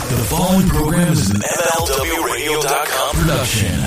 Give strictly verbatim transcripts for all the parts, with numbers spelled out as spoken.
The following program is an M L W radio dot com production.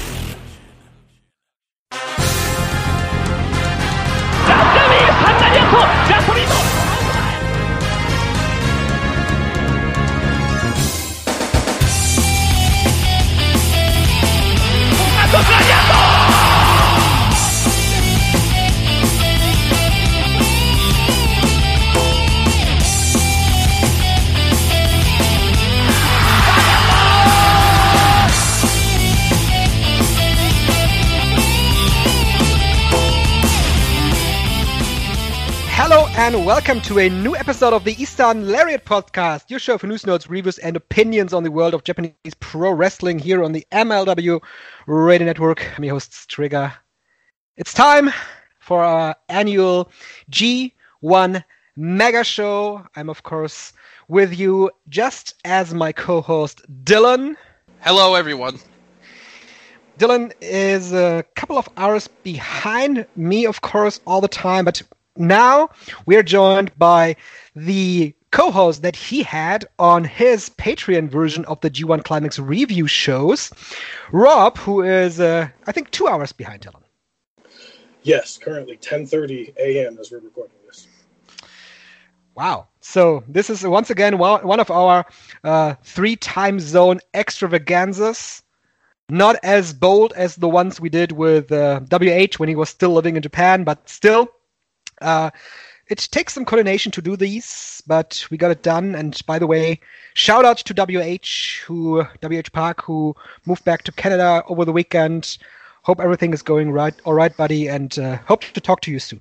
Hello and welcome to a new episode of the Eastern Lariat Podcast, your show for news, notes, reviews, and opinions on the world of Japanese pro wrestling here on the M L W Radio Network. I'm your host, Trigger. It's time for our annual G one Mega Show. I'm, of course, with you just as my co-host, Dylan. Hello, everyone. Dylan is a couple of hours behind me, of course, all the time, but now we are joined by the co-host that he had on his Patreon version of the G one Climax review shows, Rob, who is, uh, I think, two hours behind Dylan. Yes, currently ten thirty a.m. as we're recording this. Wow. So this is, once again, one of our uh, three time zone extravaganzas. Not as bold as the ones we did with uh, W H when he was still living in Japan, but still. Uh, it takes some coordination to do these, but we got it done. And by the way, shout out to W H, who W H Park, who moved back to Canada over the weekend. Hope everything is going right, all right, buddy, and uh, hope to talk to you soon.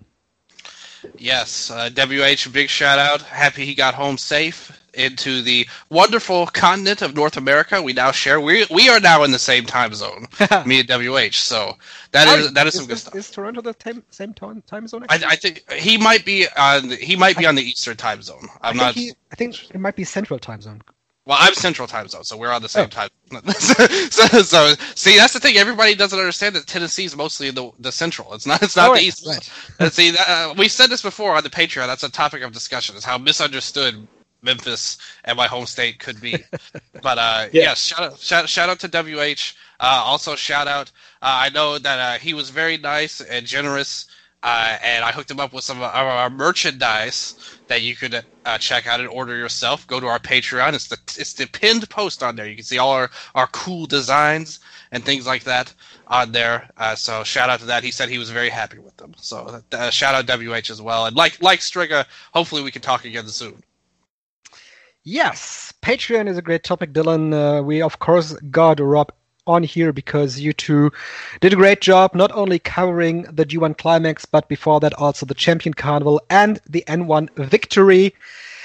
Yes, uh, W H, big shout out. Happy he got home safe into the wonderful continent of North America. We now share. We we are now in the same time zone, me and W H. So that is that is, is some good is, stuff. Is Toronto the time, same time, time zone? I, I think he might be on. The, he might be I, on the Eastern time zone. I'm I not. He, I think it might be Central time zone. Well, I'm Central time zone, so we're on the same oh. time. so, so, see, that's the thing. Everybody doesn't understand that Tennessee is mostly the the Central. It's not. It's not oh, the right, East. Right. And see, uh, we said this before on the Patreon. That's a topic of discussion. Is how misunderstood Memphis and my home state could be. But uh, yeah. yes, shout out, shout, shout out to W H. Uh, also, shout out. Uh, I know that uh, he was very nice and generous. Uh, and I hooked him up with some of our merchandise that you could uh, check out and order yourself. Go to our Patreon. It's the it's the pinned post on there. You can see all our, our cool designs and things like that on there. Uh, so shout out to that. He said he was very happy with them. So uh, shout out W H as well. And like like Strigger, hopefully we can talk again soon. Yes, Patreon is a great topic, Dylan. Uh, we, of course, got Rob on here because you two did a great job not only covering the G one Climax, but before that also the Champion Carnival and the N one Victory.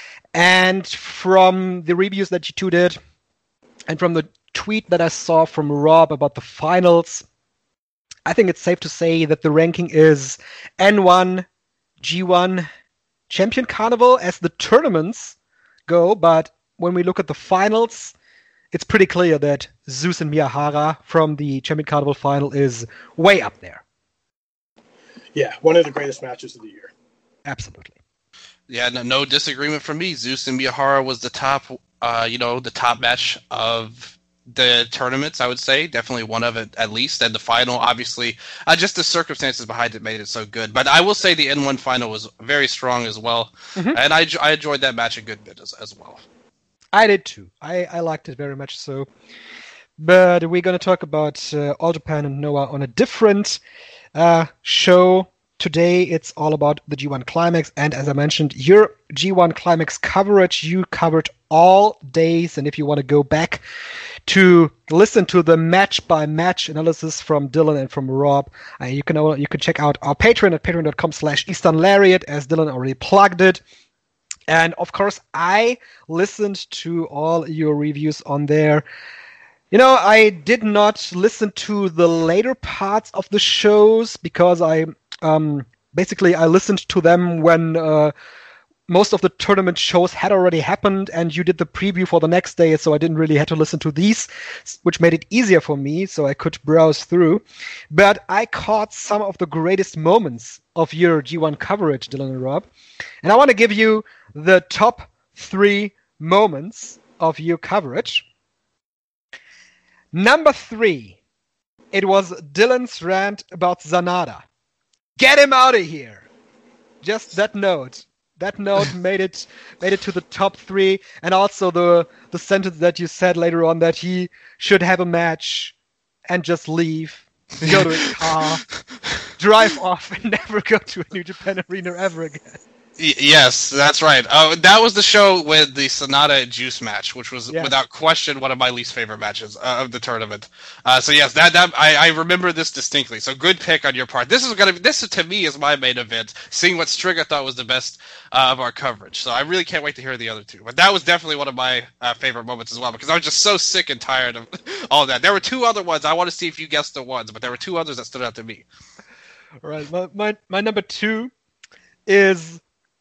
And from the reviews that you two did, and from the tweet that I saw from Rob about the finals, I think it's safe to say that the ranking is N one, G one, Champion Carnival as the tournaments go, but when we look at the finals, it's pretty clear that Zeus and Miyahara from the Champion Carnival final is way up there. Yeah, one of the greatest matches of the year. Absolutely. Yeah, no, no disagreement from me. Zeus and Miyahara was the top, uh, you know, the top match of the tournaments, I would say. Definitely one of it, at least. And the final, obviously, uh, just the circumstances behind it made it so good. But I will say the N one final was very strong as well. Mm-hmm. And I, I enjoyed that match a good bit as, as well. I did too. I, I liked it very much so. But we're going to talk about uh, All Japan and Noah on a different uh, show. Today it's all about the G one Climax. And as I mentioned, your G one Climax coverage, you covered all days. And if you want to go back to listen to the match-by-match analysis from Dylan and from Rob, uh, you can you can check out our Patreon at patreon.com slash Eastern Lariat, as Dylan already plugged it. And of course, I listened to all your reviews on there. You know, I did not listen to the later parts of the shows because I um, basically I listened to them when uh, most of the tournament shows had already happened, and you did the preview for the next day, so I didn't really have to listen to these, which made it easier for me, so I could browse through. But I caught some of the greatest moments of your G one coverage, Dylan and Rob, and I want to give you the top three moments of your coverage. Number three, it was Dylan's rant about Sanada. Get him out of here! Just that note. That note made it made it to the top three, and also the the sentence that you said later on that he should have a match and just leave, go to his car, drive off, and never go to a New Japan arena ever again. Y- yes, that's right. Uh, that was the show with the Sonata and Juice match, which was Yes. without question one of my least favorite matches uh, of the tournament. Uh, so yes, that that I, I remember this distinctly. So good pick on your part. This is gonna be, this to me is my main event. Seeing what Striga thought was the best uh, of our coverage. So I really can't wait to hear the other two. But that was definitely one of my uh, favorite moments as well, because I was just so sick and tired of all that. There were two other ones. I want to see if you guessed the ones, but there were two others that stood out to me. All right, my my, my number two is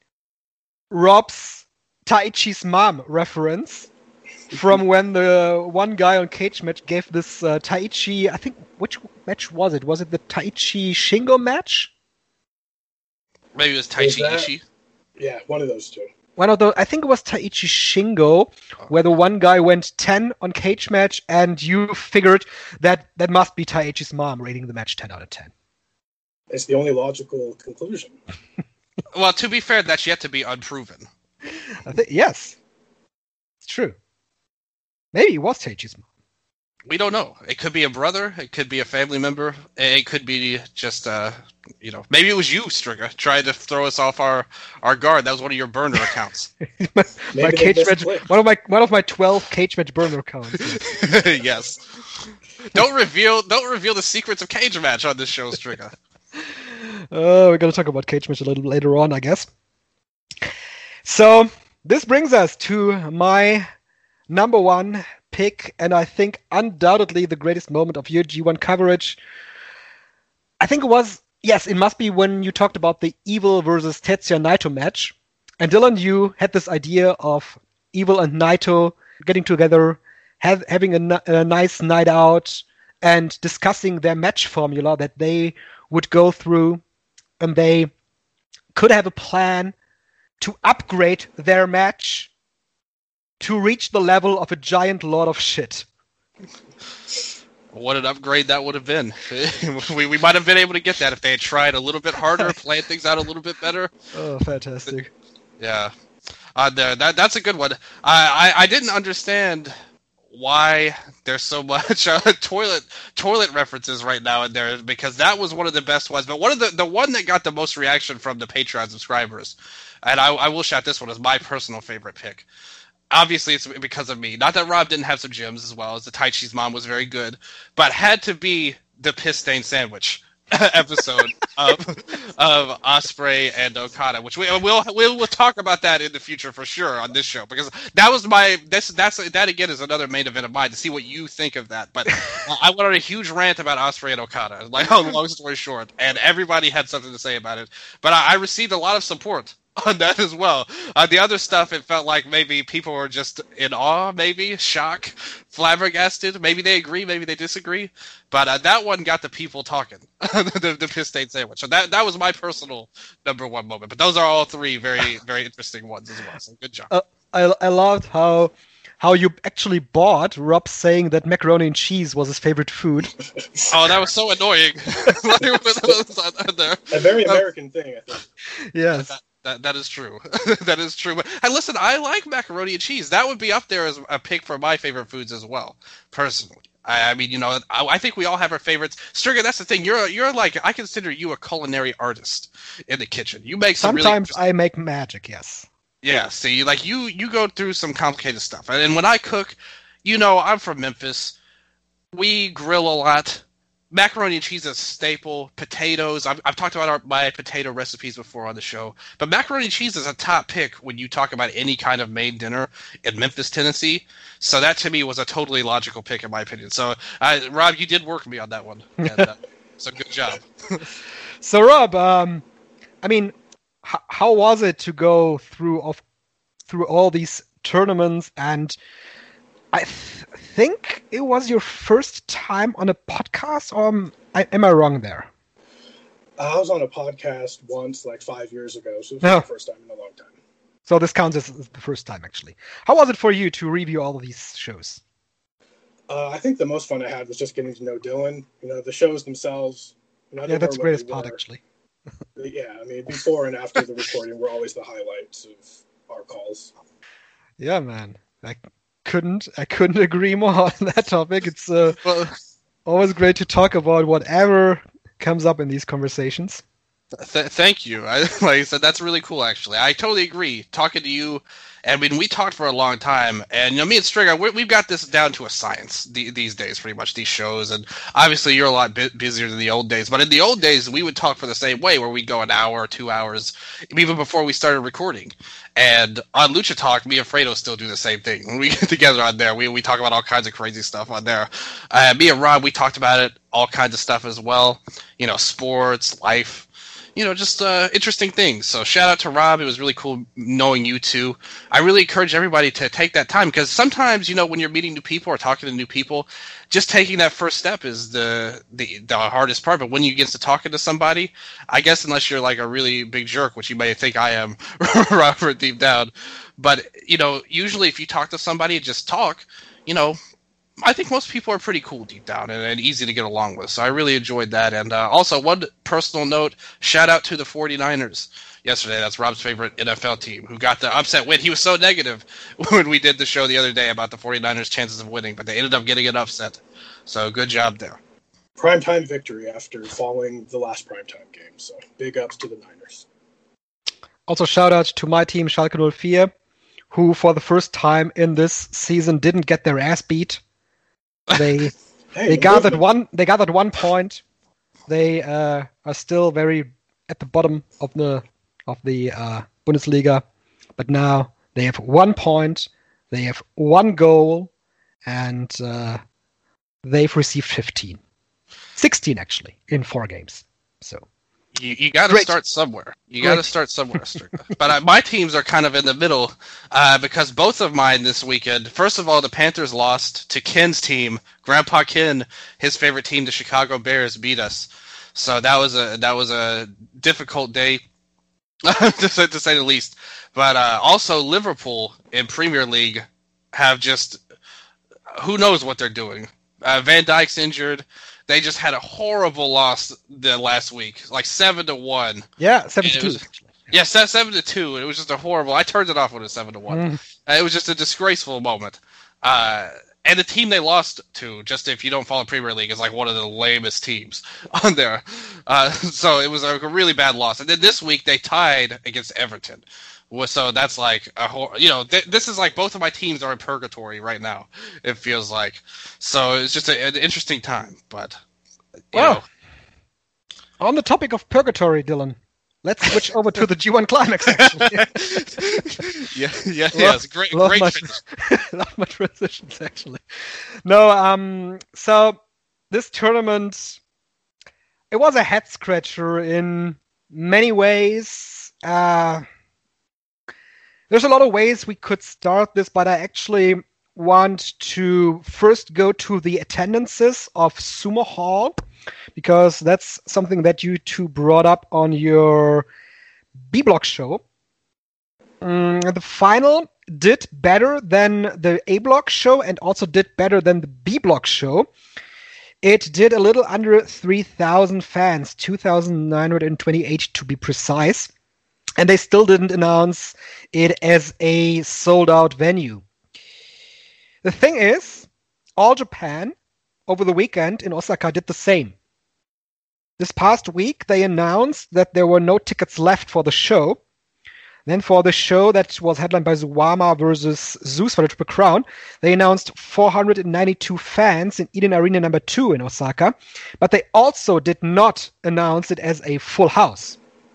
Rob's Taichi's mom reference from when the one guy on Cage Match gave this uh, Taichi, I think, which match was it? Was it the Taichi Shingo match? Maybe it was Was Taichi that- Ishii. Yeah, one of those two. One of the, I think it was Taichi Shingo, where the one guy went ten on Cage Match, and you figured that that must be Taichi's mom rating the match ten out of ten. It's the only logical conclusion. Well, to be fair, that's yet to be unproven. I think, yes, it's true. Maybe it was Taichi's mom. We don't know. It could be a brother. It could be a family member. It could be just, uh, you know, maybe it was you, Striga, trying to throw us off our, our guard. That was one of your burner accounts. my my Maybe they Cage Match, misclicked. one of my one of my twelve Cage Match burner accounts. yes. Yes. Don't reveal, don't reveal the secrets of Cage Match on this show, Striga. Uh, we're going to talk about Cage Match a little later on, I guess. So, this brings us to my number one pick, and I think undoubtedly the greatest moment of your G one coverage. I think it was, yes, it must be when you talked about the Evil versus Tetsuya Naito match. And Dylan, you had this idea of Evil and Naito getting together, have, having a, ni- a nice night out, and discussing their match formula that they would go through, and they could have a plan to upgrade their match to reach the level of a giant lord of shit. What an upgrade that would have been. we, we might have been able to get that if they had tried a little bit harder, planned things out a little bit better. Oh, fantastic. Yeah. Uh, there, that that's a good one. I, I, I didn't understand why there's so much uh, toilet toilet references right now in there, because that was one of the best ones. But one of the the one that got the most reaction from the Patreon subscribers, and I, I will shout this one as my personal favorite pick. Obviously, it's because of me. Not that Rob didn't have some gems as well, as the Taichi's mom was very good, but had to be the piss stain sandwich episode of of Ospreay and Okada, which we we'll we'll we'll talk about that in the future for sure on this show, because that was my this that's that again is another main event of mine to see what you think of that. But I went on a huge rant about Ospreay and Okada, like long story short, and everybody had something to say about it. But I, I received a lot of support on that as well. Uh, the other stuff, it felt like maybe people were just in awe, maybe shock, flabbergasted. Maybe they agree, maybe they disagree. But uh, that one got the people talking. the, the piss stain sandwich. So that that was my personal number one moment. But those are all three very very interesting ones as well. So good job. Uh, I I loved how how you actually bought Rob saying that macaroni and cheese was his favorite food. Oh, that was so annoying. Like, when it was on there. A very American thing, I think. Yes. That, that that is true. That is true. But hey, listen, I like macaroni and cheese. That would be up there as a pick for my favorite foods as well, personally. I, I mean, you know, I, I think we all have our favorites. Striga, that's the thing. You're you're like, I consider you a culinary artist in the kitchen. You make some Sometimes really I make magic, yes. yeah. See, like you you go through some complicated stuff, and, and when I cook, you know, I'm from Memphis. We grill a lot. Macaroni and cheese is a staple. Potatoes. I've, I've talked about our, my potato recipes before on the show. But macaroni and cheese is a top pick when you talk about any kind of main dinner in Memphis, Tennessee. So that to me was a totally logical pick in my opinion. So, uh, Rob, you did work me on that one. And, uh, so good job. So Rob, um, I mean, h- how was it to go through of through all these tournaments? And I th- think it was your first time on a podcast, or am I, am I wrong there? I was on a podcast once, like five years ago, so it was No. my first time in a long time. So this counts as the first time, actually. How was it for you to review all of these shows? Uh, I think the most fun I had was just getting to know Dylan. You know, the shows themselves. You know, Yeah, that's the greatest part, actually. Yeah, I mean, before and after the recording were always the highlights of our calls. Yeah, man. I couldn't, I couldn't agree more on that topic. It's uh, Well, always great to talk about whatever comes up in these conversations. th- thank you. I, like I said, that's really cool, actually. I totally agree. Talking to you, I mean, we talked for a long time, and you know, me and Stringer, we we've got this down to a science the, these days, pretty much, these shows. And obviously, you're a lot bu- busier than the old days. But in the old days, we would talk for the same way, where we'd go an hour or two hours, even before we started recording. And on Lucha Talk, me and Fredo still do the same thing. When we get together on there, we we talk about all kinds of crazy stuff on there. Uh, me and Rob, we talked about it, all kinds of stuff as well. You know, sports, life. You know, just uh, interesting things. So shout out to Rob. It was really cool knowing you two. I really encourage everybody to take that time, because sometimes, you know, when you're meeting new people or talking to new people, just taking that first step is the, the, the hardest part. But when you get to talking to somebody, I guess unless you're like a really big jerk, which you may think I am, Robert, deep down. But, you know, usually if you talk to somebody and just talk, you know, I think most people are pretty cool deep down and, and easy to get along with. So I really enjoyed that. And uh, also, one personal note, shout out to the 49ers yesterday. That's Rob's favorite N F L team, who got the upset win. He was so negative when we did the show the other day about the 49ers' chances of winning, but they ended up getting an upset. So good job there. Primetime victory after falling the last primetime game. So big ups to the Niners. Also, shout out to my team, Schalke oh four, who for the first time in this season didn't get their ass beat. They Hey, they no gathered movement. one. They gathered one point. They uh, are still very at the bottom of the of the uh, Bundesliga, but now they have one point. They have one goal, and uh, they've received fifteen, sixteen actually in four games. So You, you got to Great. start somewhere. You got to Great. start somewhere, Strickland. But uh, my teams are kind of in the middle uh, because both of mine this weekend. First of all, the Panthers lost to Ken's team. Grandpa Ken, his favorite team, the Chicago Bears, beat us. So that was a that was a difficult day, to, say, to say the least. But uh, also Liverpool in Premier League have just who knows what they're doing. Uh, Van Dijk's injured. They just had a horrible loss the last week, like seven to one. yeah, seven to It two. was- Yeah, se- seven to two. It was just a horrible. I turned it off when it was seven to one. Mm. Uh, it was just a disgraceful moment. Uh, and the team they lost to, just if you don't follow Premier League, is like one of the lamest teams on there. Uh, so it was a really bad loss. And then this week they tied against Everton. Well, So that's like a hor- you know th- this is like both of my teams are in purgatory right now. It feels like so it's just a, an interesting time. But you Well, know, on the topic of purgatory, Dylan, let's switch over to the G one Climax. Actually. yeah, yeah, yeah. It's a great, Love great. my- transition. Love my transitions, actually. No, um, so this tournament, it was a head scratcher in many ways. Uh, there's a lot of ways we could start this, but I actually want to first go to the attendances of Sumo Hall, because that's something that you two brought up on your B-Block show. Mm, the final did better than the A-Block show and also did better than the B-Block show. It did a little under three thousand fans, two thousand nine hundred twenty-eight to be precise, and they still didn't announce it as a sold-out venue. The thing is, All Japan over the weekend in Osaka did the same. This past week, they announced that there were no tickets left for the show. Then for the show that was headlined by Zuwama versus Zeus for the Triple Crown, they announced four hundred ninety-two fans in Eden Arena number two in Osaka, but they also did not announce it as a full house.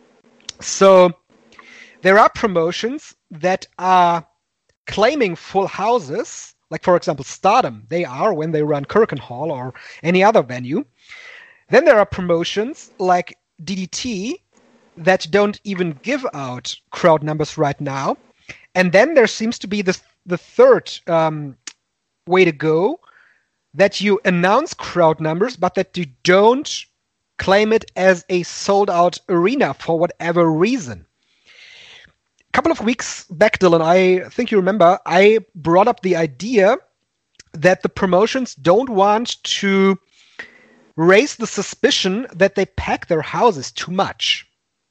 So there are promotions that are claiming full houses, like for example Stardom, they are when they run Kirkenhall or any other venue. Then there are promotions like D D T that don't even give out crowd numbers right now. And then there seems to be the, the third um, way to go, that you announce crowd numbers, but that you don't claim it as a sold-out arena for whatever reason. couple of weeks back, Dylan, I think you remember, I brought up the idea that the promotions don't want to raise the suspicion that they pack their houses too much.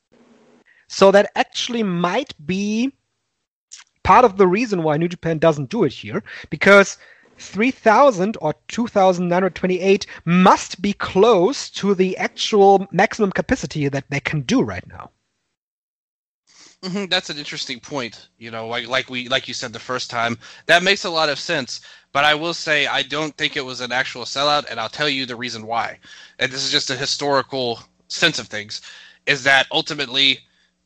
So that actually might be part of the reason why New Japan doesn't do it here, because three thousand or two thousand nine hundred twenty-eight must be close to the actual maximum capacity that they can do right now. Mm-hmm, that's an interesting point. You know, like like we like you said the first time, that makes a lot of sense. But I will say I don't think it was an actual sellout, and I'll tell you the reason why. And this is just a historical sense of things, is that ultimately,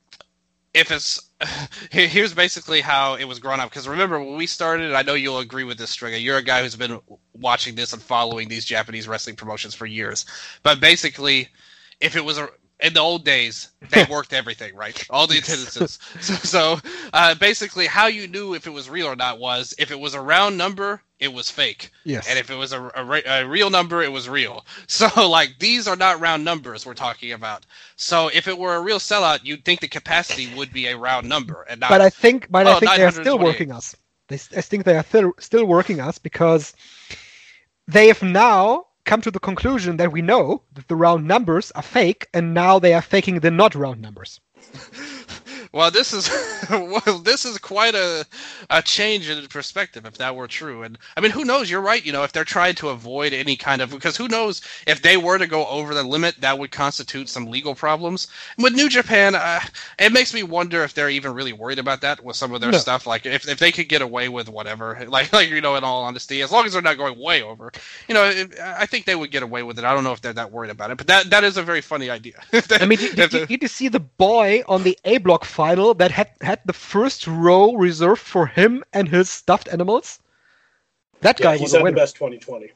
if it's here's basically how it was grown up. Because remember, when we started, I know you'll agree with this, Stringer. You're a guy who's been watching this and following these Japanese wrestling promotions for years. But basically, if it was a in the old days, they worked everything, right? All the attendances. So, so uh, basically, how you knew if it was real or not was if it was a round number, it was fake. Yes. And if it was a, a, a real number, it was real. So, like, these are not round numbers we're talking about. So, if it were a real sellout, you'd think the capacity would be a round number, and not. But I think, but oh, I think they're still working us. They, I think they are still still working us because they have now come to the conclusion that we know that the round numbers are fake, and now they are faking the not round numbers. Well, this is well, this is quite a a change in perspective if that were true. And I mean, who knows? You're right. You know, if they're trying to avoid any kind of, because who knows if they were to go over the limit, that would constitute some legal problems. And with New Japan, uh, it makes me wonder if they're even really worried about that with some of their no. stuff. Like if if they could get away with whatever, like like you know, in all honesty, as long as they're not going way over, you know, it, I think they would get away with it. I don't know if they're that worried about it, but that that is a very funny idea. I mean, did, did, did you see the boy on the A block final that had, had the first row reserved for him and his stuffed animals? That guy yeah, was he's a winner. the best twenty twenty.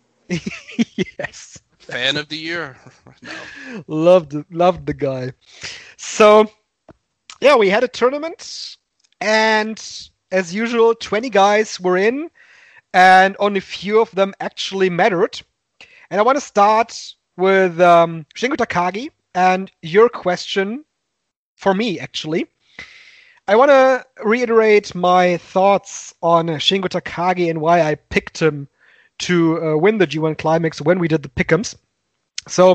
Yes. Fan of the year. No. Loved loved the guy. So, yeah, we had a tournament, and as usual, twenty guys were in, and only few of them actually mattered. And I want to start with um, Shingo Takagi and your question for me, actually. I want to reiterate my thoughts on Shingo Takagi and why I picked him to uh, win the G one Climax when we did the pick'ems. So,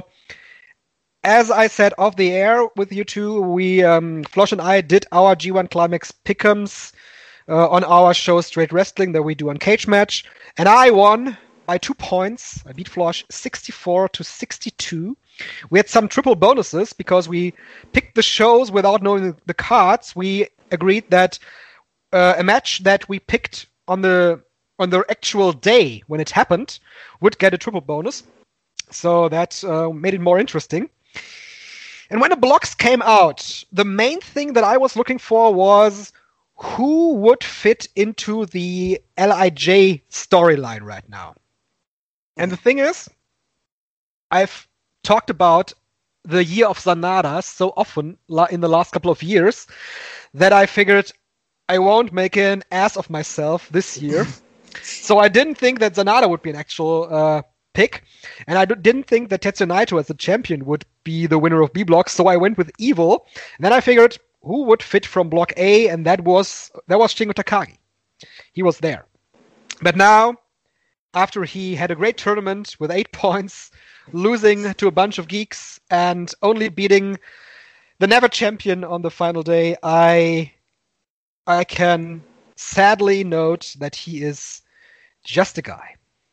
as I said off the air with you two, we, um, Flosh and I did our G one Climax pick'ems uh, on our show Straight Wrestling that we do on Cage Match, and I won by two points. I beat Flosh sixty-four to sixty-two. We had some triple bonuses because we picked the shows without knowing the cards. We agreed that uh, a match that we picked on the on the actual day when it happened would get a triple bonus. So that uh, made it more interesting. And when the blocks came out, the main thing that I was looking for was who would fit into the L I J storyline right now. And the thing is, I've talked about the year of Sanada so often in the last couple of years that I figured I won't make an ass of myself this year. So I didn't think that Sanada would be an actual uh, pick, and I d- didn't think that Tetsuya Naito as the champion would be the winner of B Block, so I went with Evil. And then I figured who would fit from Block A, and that was that was Shingo Takagi. He was there. But now, after he had a great tournament with eight points, losing to a bunch of geeks, and only beating the Never champion on the final day, I I can sadly note that he is just a guy.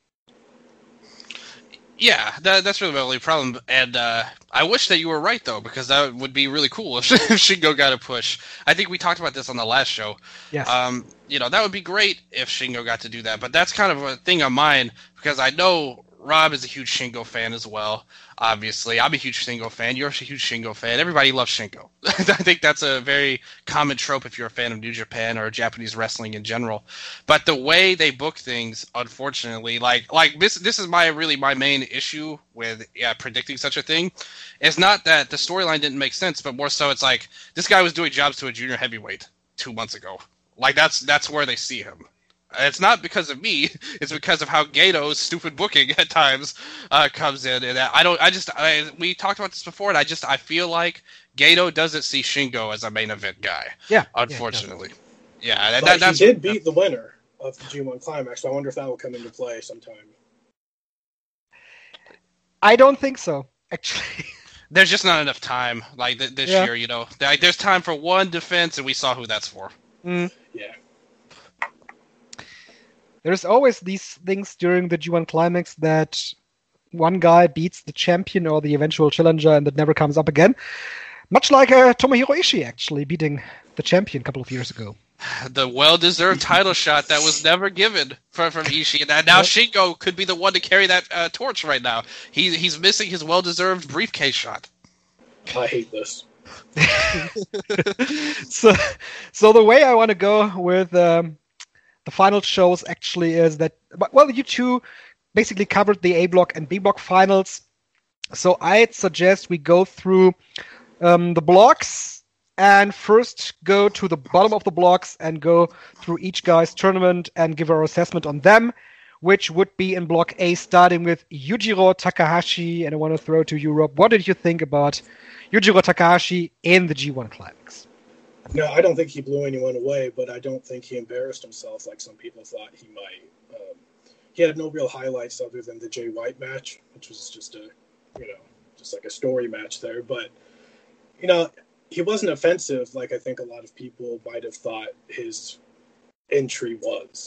Yeah, that, that's really my only problem. And uh, I wish that you were right, though, because that would be really cool if, if Shingo got a push. I think we talked about this on the last show. Yes. Um, you know, that would be great if Shingo got to do that. But that's kind of a thing on mine, because I know Rob is a huge Shingo fan as well, obviously. I'm a huge Shingo fan. You're a huge Shingo fan. Everybody loves Shingo. I think that's a very common trope if you're a fan of New Japan or Japanese wrestling in general. But the way they book things, unfortunately, like like this this is my really my main issue with yeah, predicting such a thing. It's not that the storyline didn't make sense, but more so it's like this guy was doing jobs to a junior heavyweight two months ago. Like that's that's where they see him. It's not because of me. It's because of how Gato's stupid booking at times uh, comes in, and I don't. I just. I, we talked about this before, and I just. I feel like Gato doesn't see Shingo as a main event guy. Yeah. Unfortunately. Yeah, that, But that, that's he did beat the winner of the G one Climax, so I wonder if that will come into play sometime. I don't think so, actually. There's just not enough time. Like th- this Yeah. year, you know, like, there's time for one defense, and we saw who that's for. Mm. Yeah. There's always these things during the G one Climax that one guy beats the champion or the eventual challenger and that never comes up again. Much like uh, Tomohiro Ishii actually beating the champion a couple of years ago. The well-deserved title shot that was never given from, from Ishii. And now Yep. Shingo could be the one to carry that uh, torch right now. He, he's missing his well-deserved briefcase shot. I hate this. so, so the way I want to go with um, the final shows actually is that, well, you two basically covered the A block and B block finals. So I'd suggest we go through um, the blocks and first go to the bottom of the blocks and go through each guy's tournament and give our assessment on them, which would be in block A, starting with Yujiro Takahashi. And I want to throw to you, Rob. What did you think about Yujiro Takahashi in the G one Climax? No, I don't think he blew anyone away, but I don't think he embarrassed himself like some people thought he might. Um, he had no real highlights other than the Jay White match, which was just a, you know, just like a story match there. But, you know, he wasn't offensive like I think a lot of people might have thought his entry was.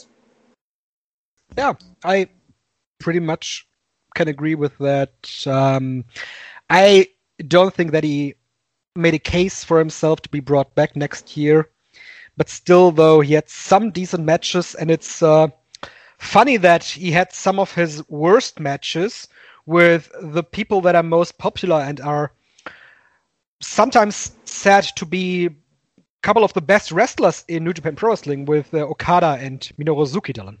Yeah, I pretty much can agree with that. Um, I don't think that he made a case for himself to be brought back next year. But still, though, he had some decent matches, and it's uh, funny that he had some of his worst matches with the people that are most popular and are sometimes said to be a couple of the best wrestlers in New Japan Pro Wrestling with uh, Okada and Minoru Suzuki, Dylan.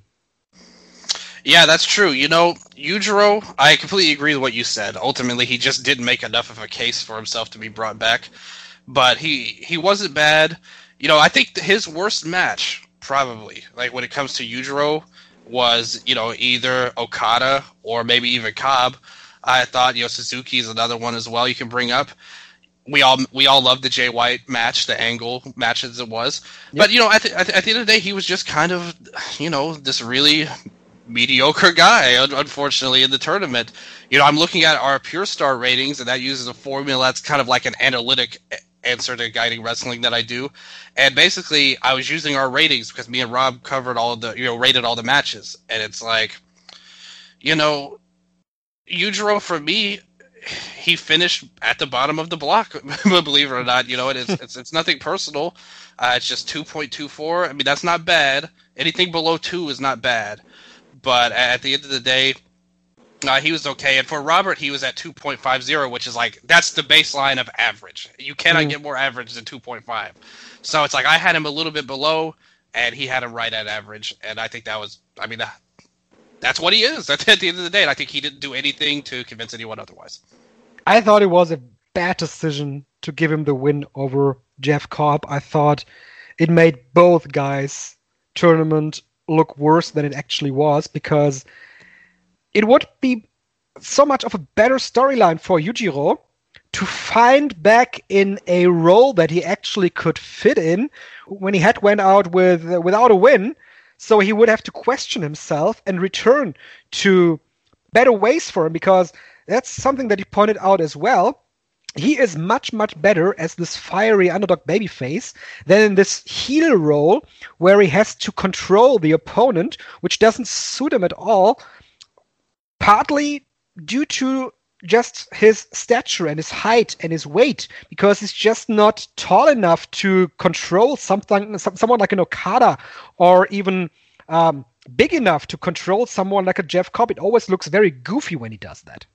Yeah, that's true. You know, Yujiro, I completely agree with what you said. Ultimately, he just didn't make enough of a case for himself to be brought back. But he, he wasn't bad. You know, I think his worst match, probably, like when it comes to Yujiro, was, you know, either Okada or maybe even Cobb. I thought, you know, Suzuki is another one as well you can bring up. We all we all loved the Jay White match, the Angle match as it was. Yep. But, you know, at the, at the end of the day, he was just kind of, you know, this really mediocre guy, unfortunately, in the tournament. You know, I'm looking at our Pure Star ratings, and that uses a formula that's kind of like an analytic answer to Guiding Wrestling that I do. And basically, I was using our ratings because me and Rob covered all of the, you know, rated all the matches. And it's like, you know, Yujiro, for me, he finished at the bottom of the block, believe it or not. You know, it is, it's it's nothing personal. Uh, it's just two point two four. I mean, that's not bad. Anything below two is not bad. But at the end of the day, uh, he was okay. And for Robert, he was at two point five zero, which is like, that's the baseline of average. You cannot mm. get more average than two point five. So it's like I had him a little bit below, and he had him right at average. And I think that was, I mean, that, that's what he is. That's at the end of the day. And I think he didn't do anything to convince anyone otherwise. I thought it was a bad decision to give him the win over Jeff Cobb. I thought it made both guys' tournament look worse than it actually was, because it would be so much of a better storyline for Yujiro to find back in a role that he actually could fit in when he had went out with uh, without a win. So he would have to question himself and return to better ways for him, because that's something that he pointed out as well. He is much, much better as this fiery underdog babyface than in this heel role where he has to control the opponent, which doesn't suit him at all, partly due to just his stature and his height and his weight, because he's just not tall enough to control something, someone like an Okada, or even um, big enough to control someone like a Jeff Cobb. It always looks very goofy when he does that.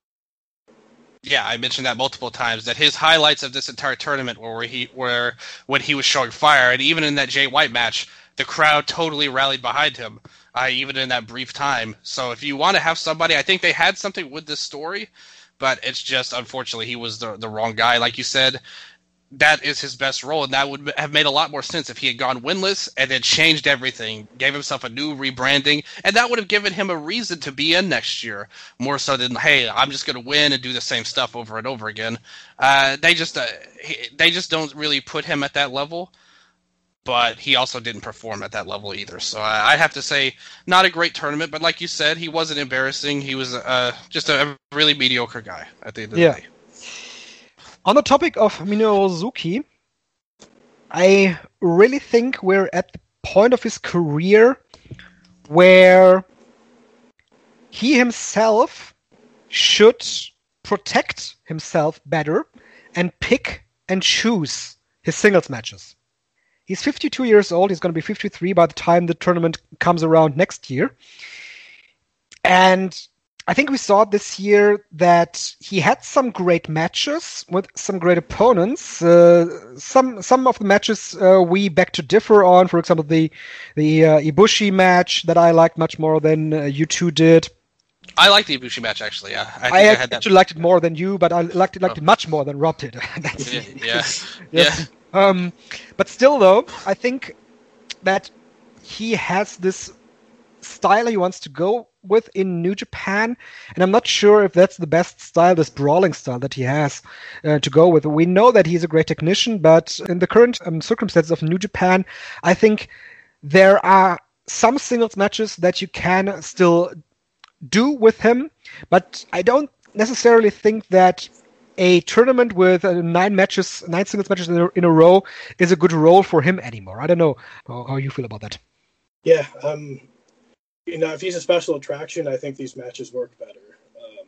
Yeah, I mentioned that multiple times, that his highlights of this entire tournament were where he were when he was showing fire, and even in that Jay White match, the crowd totally rallied behind him, uh, even in that brief time. So if you want to have somebody, I think they had something with this story, but it's just, unfortunately, he was the the wrong guy. Like you said, that is his best role, and that would have made a lot more sense if he had gone winless and then changed everything, gave himself a new rebranding, and that would have given him a reason to be in next year, more so than, hey, I'm just going to win and do the same stuff over and over again. Uh, they just uh, he, they just don't really put him at that level, but he also didn't perform at that level either. So I, I'd have to say, not a great tournament, but like you said, he wasn't embarrassing. He was uh, just a really mediocre guy at the end of Yeah. the day. On the topic of Minoru Suzuki, I really think we're at the point of his career where he himself should protect himself better and pick and choose his singles matches. He's fifty-two years old. He's going to be fifty-three by the time the tournament comes around next year. And I think we saw this year that he had some great matches with some great opponents. Uh, some some of the matches uh, we beg to differ on. For example, the the uh, Ibushi match that I liked much more than uh, you two did. I like the Ibushi match, actually. Yeah, I, think I, I had that. actually liked it more than you, but I liked it liked Oh. it much more than Rob did. That's Yeah, yeah, yeah. yeah. Um, but still, though, I think that he has this style he wants to go with in New Japan, and I'm not sure if that's the best style, this brawling style that he has uh, to go with. We know that he's a great technician, but in the current um, circumstances of New Japan, I think there are some singles matches that you can still do with him, but I don't necessarily think that a tournament with uh, nine matches, nine singles matches in a, in a row is a good role for him anymore. I don't know how, how you feel about that. Yeah, um, you know, if he's a special attraction, I think these matches work better. Um,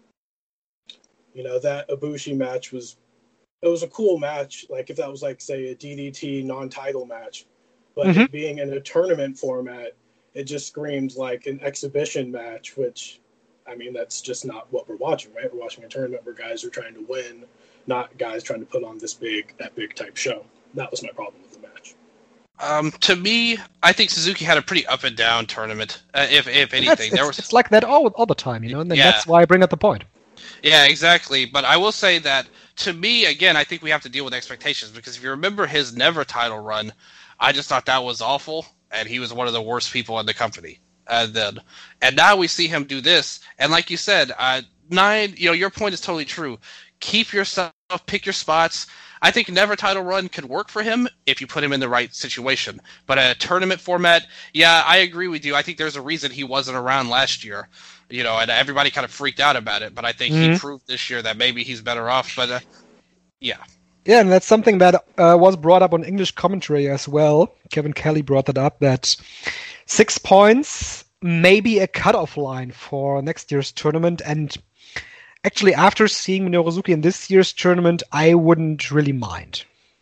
you know, that Ibushi match was, it was a cool match. Like if that was like, say, a D D T non-title match, but Mhm. it being in a tournament format, it just screams like an exhibition match, which, I mean, that's just not what we're watching, right? We're watching a tournament where guys are trying to win, not guys trying to put on this big, epic type show. That was my problem with the match. Um, to me, I think Suzuki had a pretty up and down tournament. Uh, if if anything, That's- there it's, was it's like that all, all the time, you know, and then Yeah. that's why I bring up the point. Yeah, exactly. But I will say that, to me, again, I think we have to deal with expectations, because if you remember his Never title run, I just thought that was awful, and he was one of the worst people in the company. And then, and now we see him do this, and like you said, uh, nine. You know, your point is totally true. Keep yourself, pick your spots. I think Never title run could work for him if you put him in the right situation. But a tournament format, yeah, I agree with you. I think there's a reason he wasn't around last year, you know, and everybody kind of freaked out about it. But I think he Mhm. proved this year that maybe he's better off. But uh, yeah, Yeah, and that's something that uh, was brought up on English commentary as well. Kevin Kelly brought that up, that six points may be a cutoff line for next year's tournament. And actually, after seeing Minoru Suzuki in this year's tournament, I wouldn't really mind.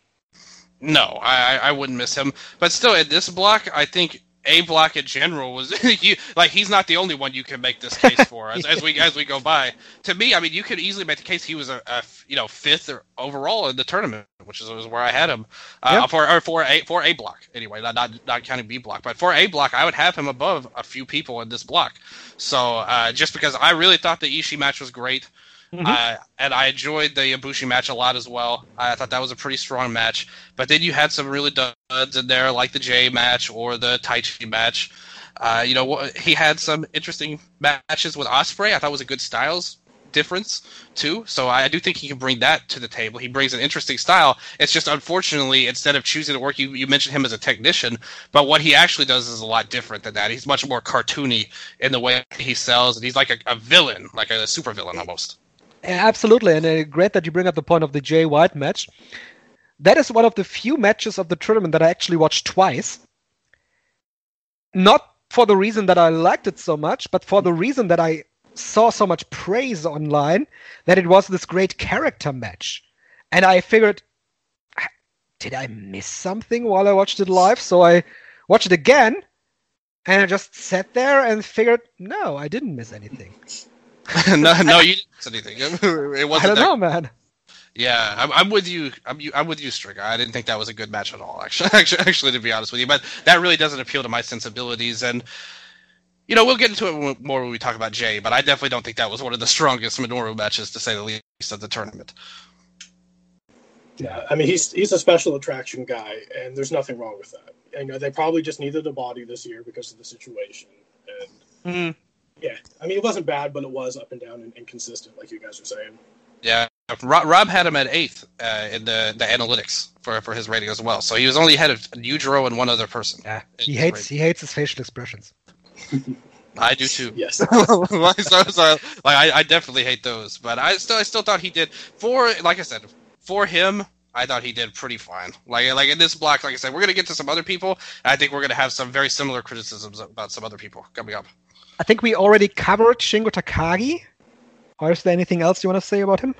no, I, I wouldn't miss him. But still, in this block, I think A block in general was you, like he's not the only one you can make this case for as, as we as we go by. To me, I mean, you could easily make the case he was a, a you know fifth or overall in the tournament, which is was where I had him uh, Yeah. for or for a for A block anyway, not, not not counting B block, but for A block, I would have him above a few people in this block. So uh, just because I really thought the Ishii match was great. Mhm. Uh, and I enjoyed the Ibushi match a lot as well. I thought that was a pretty strong match. But then you had some really duds in there, like the J match or the Taichi match. Uh, you know, wh- he had some interesting matches with Ospreay. I thought was a good styles difference too. So I do think he can bring that to the table. He brings an interesting style. It's just unfortunately, instead of choosing to work, you, you mentioned him as a technician, but what he actually does is a lot different than that. He's much more cartoony in the way he sells, and he's like a, a villain, like a super villain almost. Absolutely, and uh, great that you bring up the point of the Jay White match. That is one of the few matches of the tournament that I actually watched twice. Not for the reason that I liked it so much, but for the reason that I saw so much praise online that it was this great character match. And I figured, did I miss something while I watched it live? So I watched it again, and I just sat there and figured, no, I didn't miss anything. no, no, you didn't miss anything. It wasn't I don't that know, man. Yeah, I'm, I'm with you. I'm, you, I'm with you, Stricker. I didn't think that was a good match at all, actually, actually, actually, to be honest with you. But that really doesn't appeal to my sensibilities. And, you know, we'll get into it more when we talk about Jay, but I definitely don't think that was one of the strongest Minoru matches, to say the least, of the tournament. Yeah, I mean he's he's a special attraction guy, and there's nothing wrong with that. You know, they probably just needed a body this year because of the situation, and Mm. yeah, I mean it wasn't bad, but it was up and down and inconsistent, like you guys were saying. Yeah, Rob, Rob had him at eighth uh, in the, the analytics for, for his rating as well. So he was only ahead of Yujiro and one other person. Yeah, in he his hates rating. he hates his facial expressions. I do too. Yes. like, so, so, like I, I definitely hate those, but I still I still thought he did for like I said for him. I thought he did pretty fine. Like like in this block, like I said, we're gonna get to some other people. And I think we're gonna have some very similar criticisms about some other people coming up. I think we already covered Shingo Takagi. Or is there anything else you want to say about him?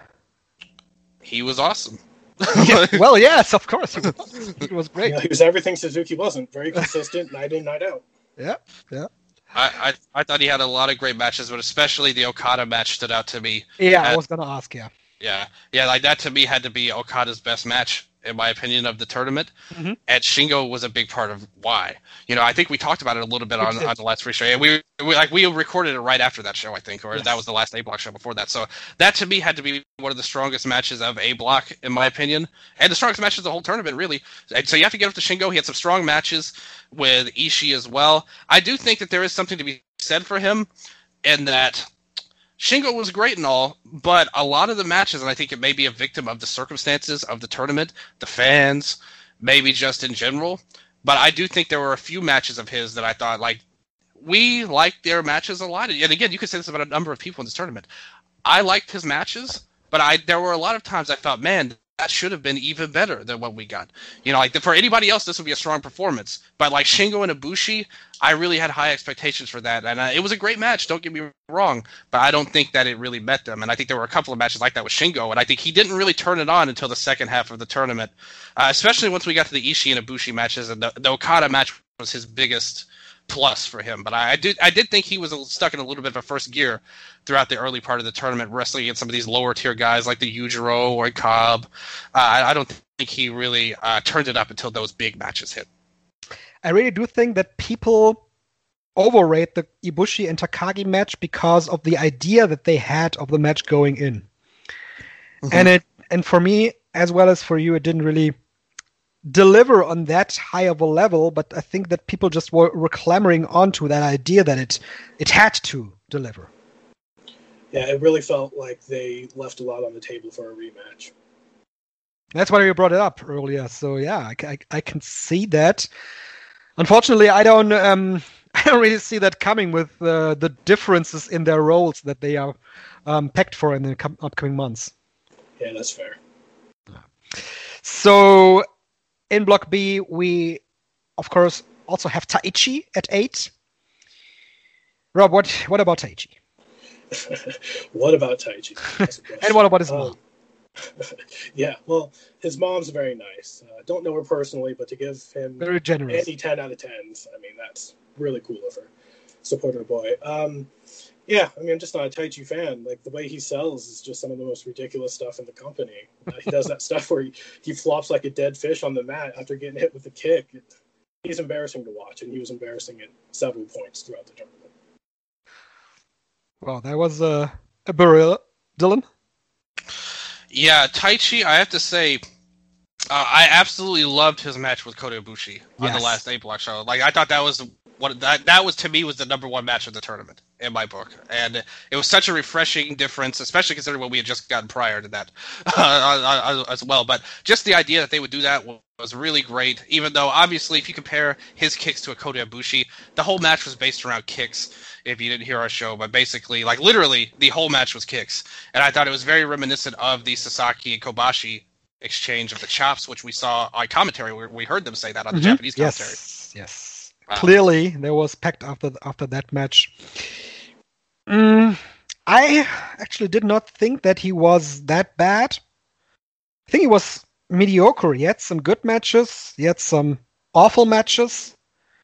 He was awesome. Well, yes, of course. He was, he was great. Yeah, he was everything Suzuki wasn't. Very consistent, night in, night out. Yeah, yeah. I, I I thought he had a lot of great matches, but especially the Okada match stood out to me. Yeah, I Uh, was going to ask, yeah. Yeah, yeah, like that to me had to be Okada's best match, in my opinion, of the tournament. Mhm. And Shingo was a big part of why. You know, I think we talked about it a little bit We on, did. on the last free show. And we, we like we recorded it right after that show, I think, or Yes. that was the last A Block show before that. So that to me had to be one of the strongest matches of A Block, in my opinion, and the strongest matches of the whole tournament, really. And so you have to get up to Shingo. He had some strong matches with Ishii as well. I do think that there is something to be said for him, in that Shingo was great and all, but a lot of the matches, and I think it may be a victim of the circumstances of the tournament, the fans, maybe just in general. But I do think there were a few matches of his that I thought, like, we liked their matches a lot. And again, you could say this about a number of people in this tournament. I liked his matches, but I there were a lot of times I thought, man, that should have been even better than what we got. You know, like for anybody else, this would be a strong performance. But like Shingo and Ibushi, I really had high expectations for that, and uh, it was a great match. Don't get me wrong, but I don't think that it really met them. And I think there were a couple of matches like that with Shingo, and I think he didn't really turn it on until the second half of the tournament, uh, especially once we got to the Ishii and Ibushi matches, and the, the Okada match was his biggest plus for him. But I, I did I did think he was a- stuck in a little bit of a first gear throughout the early part of the tournament, wrestling against some of these lower tier guys like the Yujiro or Cobb. Uh, I, I don't think he really uh, turned it up until those big matches hit. I really do think that people overrate the Ibushi and Takagi match because of the idea that they had of the match going in. Mhm. And it and for me, as well as for you, it didn't really deliver on that high of a level, but I think that people just were, were clamoring onto that idea that it it had to deliver. Yeah, it really felt like they left a lot on the table for a rematch. That's why you brought it up earlier. So yeah, I, I, I can see that. Unfortunately, I don't um, I don't really see that coming with uh, the differences in their roles that they are um, packed for in the com- upcoming months. Yeah, that's fair. So in Block B, we of course also have Taichi at eight. Rob, what what about Taichi? What about Taichi? That's a question. And what about his Um, mom? Yeah, well, his mom's very nice. Uh, don't know her personally, but to give him Very generous. any ten out of tens, I mean, that's really cool of her. Support her boy. Um, yeah, I mean, I'm just not a Taichi fan. Like, the way he sells is just some of the most ridiculous stuff in the company. Uh, he does that stuff where he, he flops like a dead fish on the mat after getting hit with a kick. It, he's embarrassing to watch, and he was embarrassing at several points throughout the tournament. Well, that was uh, a burial, Dylan. Yeah, Taichi, I have to say, uh, I absolutely loved his match with Kota Ibushi on Yes. the last A Block show. Like, I thought that was what that that was to me was the number one match of the tournament in my book, and it was such a refreshing difference, especially considering what we had just gotten prior to that uh, as well. But just the idea that they would do that was really great. Even though, obviously, if you compare his kicks to a Kota Ibushi, the whole match was based around kicks. If you didn't hear our show, but basically, like literally, the whole match was kicks, and I thought it was very reminiscent of the Sasaki and Kobashi exchange of the chops, which we saw on commentary. We, we heard them say that on the Mhm. Japanese commentary. Yes, yes. Wow. Clearly, there was packed after after that match. Mm, I actually did not think that he was that bad. I think he was mediocre. He had some good matches. He had some awful matches.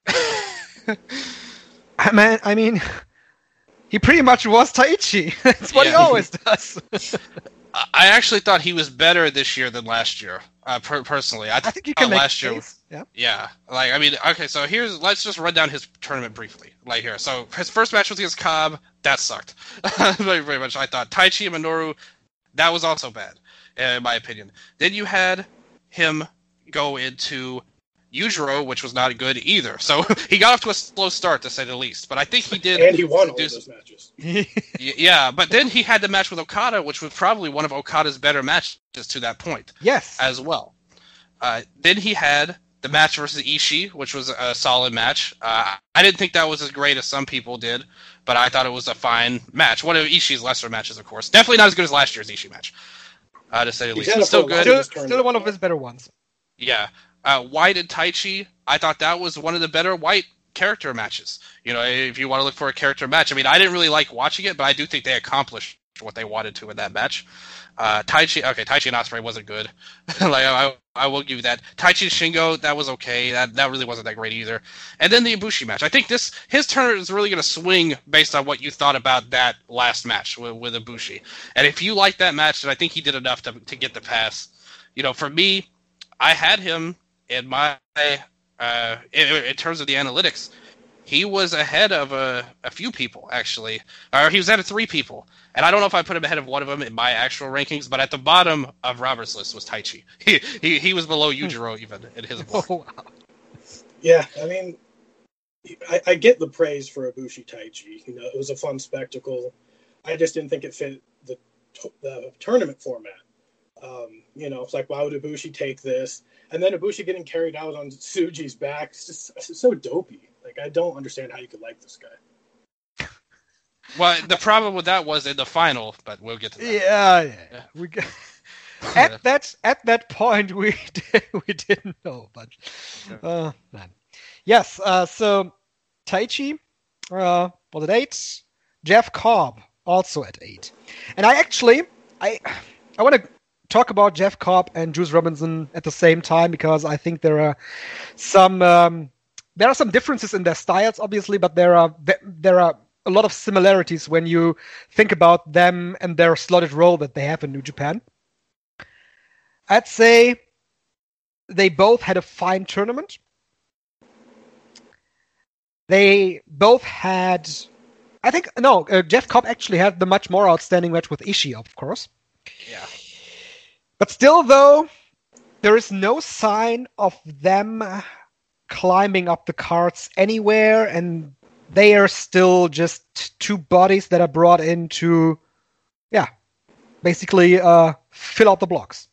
I mean, I mean, he pretty much was Taichi. That's what he Yeah. always does. I I actually thought he was better this year than last year. Uh, per- personally, I, I think you thought can make last a year. case. Yeah. Yeah, like I mean, okay, so here's let's just run down his tournament briefly. Like here, so his first match was against Cobb, that sucked very, very much. I thought Taichi and Minoru, that was also bad. in my opinion. Then you had him go into Yujiro, which was not good either. So he got off to a slow start, to say the least. But I think he did. And he won all do, those matches. Yeah, but then he had the match with Okada, which was probably one of Okada's better matches to that point. Yes. As well. Uh, then he had the match versus Ishii, which was a solid match. Uh, I didn't think that was as great as some people did, but I thought it was a fine match. One of Ishii's lesser matches, of course. Definitely not as good as last year's Ishii match, uh, to say the He's least. had But it still for a good. while. Still, still one of his better ones. Yeah. Uh, White and Taichi, I thought that was one of the better White character matches. You know, if you want to look for a character match. I mean, I didn't really like watching it, but I do think they accomplished what they wanted to in that match. Uh, Taichi, okay, Taichi and Ospreay wasn't good. like I, I will give you that. Taichi and Shingo, that was okay. That that really wasn't that great either. And then the Ibushi match. I think this his turn is really going to swing based on what you thought about that last match with, with Ibushi. And if you like that match, then I think he did enough to to get the pass. You know, for me, I had him in my uh, in, in terms of the analytics. He was ahead of a, a few people, actually. Or he was ahead of three people. And I don't know if I put him ahead of one of them in my actual rankings, but at the bottom of Robert's list was Taichi. He he, he was below Yujiro even in his book. Oh, wow. Yeah, I mean, I, I get the praise for Ibushi Taichi. You know, it was a fun spectacle. I just didn't think it fit the, the tournament format. Um, you know, it's like, why would Ibushi take this? And then Ibushi getting carried out on Tsuji's back. It's just it's so dopey. Like, I don't understand how you could like this guy. Well, the problem with that was in the final, but we'll get to that. Yeah, yeah. Yeah. We got, at that at that point we did, we didn't know, but uh, man. Yes. Uh, so Taichi uh, was at eight. Jeff Cobb also at eight, and I actually I I want to talk about Jeff Cobb and Juice Robinson at the same time because I think there are some um, there are some differences in their styles, obviously, but there are there are a lot of similarities when you think about them and their slotted role that they have in New Japan. I'd say they both had a fine tournament. They both had, I think, no, uh, Jeff Cobb actually had the much more outstanding match with Ishii, of course. Yeah. But still, though, there is no sign of them climbing up the cards anywhere, and they are still just two bodies that are brought in to, yeah, basically uh, fill out the blocks.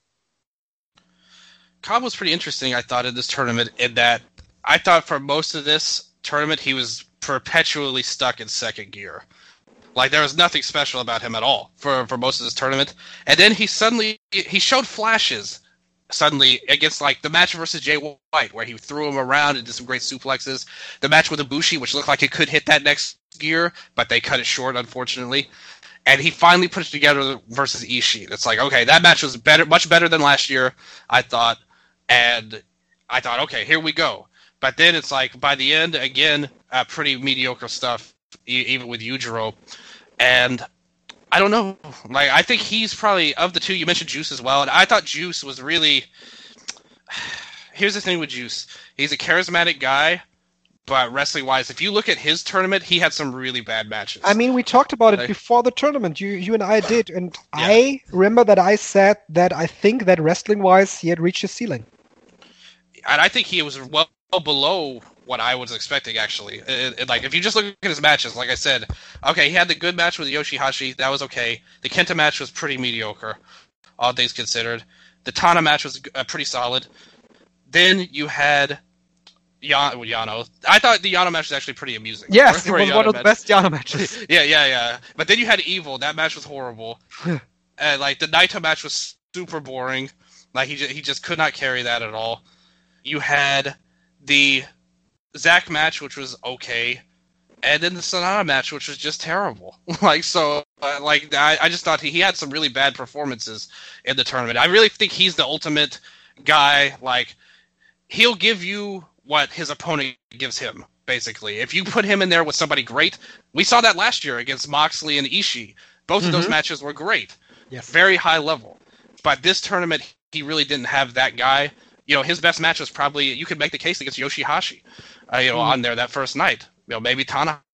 Cobb was pretty interesting, I thought, in this tournament, in that I thought for most of this tournament he was perpetually stuck in second gear. Like, there was nothing special about him at all for, for most of this tournament. And then he suddenly, he showed flashes suddenly against, like, the match versus Jay White, where he threw him around and did some great suplexes. The match with Ibushi, which looked like it could hit that next gear, but they cut it short, unfortunately. And he finally put it together versus Ishii. It's like, okay, that match was better, much better than last year, I thought. And I thought, okay, here we go. But then it's like, by the end, again, uh, pretty mediocre stuff, e- even with Yujiro. And I don't know. Like, I think he's probably, of the two, you mentioned Juice as well, and I thought Juice was really... Here's the thing with Juice. He's a charismatic guy, but wrestling-wise, if you look at his tournament, he had some really bad matches. I mean, we talked about it Like- before the tournament. You you and I did, and Yeah. I remember that I said that I think that wrestling-wise he had reached his ceiling. And I think he was well below what I was expecting, actually. It, it, like, if you just look at his matches, like I said, okay, he had the good match with Yoshihashi. That was okay. The Kenta match was pretty mediocre, all things considered. The Tana match was uh, pretty solid. Then you had Yan- Yano. I thought the Yano match was actually pretty amusing. Yes, For- it for a was one Yano of the match. best Yano matches. Yeah, yeah, yeah. But then you had Evil. That match was horrible. And, like, the Naito match was super boring. Like, he just, he just could not carry that at all. You had the Zack match, which was okay, and then the Sonata match, which was just terrible. like, so, uh, like, I, I just thought he, he had some really bad performances in the tournament. I really think he's the ultimate guy. Like, he'll give you what his opponent gives him, basically. If you put him in there with somebody great, we saw that last year against Moxley and Ishii. Both of those Mhm. matches were great. Yes. Very high level. But this tournament, he really didn't have that guy. You know, his best match was probably, you could make the case against Yoshihashi, uh, you know, Mm. on there that first night. You know, maybe Tanahashi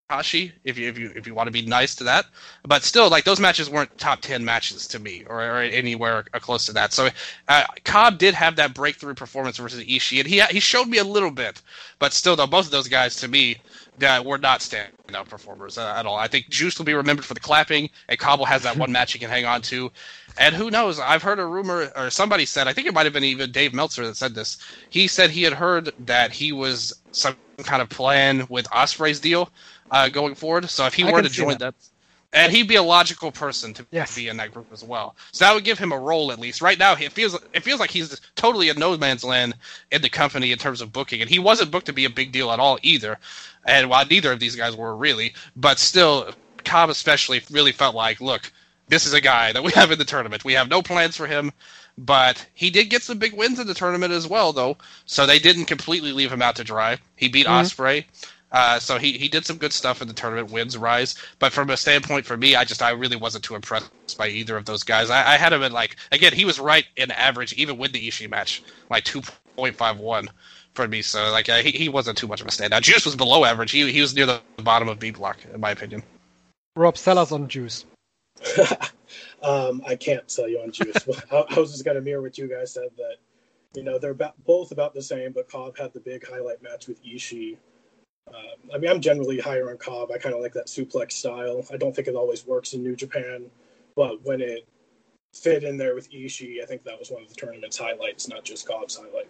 Tanahashi, if you if you if you want to be nice to that, but still, like those matches weren't top ten matches to me, or, or anywhere close to that. So uh, Cobb did have that breakthrough performance versus Ishii, and he he showed me a little bit, but still, though, both of those guys to me that were not standout performers uh, at all. I think Juice will be remembered for the clapping, and Cobble has that one match he can hang on to. And who knows? I've heard a rumor, or somebody said, I think it might have been even Dave Meltzer that said this. He said he had heard that he was some kind of plan with Ospreay's deal uh, going forward. So if he I were can to see join that. that, and he'd be a logical person to Yes. be in that group as well. So that would give him a role at least. Right now, it feels it feels like he's totally in no man's land in the company in terms of booking, and he wasn't booked to be a big deal at all either. And while neither of these guys were really, but still, Cobb especially really felt like, look, this is a guy that we have in the tournament. We have no plans for him, but he did get some big wins in the tournament as well, though. So they didn't completely leave him out to dry. He beat Mhm. Ospreay. Uh, so he, he did some good stuff in the tournament, wins, rise. But from a standpoint for me, I just I really wasn't too impressed by either of those guys. I, I had him at like, again, he was right in average, even with the Ishii match, like two point five one for me. So like uh, he, he wasn't too much of a standout. Juice was below average. He he was near the bottom of B block, in my opinion. Rob, sell us on Juice. um, I can't sell you on Juice. I, I was just going to mirror what you guys said, that, you know, they're about, both about the same, but Cobb had the big highlight match with Ishii. Uh, I mean, I'm generally higher on Cobb. I kind of like that suplex style. I don't think it always works in New Japan, but when it fit in there with Ishii, I think that was one of the tournament's highlights, not just Cobb's highlight.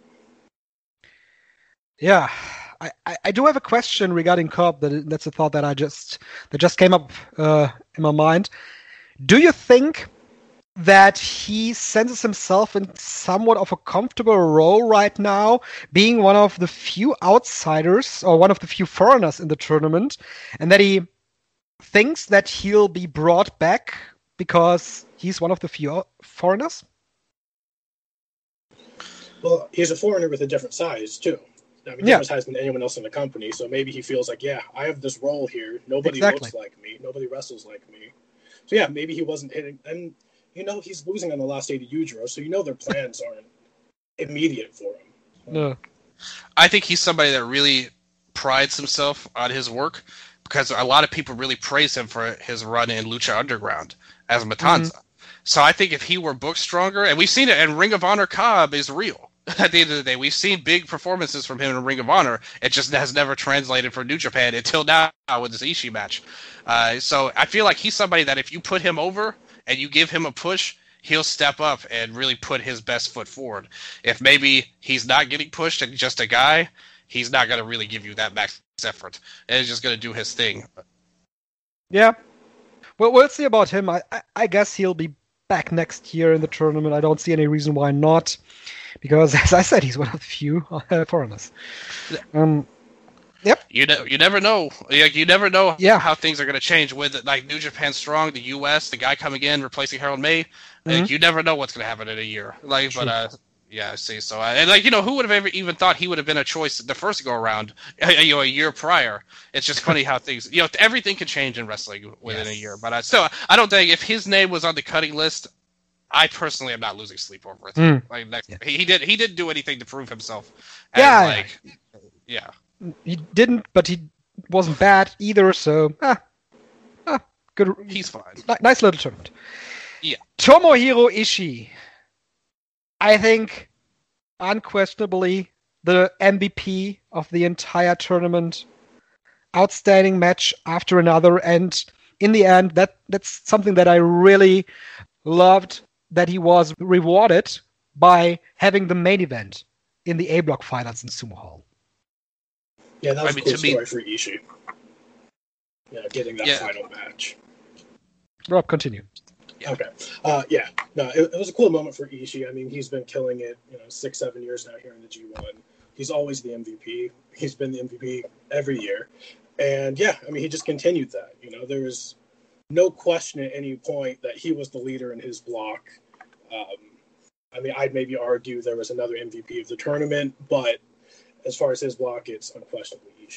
Yeah, I, I, I do have a question regarding Cobb. That that's a thought that I just that just came up uh, in my mind. Do you think that he senses himself in somewhat of a comfortable role right now, being one of the few outsiders or one of the few foreigners in the tournament, and that he thinks that he'll be brought back because he's one of the few foreigners? Well, he's a foreigner with a different size, too. I mean, Yeah. different size than anyone else in the company, so maybe he feels like, yeah, I have this role here. Nobody Exactly. looks like me. Nobody wrestles like me. So, yeah, maybe he wasn't hitting. And, you know, he's losing on the last day to Yujiro, so you know their plans aren't immediate for him. No. I think he's somebody that really prides himself on his work, because a lot of people really praise him for his run in Lucha Underground as Matanza. Mm-hmm. So I think if he were booked stronger, and we've seen it, and Ring of Honor Cobb is real. At the end of the day, we've seen big performances from him in Ring of Honor. It just has never translated for New Japan until now with this Ishii match. Uh, so I feel like he's somebody that if you put him over and you give him a push, he'll step up and really put his best foot forward. If maybe he's not getting pushed and just a guy, he's not going to really give you that max effort. And he's just going to do his thing. Yeah. Well, we'll see about him. I, I, I guess he'll be back next year in the tournament. I don't see any reason why not. Because, as I said, he's one of the few uh, foreigners. Um, yep. You ne- you never know. Like, you never know Yeah. how things are going to change with like New Japan Strong, the U S, the guy coming in replacing Harold May. Like, Mhm. you never know what's going to happen in a year. Like, True. but uh, yeah, I see. So, uh, and like you know, who would have ever even thought he would have been a choice the first go around? You know, a year prior. It's just funny how things. You know, everything can change in wrestling within Yes. a year. But uh, still, I don't think if his name was on the cutting list, I personally am not losing sleep over it. Mm. Like next, Yeah. he, he did he didn't do anything to prove himself. As, Yeah, like, yeah. He didn't, but he wasn't bad either, so... Ah, ah, good. He's fine. Ni- nice little tournament. Yeah. Tomohiro Ishii. I think, unquestionably, the M V P of the entire tournament. Outstanding match after another, and in the end, that that's something that I really loved, that he was rewarded by having the main event in the A Block finals in Sumo Hall. Yeah, that was I mean, a cool to me- story for Ishii. Yeah, getting that Yeah. final match. Rob, continue. Yeah. Okay. Uh, yeah. No, it, it was a cool moment for Ishii. I mean, he's been killing it, you know, six, seven years now here in the G one. He's always the M V P. He's been the M V P every year. And yeah, I mean, he just continued that. You know, there was no question at any point that he was the leader in his block. Um, I mean, I'd maybe argue there was another M V P of the tournament, but as far as his block, it's unquestionably Ishii.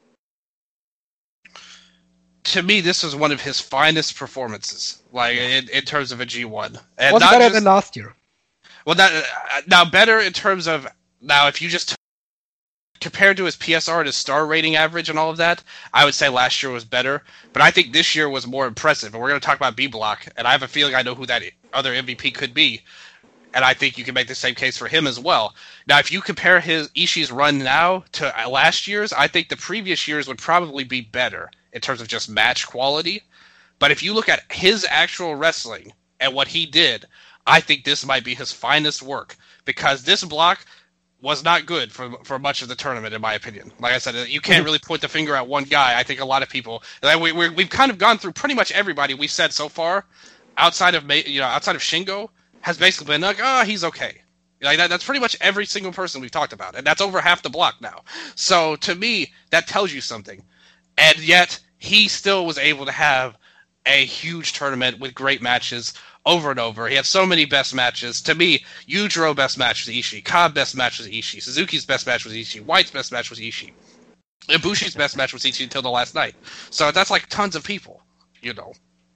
To me, this was one of his finest performances, like in, in terms of a G one. And Was not better just, than last year. well, that, uh, now better in terms of now if you just compared to his P S R and his star rating average and all of that, I would say last year was better. But I think this year was more impressive. And we're going to talk about B Block, and I have a feeling I know who that other M V P could be. And I think you can make the same case for him as well. Now, if you compare his Ishii's run now to last year's, I think the previous years would probably be better in terms of just match quality. But if you look at his actual wrestling and what he did, I think this might be his finest work, because this block was not good for for much of the tournament, in my opinion. Like I said, you can't really point the finger at one guy. I think a lot of people, like we, we're, we've kind of gone through pretty much everybody we said so far, outside of you know outside of Shingo, has basically been like, oh, he's okay. Like that, that's pretty much every single person we've talked about, and that's over half the block now. So to me, that tells you something. And yet, he still was able to have a huge tournament with great matches over and over. He had so many best matches. To me, Yujiro best match was Ishii. Cobb best match was Ishii. Suzuki's best match was Ishii. White's best match was Ishii. Ibushi's best match was Ishii until the last night. So that's like tons of people, you know.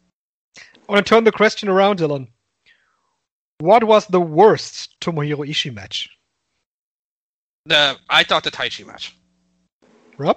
I want to turn the question around, Dylan. What was the worst Tomohiro Ishii match? The I thought the Taichi match. Rob?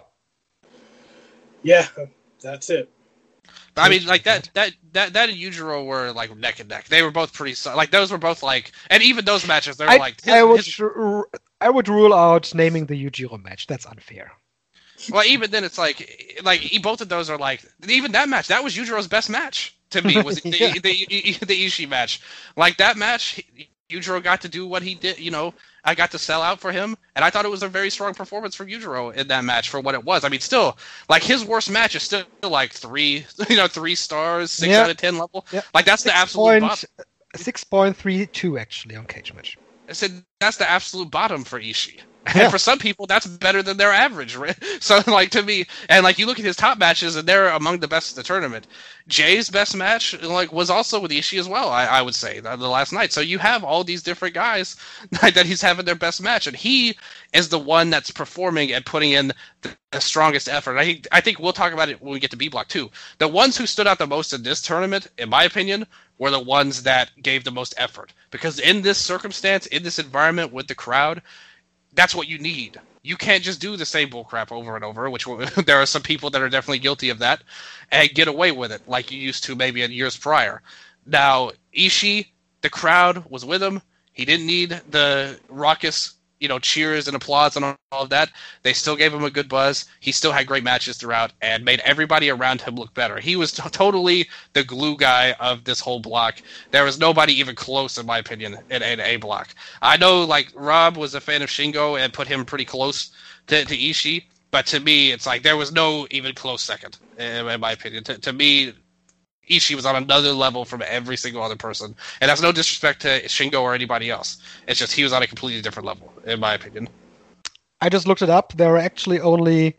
Yeah, that's it. I mean, like that, that, that, that and Yujiro were like neck and neck. They were both pretty, like those were both like, and even those matches, they were I, like. His, I would, his, r- I would rule out naming the Yujiro match. That's unfair. Well, even then, it's like, like both of those are like, even that match, that was Yujiro's best match to me. Was the, yeah. the, the the Ishii match? Like that match, Yujiro got to do what he did. You know, I got to sell out for him, and I thought it was a very strong performance from Yujiro in that match for what it was. I mean, still, like his worst match is still like three, you know, three stars, six yeah. out of ten level. Yeah. Like that's Six the absolute point, bottom. six point three two actually on Cage Match. I said that's the absolute bottom for Ishii. Yeah. And for some people, that's better than their average. Right? So, like, to me, and, like, you look at his top matches, and they're among the best of the tournament. Jay's best match, like, was also with Ishii as well, I, I would say, the, the last night. So you have all these different guys that he's having their best match, and he is the one that's performing and putting in the, the strongest effort. I think, I think we'll talk about it when we get to B-Block, too. The ones who stood out the most in this tournament, in my opinion, were the ones that gave the most effort. Because in this circumstance, in this environment with the crowd, that's what you need. You can't just do the same bullcrap over and over, which there are some people that are definitely guilty of that, and get away with it like you used to maybe in years prior. Now, Ishii, the crowd was with him. He didn't need the raucous, you know, cheers and applause and all of that. They still gave him a good buzz. He still had great matches throughout and made everybody around him look better. He was t- totally the glue guy of this whole block. There was nobody even close, in my opinion, in, in A block. I know, like, Rob was a fan of Shingo and put him pretty close to, to Ishii, but to me, it's like there was no even close second, in, in my opinion. To, to me, Ishii was on another level from every single other person. And that's no disrespect to Shingo or anybody else. It's just he was on a completely different level, in my opinion. I just looked it up. There are actually only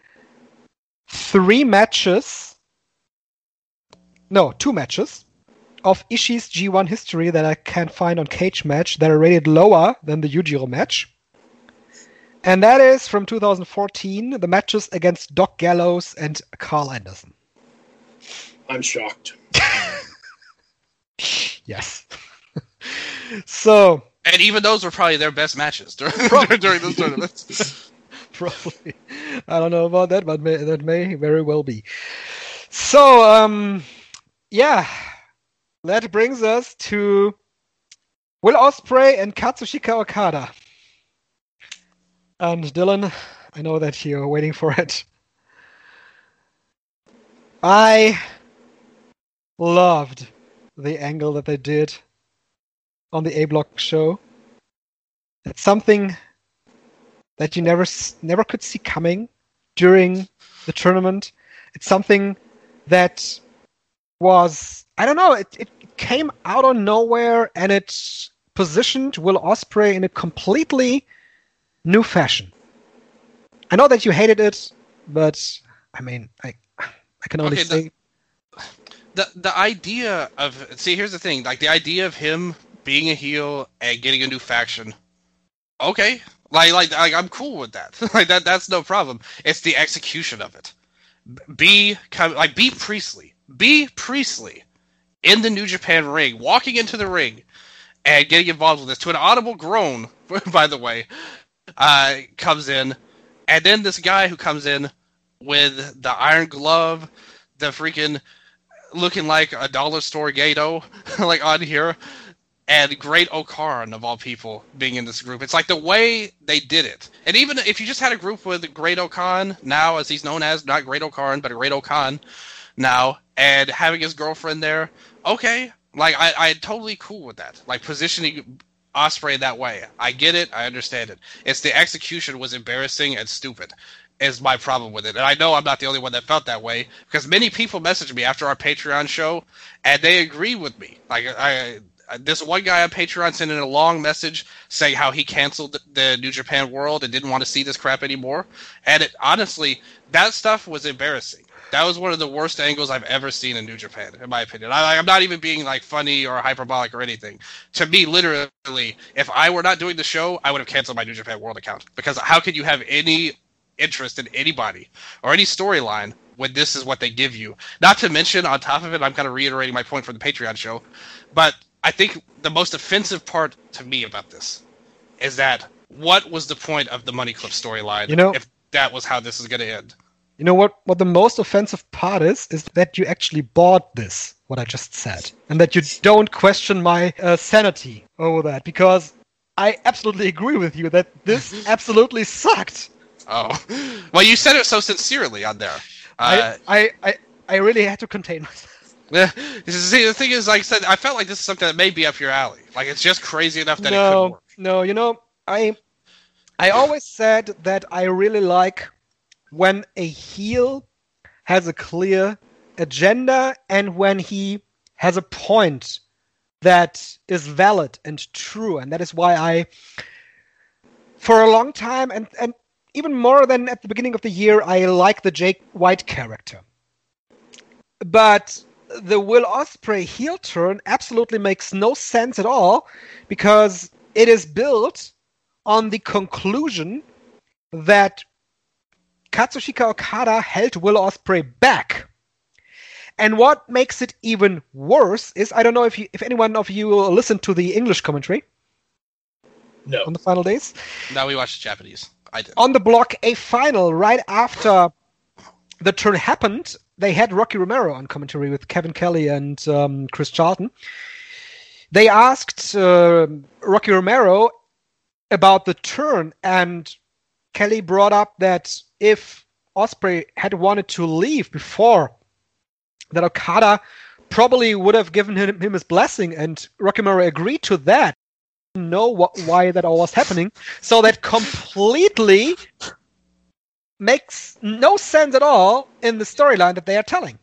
three matches, no, two matches, of Ishii's G one history that I can find on Cage Match that are rated lower than the Yujiro match. And that is from two thousand fourteen, the matches against Doc Gallows and Carl Anderson. I'm shocked. Yes. So. And even those were probably their best matches during, during those tournaments. Probably. I don't know about that, but may, that may very well be. So, um, yeah. That brings us to Will Ospreay and Katsushika Okada. And Dylan, I know that you're waiting for it. I loved the angle that they did on the A Block show. It's something that you never never could see coming during the tournament. It's something that was, I don't know, it, it came out of nowhere and it positioned Will Ospreay in a completely new fashion. I know that you hated it, but I mean, I I can only okay, say... The, the, the idea of... See, here's the thing. Like, the idea of him being a heel and getting a new faction, okay. Like, like, like I'm cool with that. Like, that that's no problem. It's the execution of it. B, like, B Priestley. B Priestley in the New Japan ring, walking into the ring and getting involved with this, to an audible groan, by the way, uh, comes in And then this guy who comes in with the iron glove, the freaking looking like a dollar store Gato, like on here, and Great Okarn of all people being in this group. It's like the way they did it. And even if you just had a group with Great Okan, now as he's known as, not Great Okarn, but Great Okan now, and having his girlfriend there, okay, like I, I'm totally cool with that. Like positioning Ospreay that way. I get it, I understand it. It's the execution was embarrassing and stupid. Is my problem with it. And I know I'm not the only one that felt that way, because many people messaged me after our Patreon show, and they agreed with me. Like, I, I this one guy on Patreon sent in a long message saying how he canceled the, the New Japan World and didn't want to see this crap anymore. And it, honestly, that stuff was embarrassing. That was one of the worst angles I've ever seen in New Japan, in my opinion. I, I'm not even being, like, funny or hyperbolic or anything. To me, literally, if I were not doing the show, I would have canceled my New Japan World account. Because how could you have any interest in anybody or any storyline when this is what they give you? Not to mention, on top of it, I'm kind of reiterating my point from the Patreon show, but I think the most offensive part to me about this is that what was the point of the Money Clip storyline, you know, if that was how this is going to end? You know what, what the most offensive part is? Is that you actually bought this, what I just said, and that you don't question my uh, sanity over that, because I absolutely agree with you that this absolutely sucked. Oh, well, you said it so sincerely on there. Uh, I, I, I, I really had to contain myself. Yeah, see, the thing is, like I said, I felt like this is something that may be up your alley. Like, it's just crazy enough that no, it couldn't work. No, you know, I, I always said that I really like when a heel has a clear agenda and when he has a point that is valid and true, and that is why I, for a long time, and and. Even more than at the beginning of the year, I like the Jake White character. But the Will Ospreay heel turn absolutely makes no sense at all, because it is built on the conclusion that Katsushika Okada held Will Ospreay back. And what makes it even worse is, I don't know if you, if anyone of you listened to the English commentary. No. On the final days. No, we watched the Japanese. I did. On the Block A final, right after the turn happened, they had Rocky Romero on commentary with Kevin Kelly and um, Chris Charlton. They asked uh, Rocky Romero about the turn, and Kelly brought up that if Ospreay had wanted to leave before, that Okada probably would have given him, him his blessing, and Rocky Romero agreed to that. Know what, why that all was happening, so that completely makes no sense at all in the storyline that they are telling.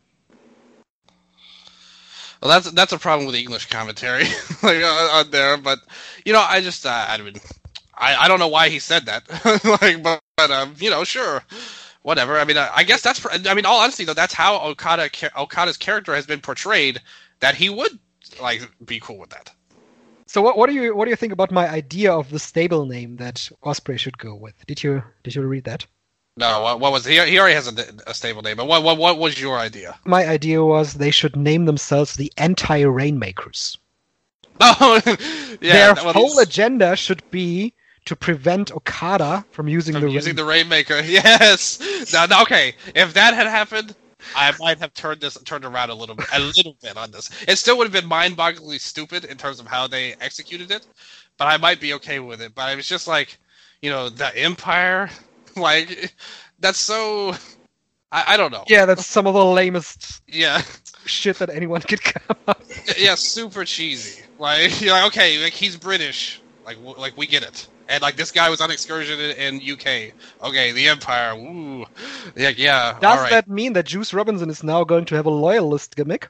Well, that's that's a problem with the English commentary, like on, on there. But you know, I just uh, I mean, I, I don't know why he said that, like, but, but um, you know, sure, whatever. I mean, I, I guess that's. I mean, all honesty though, that's how Okada Okada's character has been portrayed. That he would like be cool with that. So what, what do you what do you think about my idea of the stable name that Ospreay should go with? Did you did you read that? No, what, what was he? He already has a, a stable name. But what what what was your idea? My idea was they should name themselves the Anti-Rainmakers. Oh, yeah. Their well, whole agenda should be to prevent Okada from using from the using rain- the Rainmaker. Yes. Now, now, okay, if that had happened, I might have turned this turned around a little bit, a little bit on this. It still would have been mind-bogglingly stupid in terms of how they executed it, but I might be okay with it. But it was just like, you know, the Empire, like that's so. I, I don't know. Yeah, that's some of the lamest Yeah. shit that anyone could come up. Yeah, super cheesy. Like, you're like, okay, like he's British, like w- like we get it. And like this guy was on excursion in, in U K. Okay, the Empire. Woo. Yeah, yeah. Does all right. that mean that Juice Robinson is now going to have a loyalist gimmick?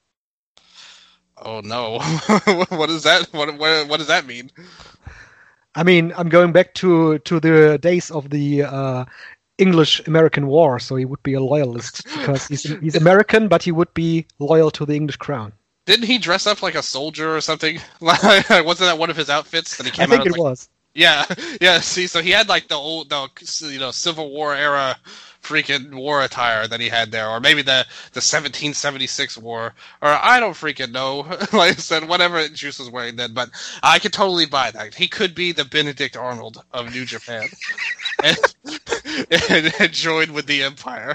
Oh no! What is that? What, what what does that mean? I mean, I'm going back to to the days of the uh, English-American War, so he would be a loyalist because he's he's American, but he would be loyal to the English crown. Didn't he dress up like a soldier or something? Like, wasn't that one of his outfits that he I came think out? it As, like, was. Yeah, yeah. See, so he had like the old, the you know, Civil War era freaking war attire that he had there, or maybe the the seventeen seventy-six war, or I don't freaking know. Like I said, whatever Juice was wearing then, but I could totally buy that. He could be the Benedict Arnold of New Japan. and, and, and join with the Empire.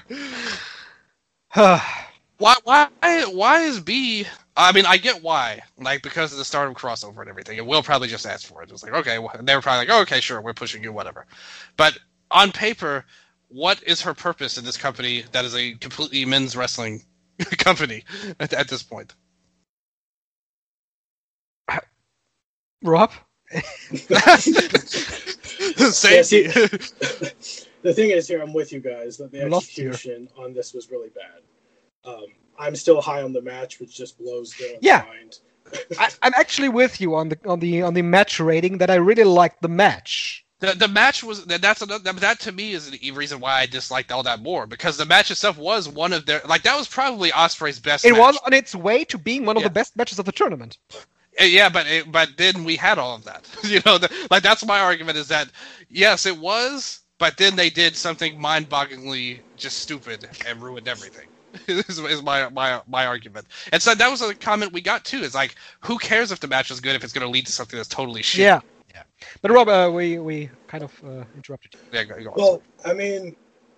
Why? Why? Why is B? I mean, I get why, like because of the Stardom crossover and everything. And Will probably just asked for it. It was like, okay, well, they were probably like, oh, okay, sure, we're pushing you, whatever. But on paper, what is her purpose in this company that is a completely men's wrestling company at, at this point? Rob? Safety. Yeah, see, the thing is here, I'm with you guys that the Lost here. execution on this was really bad. Um, I'm still high on the match, which just blows Dylan's Yeah. mind. I, I'm actually with you on the on the on the match rating that I really liked the match. The the match was that's another, that to me is the reason why I disliked all that more, because the match itself was one of their like that was probably Ospreay's best. It match. was on its way to being one of Yeah. the best matches of the tournament. Uh, Yeah, but it, but then we had all of that. You know, the, like that's my argument is that yes, it was, but then they did something mind-bogglingly just stupid and ruined everything. is, is my my my argument. And so that was a comment we got too. Is like, who cares if the match is good if it's going to lead to something that's totally shit? Yeah, yeah. But Rob, uh, we we kind of uh, interrupted you. Yeah, go, go on. Well, I mean,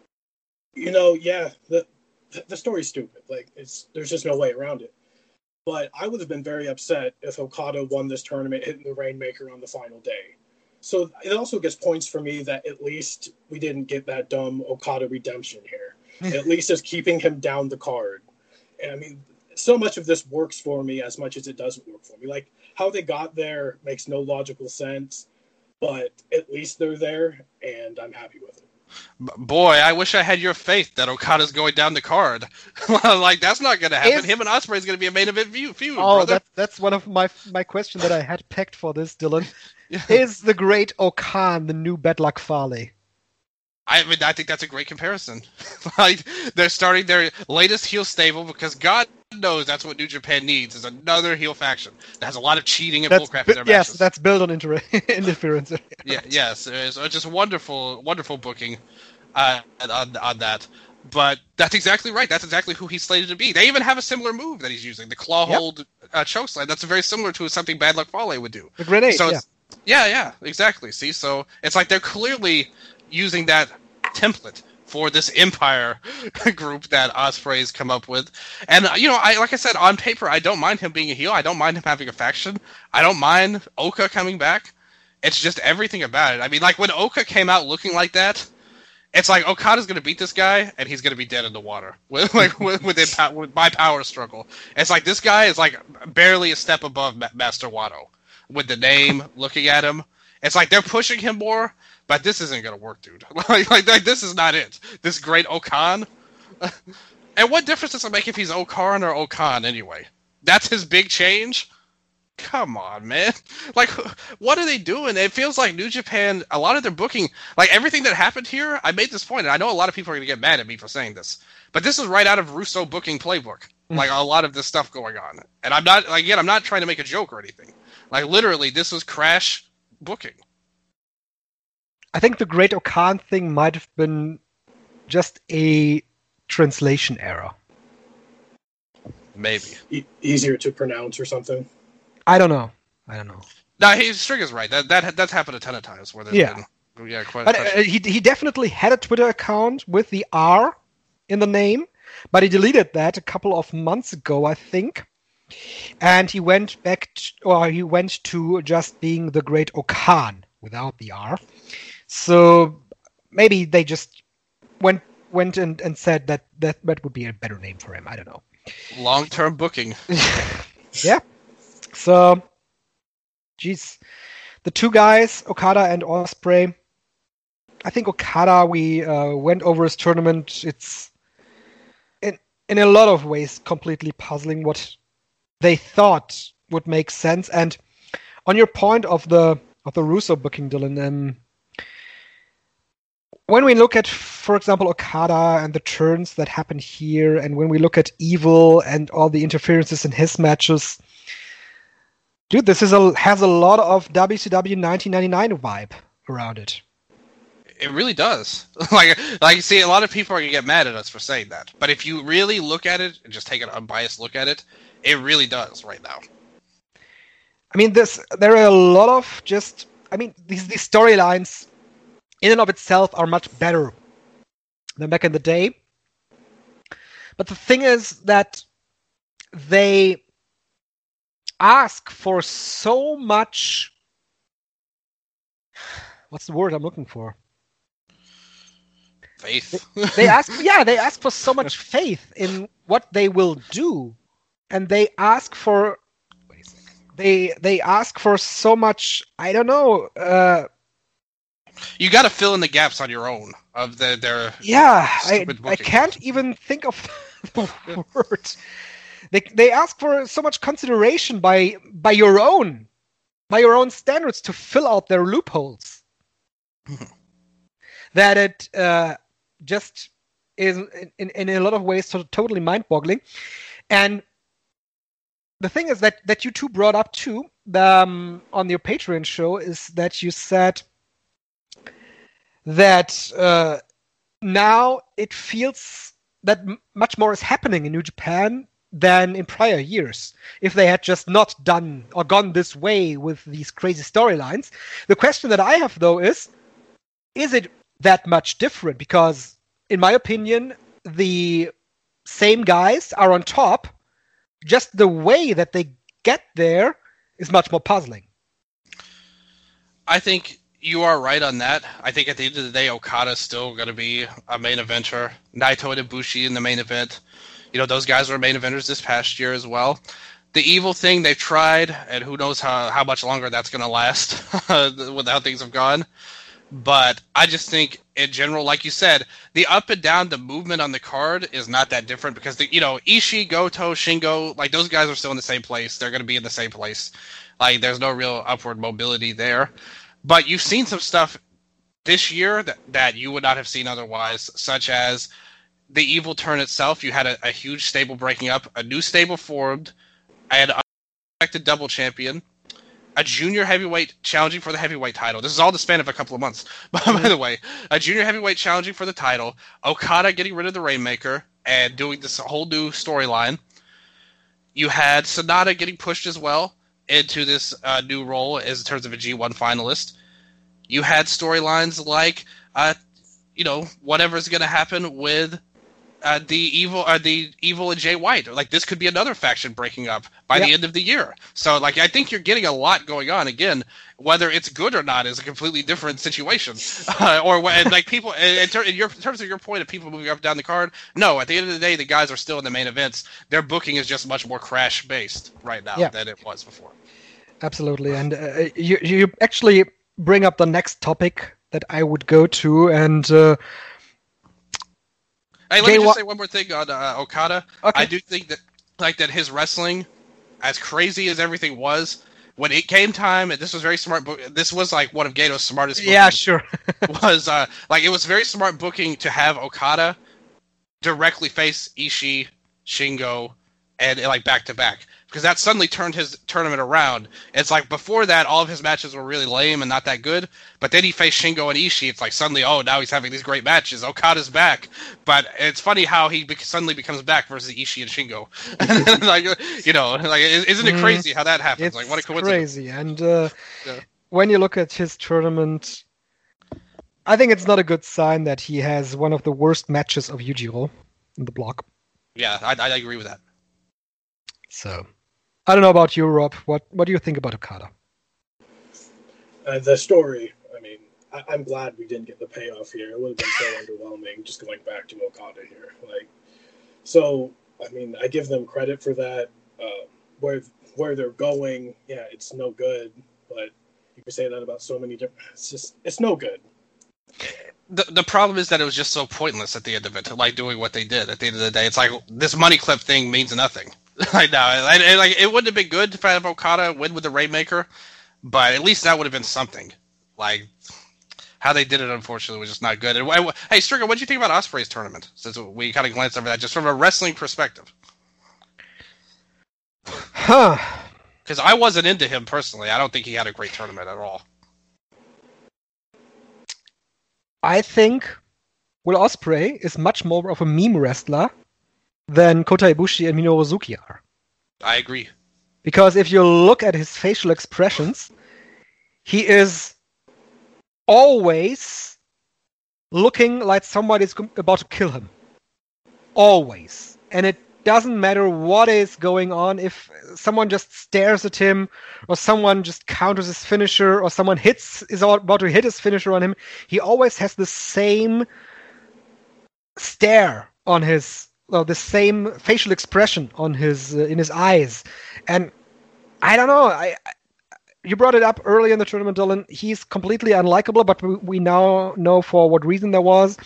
you know, yeah, the the story's stupid. Like, it's there's just no way around it. But I would have been very upset if Okada won this tournament, hitting the Rainmaker on the final day. So it also gets points for me that at least we didn't get that dumb Okada redemption here. At least it's keeping him down the card. And I mean, so much of this works for me as much as it doesn't work for me. Like, how they got there makes no logical sense, but at least they're there, and I'm happy with it. B- Boy, I wish I had your faith that Okada's going down the card. Like, that's not going to happen. Is- Him and Ospreay is going to be a main event feud, feud Oh, brother. that, that's one of my my question that I had picked for this, Dylan. Yeah. Is the Great Okan the new Bad Luck Fale? I mean, I think that's a great comparison. Like, they're starting their latest heel stable because God knows that's what New Japan needs is another heel faction that has a lot of cheating and That's bullcrap bu- in their yes, matches. that's built on inter- interference. Yeah, yes, it's it's just wonderful, wonderful booking uh, on on that. But that's exactly right. That's exactly who he's slated to be. They even have a similar move that he's using, the claw Yep. hold uh, choke slam. That's very similar to something Bad Luck Fale would do. The grenade. So yeah. it's, yeah, yeah, exactly. See, so it's like they're clearly using that template for this Empire group that Ospreay's come up with. And, uh, you know, I like I said, on paper, I don't mind him being a heel. I don't mind him having a faction. I don't mind Oka coming back. It's just everything about it. I mean, like, when Oka came out looking like that, it's like Okada's going to beat this guy, and he's going to be dead in the water with like with, with, impa- with my power struggle. It's like this guy is like barely a step above Ma- Master Wato with the name, looking at him. It's like they're pushing him more, but this isn't going to work, dude. like, like, like, this is not it. This great Okan. And what difference does it make if he's Okarn or Okan anyway? That's his big change? Come on, man. Like, what are they doing? It feels like New Japan, a lot of their booking, like everything that happened here, I made this point, and I know a lot of people are going to get mad at me for saying this, but this is right out of Russo booking playbook. Like, a lot of this stuff going on. And I'm not, like, again, I'm not trying to make a joke or anything. Like, literally, this was crash booking. I think the Great Okan thing might have been just a translation error. Maybe. E- easier to pronounce or something. I don't know. I don't know. No, he, Stringer's right. That, that, that's happened a ton of times. Where there's Yeah. been, yeah, quite, But quite- uh, he he definitely had a Twitter account with the R in the name, but he deleted that a couple of months ago, I think. And he went back, to, or he went to just being the Great Okan without the R. So maybe they just went went and, and said that, that that would be a better name for him. I don't know. long-term booking. Yeah. So, geez, the two guys, Okada and Ospreay. I think Okada, we uh, went over his tournament. It's in in a lot of ways completely puzzling what they thought would make sense. And on your point of the of the Russo booking, Dylan, um, when we look at, for example, Okada and the turns that happen here, and when we look at Evil and all the interferences in his matches, dude, this is a has a lot of W C W nineteen ninety-nine vibe around it. It really does. like, like, see, a lot of people are gonna get mad at us for saying that, but if you really look at it and just take an unbiased look at it, it really does right now. I mean, this there are a lot of just. I mean, these these storylines in and of itself are much better than back in the day. But the thing is that they ask for so much. What's the word I'm looking for? Faith. They, they ask, yeah, they ask for so much faith in what they will do, and they ask for. Wait a second. They they ask for so much. I don't know. Uh, You got to fill in the gaps on your own of the, their. Yeah, I stupid I booking. can't even think of the word. They they ask for so much consideration by by your own by your own standards to fill out their loopholes that it uh, just is in, in a lot of ways sort of totally mind-boggling. And the thing is that that you two brought up too um, on your Patreon show is that you said that uh, now it feels that m- much more is happening in New Japan than in prior years. If they had just not done or gone this way with these crazy storylines. The question that I have, though, is, is it that much different? Because, in my opinion, the same guys are on top. Just the way that they get there is much more puzzling. I think you are right on that. I think at the end of the day, Okada's still going to be a main eventer. Naito and Ibushi in the main event. You know, those guys were main eventers this past year as well. The evil thing, they've tried, and who knows how, how much longer that's going to last with how things have gone. But I just think, in general, like you said, the up and down, the movement on the card is not that different because, the, you know, Ishii, Goto, Shingo, like, those guys are still in the same place. They're going to be in the same place. Like, there's no real upward mobility there. But you've seen some stuff this year that, that you would not have seen otherwise, such as the evil turn itself. You had a, a huge stable breaking up, a new stable formed, an unexpected double champion, a junior heavyweight challenging for the heavyweight title. This is all the span of a couple of months, by the way. A junior heavyweight challenging for the title, Okada getting rid of the Rainmaker and doing this whole new storyline. You had Sonata getting pushed as well into this uh, new role as in terms of a G one finalist. You had storylines like, uh, you know, whatever's going to happen with uh, the evil, uh, the evil and Jay White. Like, this could be another faction breaking up by Yep. the end of the year. So, like, I think you're getting a lot going on. Again, whether it's good or not is a completely different situation. Uh, or when, like, people, in, ter- in, your, in terms of your point of people moving up and down the card, no. At the end of the day, the guys are still in the main events. Their booking is just much more crash based right now Yeah. than it was before. Absolutely. And uh, you, you actually bring up the next topic that I would go to. And uh, Hey, let Jay me just Wa- say one more thing on uh, Okada. Okay. I do think that, like, that his wrestling, as crazy as everything was, when it came time, and this was very smart. Book- this was like one of Gato's smartest. yeah, bookings, sure. was uh, like it was very smart booking to have Okada directly face Ishii, Shingo, and like back to back. Because that suddenly turned his tournament around. It's like before that, all of his matches were really lame and not that good. But then he faced Shingo and Ishii. It's like suddenly, oh, now he's having these great matches. Okada's back. But it's funny how he be- suddenly becomes back versus Ishii and Shingo. Like, you know, like isn't it Mhm. crazy how that happens? It's Like, what a coincidence. crazy. And uh, Yeah. when you look at his tournament, I think it's not a good sign that he has one of the worst matches of Yujiro in the block. Yeah, I, I agree with that. So, I don't know about you, Rob. What What do you think about Okada? Uh, the story, I mean, I, I'm glad we didn't get the payoff here. It would have been so underwhelming just going back to Okada here. Like, so, I mean, I give them credit for that. Uh, where where they're going, yeah, it's no good. But you can say that about so many different. It's just, it's no good. The the problem is that it was just so pointless at the end of it, like doing what they did. At the end of the day, it's like this money clip thing means nothing right now. And, and, like it wouldn't have been good to have Okada win with the Rainmaker, but at least that would have been something. Like how they did it, unfortunately, was just not good. And, and, hey, Stricker, what did you think about Ospreay's tournament? Since we kind of glanced over that, just from a wrestling perspective, Huh. because I wasn't into him personally. I don't think he had a great tournament at all. I think Will Ospreay is much more of a meme wrestler than Kota Ibushi and Minoru Suzuki are. I agree. Because if you look at his facial expressions, he is always looking like somebody's go- about to kill him. Always. And it doesn't matter what is going on. If someone just stares at him, or someone just counters his finisher, or someone hits is about to hit his finisher on him, he always has the same stare on his, well, the same facial expression on his uh, in his eyes. And I don't know. I, I you brought it up early in the tournament, Dylan. He's completely unlikable, but we, we now know for what reason there was.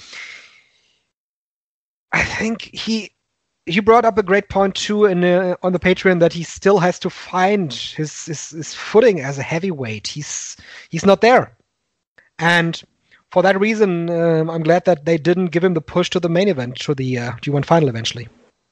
I think he you brought up a great point too in uh, on the Patreon that he still has to find his, his his footing as a heavyweight. He's he's not there, and for that reason, um, I'm glad that they didn't give him the push to the main event, to the uh, G one final eventually.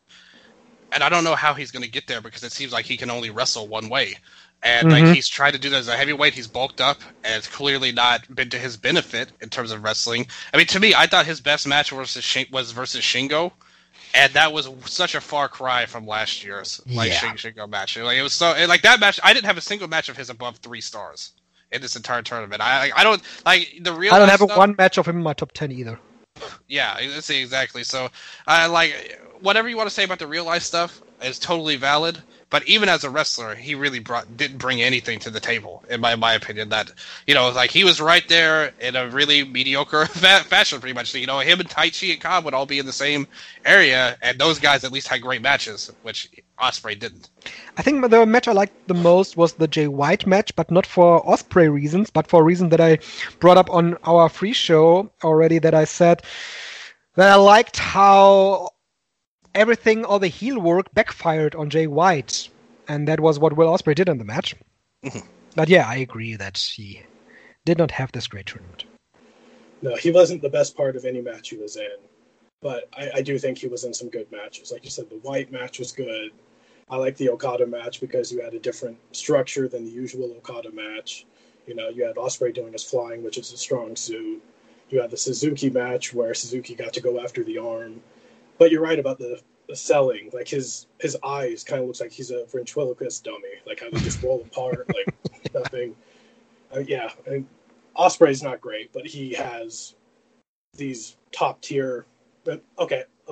And I don't know how he's going to get there because it seems like he can only wrestle one way. And Mm-hmm. like he's tried to do that as a heavyweight. He's bulked up, and it's clearly not been to his benefit in terms of wrestling. I mean, to me, I thought his best match versus Shin- was versus Shingo, and that was such a far cry from last year's like Yeah. Shin- Shingo match. Like it was so and, like that match. I didn't have a single match of his above three stars in this entire tournament. I I don't like the real. I don't have a stuff, one match of him in my top ten either. Yeah, I see exactly. So, I like whatever you want to say about the real life stuff is totally valid. But even as a wrestler, he really brought didn't bring anything to the table, in my my opinion. That you know, like he was right there in a really mediocre fa- fashion, pretty much. You know, him and Taichi and Cobb would all be in the same area, and those guys at least had great matches, which Ospreay didn't. I think the match I liked the most was the Jay White match, but not for Ospreay reasons, but for a reason that I brought up on our free show already, that I said that I liked how everything, all the heel work backfired on Jay White, and that was what Will Ospreay did in the match. Mhm. But yeah, I agree that he did not have this great tournament. No, he wasn't the best part of any match he was in, but I, I do think he was in some good matches. Like you said, the White match was good. I like the Okada match because you had a different structure than the usual Okada match. You know, you had Ospreay doing his flying, which is a strong suit. You had the Suzuki match where Suzuki got to go after the arm. But you're right about the, the selling. Like his his eyes kind of looks like he's a ventriloquist dummy. Like how they just roll apart, like nothing. Uh, yeah, I mean, Ospreay's not great, but he has these top tier. Okay, uh,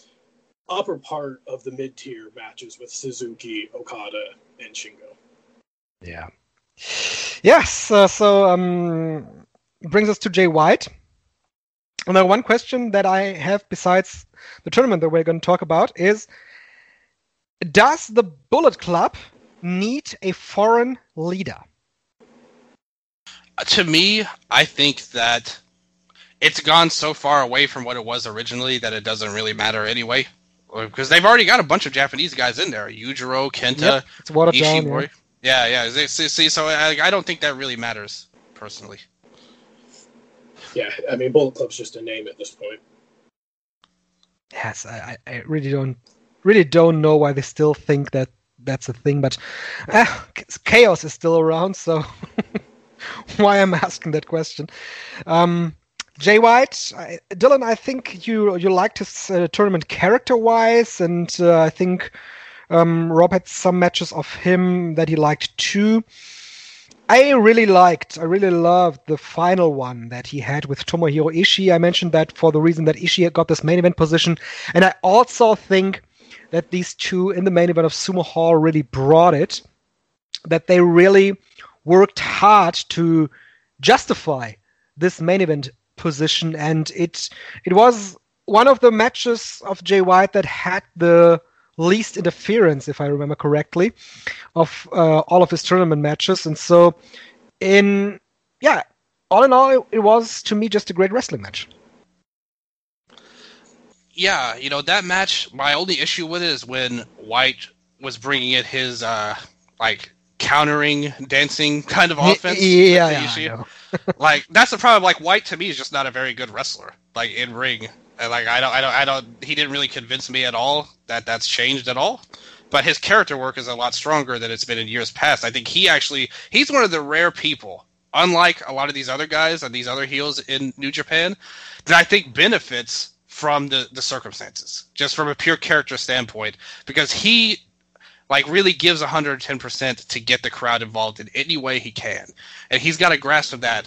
upper part of the mid tier matches with Suzuki, Okada, and Shingo. Yeah. Yes. Uh, so um, brings us to Jay White. Now, one question that I have besides the tournament that we're going to talk about is: does the Bullet Club need a foreign leader? To me, I think that it's gone so far away from what it was originally that it doesn't really matter anyway. Because they've already got a bunch of Japanese guys in there. Yujiro, Kenta, Yep, it's watered down. Ishimori. Yeah. Yeah, yeah. See, see, so I, I don't think that really matters, personally. Yeah, I mean, Bullet Club's just a name at this point. Yes, I, I I really don't really don't know why they still think that that's a thing, but uh, chaos is still around, so why I'm asking that question. Um, Jay White, I, Dylan, I think you you liked his uh, tournament character-wise, and uh, I think um, Rob had some matches of him that he liked too. I really liked, I really loved the final one that he had with Tomohiro Ishii. I mentioned that for the reason that Ishii got this main event position. And I also think that these two in the main event of Sumo Hall really brought it. That they really worked hard to justify this main event position. And it it was one of the matches of Jay White that had the least interference, if I remember correctly, of uh, all of his tournament matches. And so, in yeah, all in all, it, it was to me just a great wrestling match. Yeah, you know, that match, my only issue with it is when White was bringing in his, uh, like, countering, dancing kind of offense. Yeah, with yeah, Ishii. I know. Like, that's the problem. Like, White, to me, is just not a very good wrestler, like, in ring. And, like, I don't, I don't, I don't, he didn't really convince me at all that that's changed at all. But his character work is a lot stronger than it's been in years past. I think he actually, he's one of the rare people, unlike a lot of these other guys and these other heels in New Japan, that I think benefits from the, the circumstances, just from a pure character standpoint, because he, like, really gives one hundred ten percent to get the crowd involved in any way he can. And he's got a grasp of that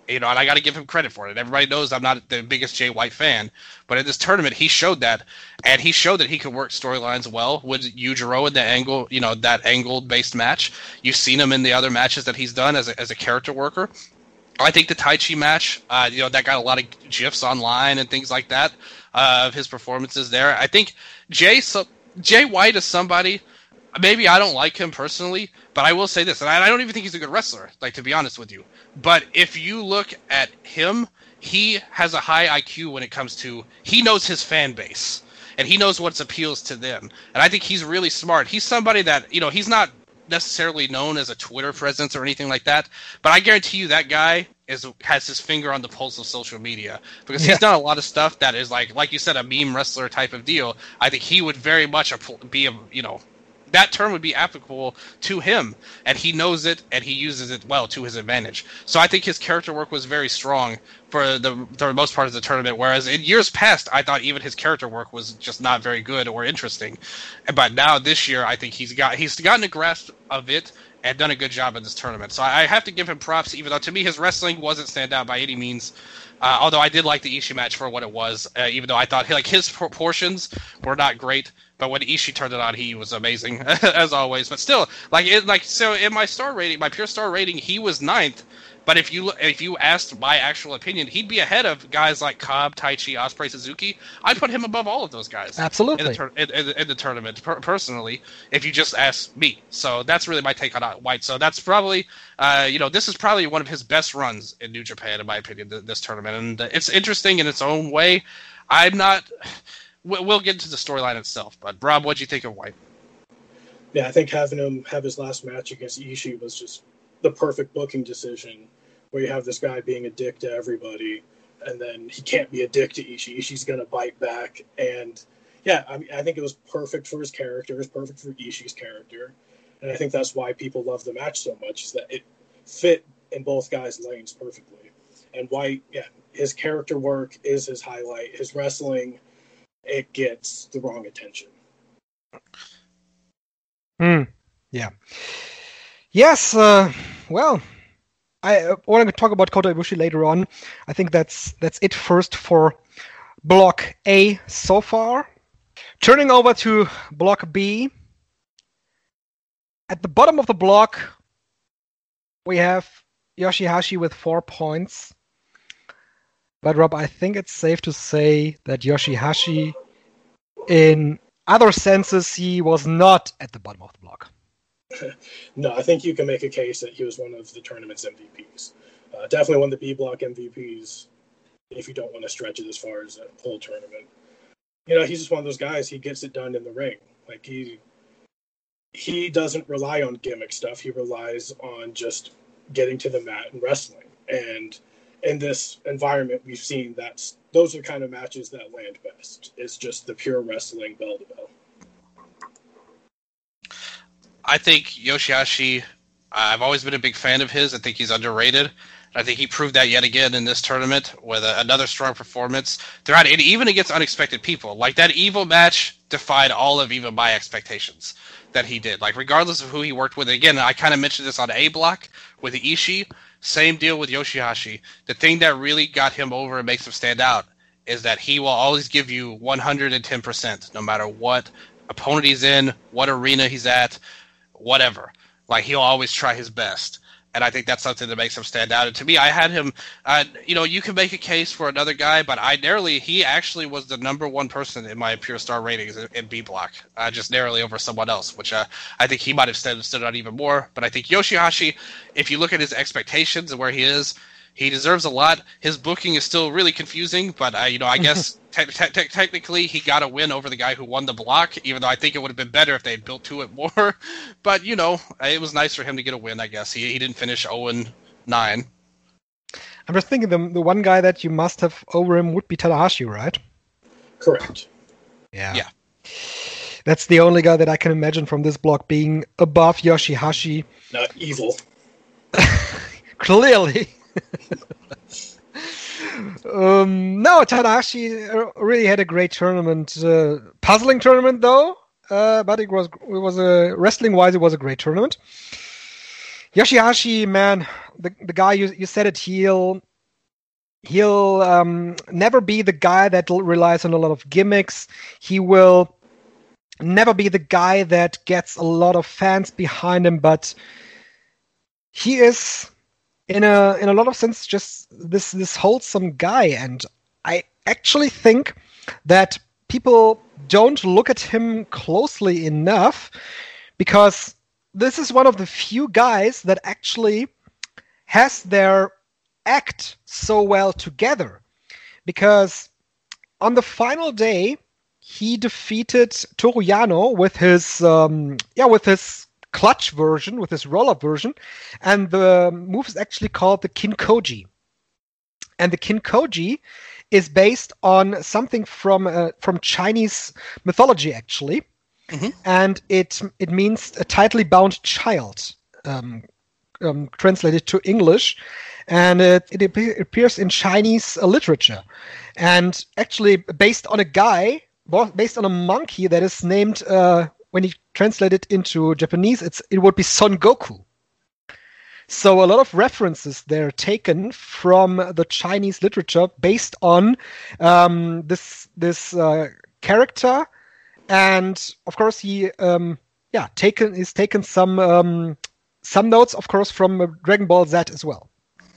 You know, and I got to give him credit for it. Everybody knows I'm not the biggest Jay White fan, but in this tournament, he showed that, and he showed that he could work storylines well with Yujiro in the angle, you know, that angle-based match. You've seen him in the other matches that he's done as a, as a character worker. I think the Taichi match, uh, you know, that got a lot of GIFs online and things like that uh, of his performances there. I think Jay so, Jay White is somebody. Maybe I don't like him personally, but I will say this, and I don't even think he's a good wrestler, like, to be honest with you. But if you look at him, he has a high I Q when it comes to, he knows his fan base, and he knows what appeals to them. And I think he's really smart. He's somebody that, you know, he's not necessarily known as a Twitter presence or anything like that, but I guarantee you that guy is has his finger on the pulse of social media, because he's yeah. done a lot of stuff that is like, like you said, a meme wrestler type of deal. I think he would very much be a, you know, that term would be applicable to him, and he knows it, and he uses it well to his advantage. So I think his character work was very strong for the, for the most part of the tournament, whereas in years past, I thought even his character work was just not very good or interesting. But now this year, I think he's got he's gotten a grasp of it and done a good job in this tournament. So I have to give him props, even though to me his wrestling wasn't stand out by any means. Uh, although I did like the Ishii match for what it was, uh, even though I thought like his proportions were not great. But when Ishii turned it on, he was amazing as always. But still, like it, like so in my star rating, my pure star rating, he was ninth. But if you if you asked my actual opinion, he'd be ahead of guys like Cobb, Taichi, Ospreay, Suzuki. I'd put him above all of those guys. Absolutely. In the, tur- in, in, in the tournament, per- personally, if you just ask me. So that's really my take on White. So that's probably, uh, you know, this is probably one of his best runs in New Japan, in my opinion, th- this tournament. And uh, it's interesting in its own way. I'm not... We'll get into the storyline itself, but Rob, what'd you think of White? Yeah, I think having him have his last match against Ishii was just the perfect booking decision, where you have this guy being a dick to everybody, and then he can't be a dick to Ishii. Ishii's going to bite back, and yeah, I mean, I think it was perfect for his character. It was perfect for Ishii's character, and I think that's why people love the match so much, is that it fit in both guys' lanes perfectly. And White, yeah, his character work is his highlight. His wrestling, it gets the wrong attention. Hmm. Yeah. Yes. Uh, well, I uh, want to talk about Kota Ibushi later on. I think that's that's it first for Block A so far. Turning over to Block B. At the bottom of the block, we have Yoshihashi with four points. But Rob, I think it's safe to say that Yoshihashi, in other senses, he was not at the bottom of the block. No, I think you can make a case that he was one of the tournament's M V Ps. Uh, definitely one of the B block M V Ps, if you don't want to stretch it as far as a whole tournament. You know, he's just one of those guys, he gets it done in the ring. Like, he he doesn't rely on gimmick stuff. He relies on just getting to the mat and wrestling. And in this environment, we've seen that those are kind of matches that land best. It's just the pure wrestling bell to bell. I think Yoshihashi, I've always been a big fan of his. I think he's underrated. I think he proved that yet again in this tournament with a, another strong performance throughout it, even against unexpected people. Like, that Evil match defied all of even my expectations that he did. Like, regardless of who he worked with. Again, I kind of mentioned this on A Block with the Ishii. Same deal with Yoshihashi. The thing that really got him over and makes him stand out is that he will always give you one hundred ten percent, no matter what opponent he's in, what arena he's at, whatever. Like, he'll always try his best. And I think that's something that makes him stand out. And to me, I had him, uh, you know, you can make a case for another guy, but I narrowly, he actually was the number one person in my pure star ratings in, in B Block, uh, just narrowly over someone else, which uh, I think he might have stood, stood out even more. But I think Yoshihashi, if you look at his expectations and where he is, he deserves a lot. His booking is still really confusing, but, uh, you know, I guess te- te- te- technically he got a win over the guy who won the block, even though I think it would have been better if they had built to it more. But, you know, it was nice for him to get a win, I guess. He he didn't finish oh and nine. I'm just thinking the the one guy that you must have over him would be Tanahashi, right? Correct. Yeah. Yeah. That's the only guy that I can imagine from this block being above Yoshihashi. Not evil. Clearly. um, no, Tanahashi really had a great tournament. Uh, puzzling tournament, though. Uh, but it was it was a wrestling-wise, it was a great tournament. Yoshihashi, man, the the guy you you said it heel. He'll um, never be the guy that l- relies on a lot of gimmicks. He will never be the guy that gets a lot of fans behind him, but he is, in a in a lot of sense, just this this wholesome guy. And I actually think that people don't look at him closely enough, because this is one of the few guys that actually has their act so well together. Because on the final day, he defeated Toru Yano with his um, yeah with his clutch version, with his roll-up version, and the move is actually called the Kinkoji. And the Kinkoji is based on something from uh, from Chinese mythology, actually, Mhm. and it it means a tightly bound child, um, um, translated to English, and it, it appe- appears in Chinese uh, literature, and actually based on a guy, bo- based on a monkey that is named, uh, when you translate it into Japanese, it's it would be Son Goku. So a lot of references there taken from the Chinese literature based on um, this this uh, character, and of course he um, yeah taken is taken some um, some notes, of course, from uh, Dragon Ball Z as well.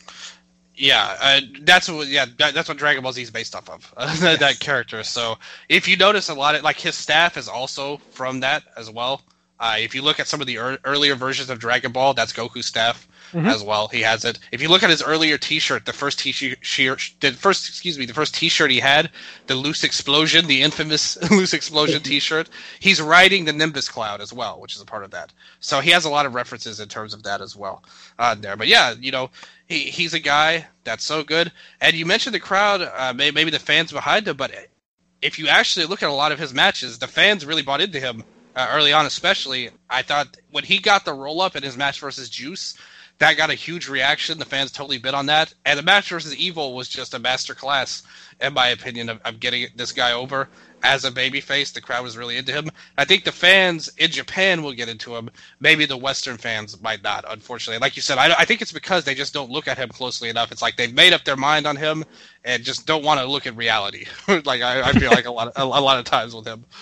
Yeah, uh, that's what. Yeah, that, that's what Dragon Ball Z is based off of. Uh, that, that character. So if you notice, a lot of like his staff is also from that as well. Uh, if you look at some of the er- earlier versions of Dragon Ball, that's Goku's staff Mhm. as well. He has it. If you look at his earlier T-shirt, the first T-shirt, the first excuse me, the first T-shirt he had, the Loose Explosion, the infamous Loose Explosion T-shirt, he's riding the Nimbus Cloud as well, which is a part of that. So he has a lot of references in terms of that as well uh, there. But yeah, you know, he he's a guy that's so good. And you mentioned the crowd, uh, maybe, maybe the fans behind him, but if you actually look at a lot of his matches, the fans really bought into him uh, early on. Especially, I thought when he got the roll up in his match versus Juice, that got a huge reaction. The fans totally bid on that. And the match versus Evil was just a masterclass, in my opinion, of, of getting this guy over as a babyface. The crowd was really into him. I think the fans in Japan will get into him. Maybe the Western fans might not, unfortunately. Like you said, I, I think it's because they just don't look at him closely enough. It's like they've made up their mind on him and just don't want to look at reality. like I, I feel like a lot of, a, a lot of times with him.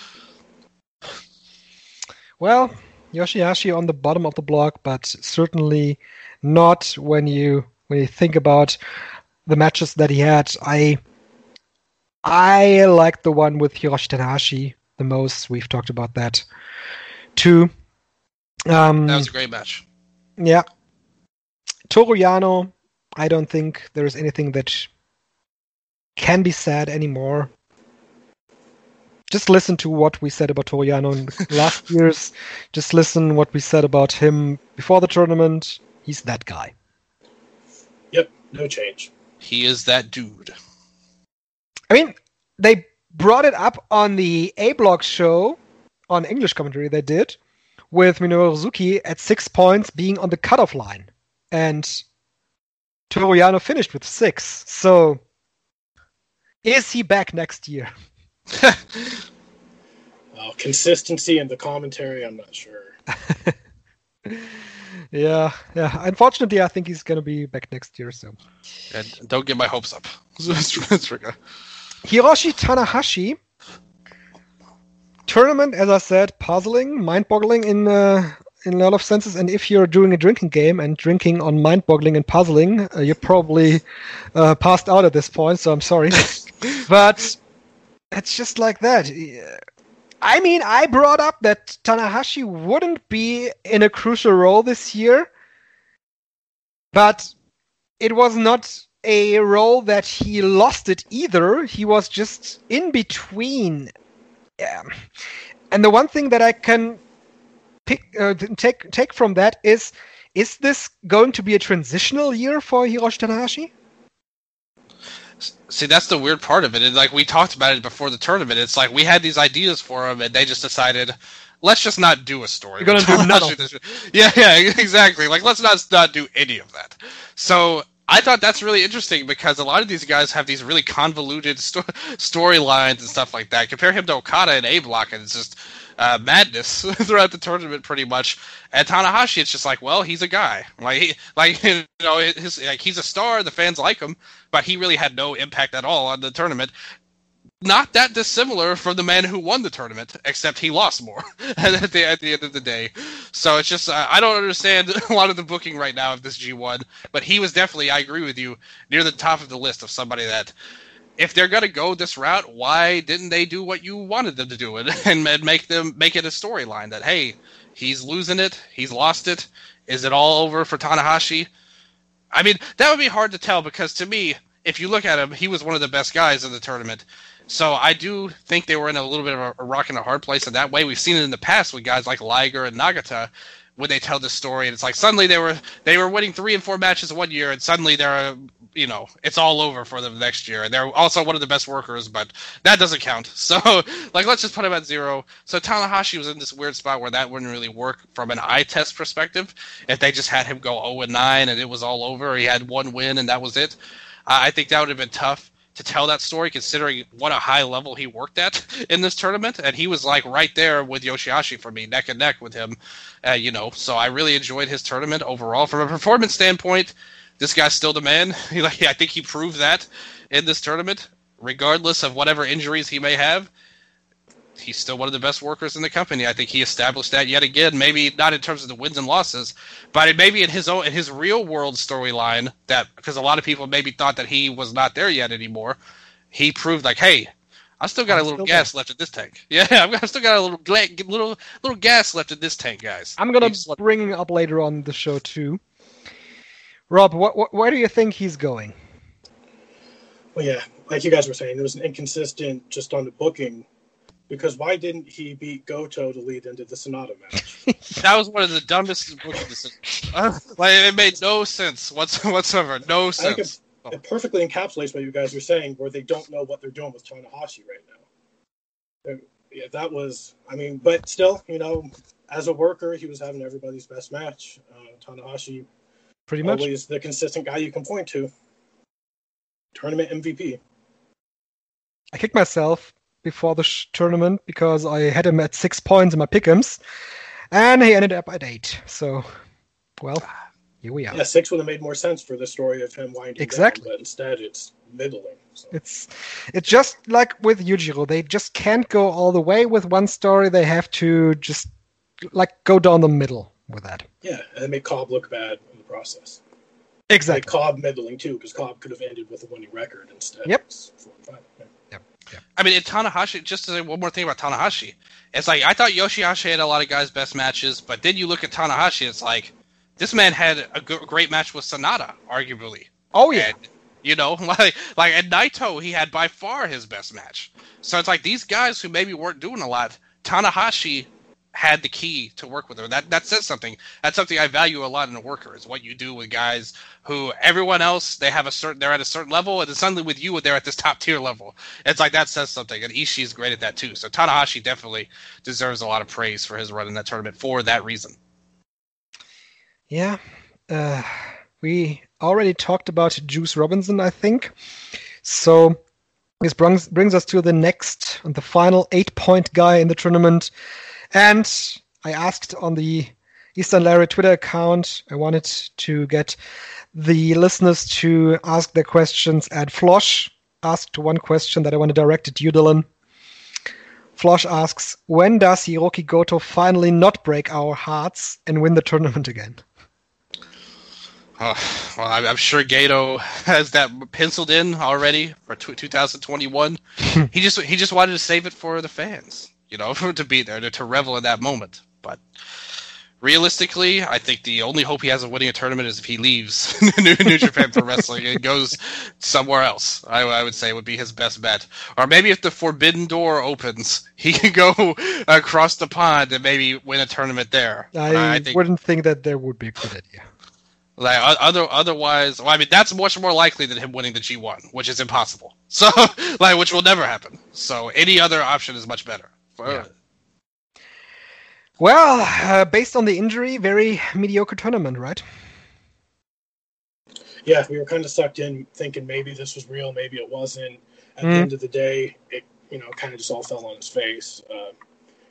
Well, Yoshihashi on the bottom of the block, but certainly not when you when you think about the matches that he had. I I like the one with Hiroshi Tanahashi the most. We've talked about that too. Um, That was a great match. yeah, Toru Yano. I don't think there is anything that can be said anymore. Just listen to what we said about Toru Yano in last year's. Just listen what we said about him before the tournament. He's that guy. Yep, no change. He is that dude. I mean, they brought it up on the A-Block show, on English commentary they did, with Minoru Suzuki at six points being on the cutoff line. And Toru Yano finished with six. So, is he back next year? Uh, consistency in the commentary, I'm not sure. yeah, yeah. Unfortunately, I think he's going to be back next year. So, And don't get my hopes up. Hiroshi Tanahashi tournament, as I said, puzzling, mind-boggling in uh, in a lot of senses. And if you're doing a drinking game and drinking on mind-boggling and puzzling, uh, you're probably uh, passed out at this point. So I'm sorry, but it's just like that. I mean, I brought up that Tanahashi wouldn't be in a crucial role this year, but it was not a role that he lost it either. He was just in between. Yeah. And the one thing that I can pick, uh, take take from that is, is this going to be a transitional year for Hiroshi Tanahashi? See, that's the weird part of it. And like we talked about it before the tournament. It's like we had these ideas for him, and they just decided, let's just not do a story. We're gonna do none of it. Yeah, yeah, exactly. Like let's not not do any of that. So I thought that's really interesting because a lot of these guys have these really convoluted sto- storylines and stuff like that. Compare him to Okada and A Block, and it's just uh, madness throughout the tournament, pretty much. And Tanahashi, it's just like, well, he's a guy, like, he, like you know, his, like he's a star. The fans like him, but he really had no impact at all on the tournament. Not that dissimilar from the man who won the tournament, except he lost more at the at the end of the day. So it's just uh, I don't understand a lot of the booking right now of this G one, but he was definitely, I agree with you, near the top of the list of somebody that, if they're gonna go this route, why didn't they do what you wanted them to do and, and make them make it a storyline that, hey, he's losing it, he's lost it, is it all over for Tanahashi? I mean, that would be hard to tell, because to me, if you look at him, he was one of the best guys in the tournament. So I do think they were in a little bit of a, a rock and a hard place in that way. We've seen it in the past with guys like Liger and Nagata when they tell this story, and it's like suddenly they were they were winning three and four matches one year, and suddenly they're, you know, it's all over for them next year. And they're also one of the best workers, but that doesn't count. So, like, let's just put him at zero. So Tanahashi was in this weird spot where that wouldn't really work from an eye test perspective. If they just had him go oh and nine and it was all over, or he had one win and that was it, uh, I think that would have been tough to tell that story, considering what a high level he worked at in this tournament. And he was like right there with Yoshihashi for me, neck and neck with him, uh, you know, so I really enjoyed his tournament overall. From a performance standpoint, this guy's still the man. Like, I think he proved that in this tournament, regardless of whatever injuries he may have. He's still one of the best workers in the company. I think he established that yet again. Maybe not in terms of the wins and losses, but maybe in his own, in his real world storyline. That, because a lot of people maybe thought that he was not there yet anymore. He proved like, hey, I still got I'm a little gas there. left in this tank. Yeah, I've still got a little little little gas left in this tank, guys. I'm gonna bring it up later on the show too. Rob, what, what, where do you think he's going? Well, yeah, like you guys were saying, there was an inconsistent just on the booking. Because why didn't he beat Goto to lead into the Sonata match? That was one of the dumbest booking decisions. Uh, like, it made no sense whatsoever. No sense. I think it, oh. it perfectly encapsulates what you guys were saying, where they don't know what they're doing with Tanahashi right now. Yeah, that was, I mean, but still, you know, as a worker, he was having everybody's best match. Uh, Tanahashi, pretty much always the consistent guy you can point to. Tournament M V P. I kicked myself before the sh- tournament because I had him at six points in my pick'ems, and he ended up at eight. So, well, here we are. Yeah, six would have made more sense for the story of him winding exactly. down, but instead it's middling. So. It's it's just like with Yujiro. They just can't go all the way with one story. They have to just like go down the middle with that. Yeah, and then make Cobb look bad in the process. Exactly. Make Cobb middling too, because Cobb could have ended with a winning record instead. Yep. It's four and five. Yeah. Yep. Yep. I mean, in Tanahashi, just to say one more thing about Tanahashi, it's like, I thought Yoshihashi had a lot of guys' best matches, but then you look at Tanahashi, it's like, this man had a g- great match with Sonata, arguably. Oh, yeah. And, you know, like, like at Naito, he had by far his best match. So it's like, these guys who maybe weren't doing a lot, Tanahashi had the key to work with them. That that says something. That's something I value a lot in a worker, is what you do with guys who everyone else, they have a certain, they're at a certain level, and then suddenly with you, they're at this top tier level. It's like, that says something, and Ishii is great at that too. So Tanahashi definitely deserves a lot of praise for his run in that tournament for that reason. Yeah. Uh, we already talked about Juice Robinson, I think. So this brings, brings us to the next and the final eight-point guy in the tournament. And I asked on the Eastern Larry Twitter account, I wanted to get the listeners to ask their questions, and Flosh asked one question that I want to direct at you, Dylan. Flosh asks, when does Hiroki Goto finally not break our hearts and win the tournament again? Oh, well, I'm sure Gato has that penciled in already for two thousand twenty-one. he just he just wanted to save it for the fans, you know, for to be there, to, to revel in that moment. But realistically, I think the only hope he has of winning a tournament is if he leaves New, New Japan Pro Wrestling and goes somewhere else. I, I would say would be his best bet. Or maybe if the Forbidden Door opens, he can go across the pond and maybe win a tournament there. I, I think, wouldn't think that there would be a good idea. Like other, otherwise, well, I mean, that's much more likely than him winning the G one, which is impossible. So, like, which will never happen. So, any other option is much better. Yeah. Well, uh, based on the injury, very mediocre tournament, right? Yeah, we were kind of sucked in, thinking maybe this was real, maybe it wasn't. At mm. the end of the day, it you know kind of just all fell on his face. Uh,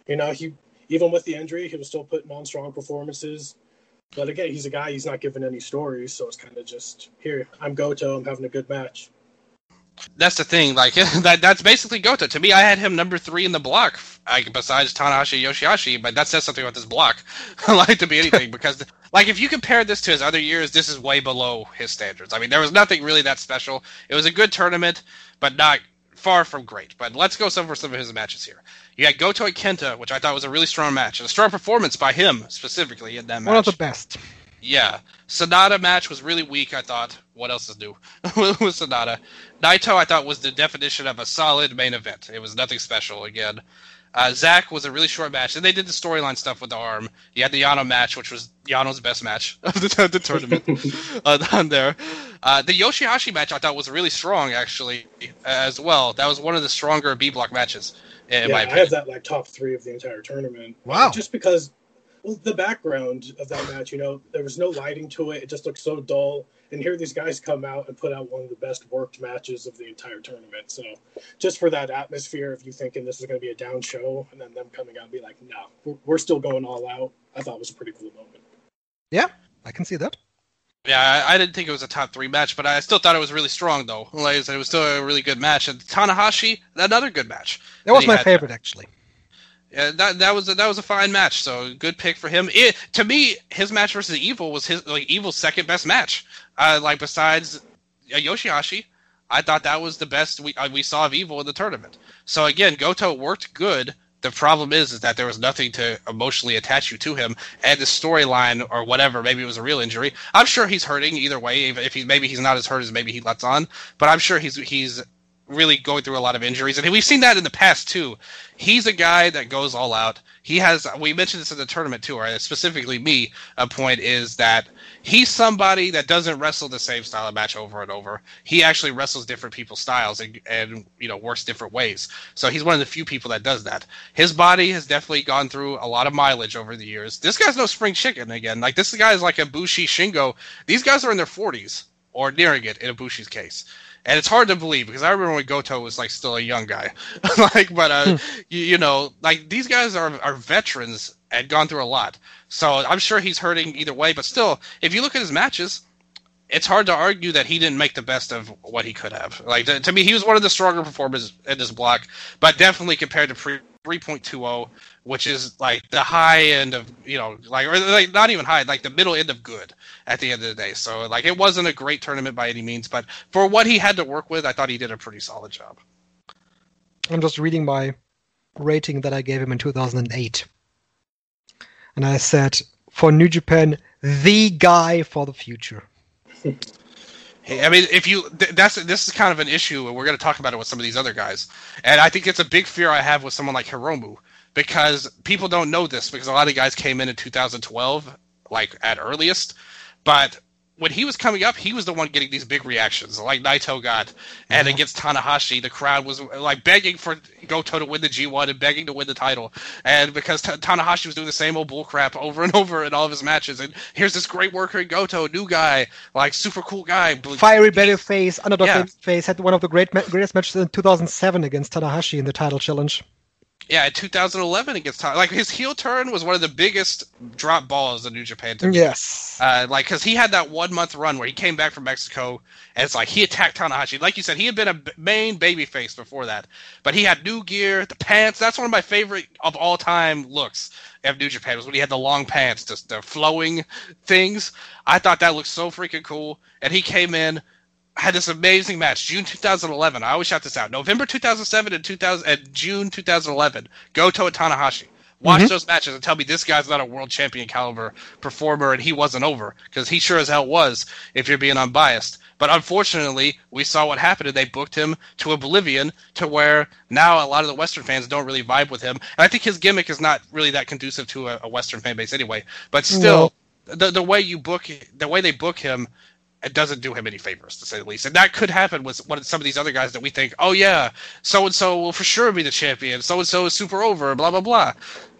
You know, he even with the injury, he was still putting on strong performances. But again, he's a guy, he's not giving any stories, so it's kind of just, here, I'm Goto, I'm having a good match. That's the thing, like, that that's basically Goto. To me, I had him number three in the block, like, besides Tanahashi Yoshihashi, but that says something about this block, like, to be anything, because, like, if you compare this to his other years, this is way below his standards. I mean, there was nothing really that special. It was a good tournament, but not far from great. But let's go over some of his matches here. You had Goto and Kenta, which I thought was a really strong match, and a strong performance by him, specifically, in that match. One of the best. Yeah. Sonata match was really weak, I thought. What else is new with Sonata? Naito, I thought, was the definition of a solid main event. It was nothing special, again. Uh, Zack was a really short match, and they did the storyline stuff with the arm. You had the Yano match, which was Yano's best match of the, the tournament uh, on there. Uh, the Yoshihashi match, I thought, was really strong, actually, as well. That was one of the stronger B-block matches, in yeah, my I opinion. have that like top three of the entire tournament. Wow. Just because, well, the background of that match, you know, there was no lighting to it. It just looked so dull. And here these guys come out and put out one of the best worked matches of the entire tournament. So just for that atmosphere of you thinking this is going to be a down show and then them coming out and be like, no, we're, we're still going all out, I thought was a pretty cool moment. Yeah, I can see that. Yeah, I, I didn't think it was a top three match, but I still thought it was really strong, though. Like I said, it was still a really good match. And Tanahashi, another good match. That was he my had. favorite, actually. Yeah, that that was a, that was a fine match. So good pick for him. It, to me, his match versus Evil was his like Evil's second best match. Uh, like besides uh, Yoshihashi, I thought that was the best we uh, we saw of Evil in the tournament. So again, Goto worked good. The problem is, is that there was nothing to emotionally attach you to him, and the storyline or whatever. Maybe it was a real injury. I'm sure he's hurting either way. If, if he maybe he's not as hurt as maybe he lets on, but I'm sure he's he's. really going through a lot of injuries, and we've seen that in the past too. He's a guy that goes all out. He has, we mentioned this in the tournament too, right? Specifically me, a point is that he's somebody that doesn't wrestle the same style of match over and over. He actually wrestles different people's styles and, and you know, works different ways. So he's one of the few people that does that. His body has definitely gone through a lot of mileage over the years. This guy's no spring chicken again. Like, this guy is like a Bushi, Shingo. These guys are in their forties, or nearing it in Ibushi's case. And it's hard to believe, because I remember when Goto was like still a young guy. like, but uh, you, you know, like these guys are are veterans and gone through a lot. So I'm sure he's hurting either way. But still, if you look at his matches, it's hard to argue that he didn't make the best of what he could have. Like, to, to me, he was one of the stronger performers in this block, but definitely compared to pre- three point two oh, which is like the high end of, you know, like, or like not even high, like the middle end of good at the end of the day. So, like, it wasn't a great tournament by any means, but for what he had to work with, I thought he did a pretty solid job. I'm just reading my rating that I gave him in two thousand eight. And I said, for New Japan, the guy for the future. Hey, I mean, if you th- that's this is kind of an issue, and we're going to talk about it with some of these other guys. And I think it's a big fear I have with someone like Hiromu, because people don't know this, because a lot of guys came in in two thousand twelve, like at earliest, but when he was coming up, he was the one getting these big reactions, like Naito got. And Yeah. against Tanahashi, the crowd was like begging for Goto to win the G one and begging to win the title. And because T- Tanahashi was doing the same old bullcrap over and over in all of his matches. And here's this great worker in Goto, new guy, like super cool guy. Fiery babyface, underdog Yeah. babyface, had one of the great ma- greatest matches in two thousand seven against Tanahashi in the title challenge. Yeah, in two thousand eleven against Tanahashi. Like, his heel turn was one of the biggest drop balls in New Japan to me. Yes. Uh, like, because he had that one month run where he came back from Mexico, and it's like he attacked Tanahashi. Like you said, he had been a b- main babyface before that, but he had new gear, the pants. That's one of my favorite of all time looks of New Japan, was when he had the long pants, just the flowing things. I thought that looked so freaking cool, and he came in, had this amazing match, June two thousand eleven. I always shout this out: November two thousand seven and two thousand and June two thousand eleven. Goto and Tanahashi. Watch Mhm. those matches and tell me this guy's not a world champion caliber performer, and he wasn't over, because he sure as hell was, if you're being unbiased. But unfortunately, we saw what happened, and they booked him to oblivion, to where now a lot of the Western fans don't really vibe with him. And I think his gimmick is not really that conducive to a, a Western fan base anyway. But still, the the way you book, the way they book him, it doesn't do him any favors, to say the least. And that could happen with one of some of these other guys that we think, oh yeah, so-and-so will for sure be the champion, so-and-so is super over, blah, blah, blah.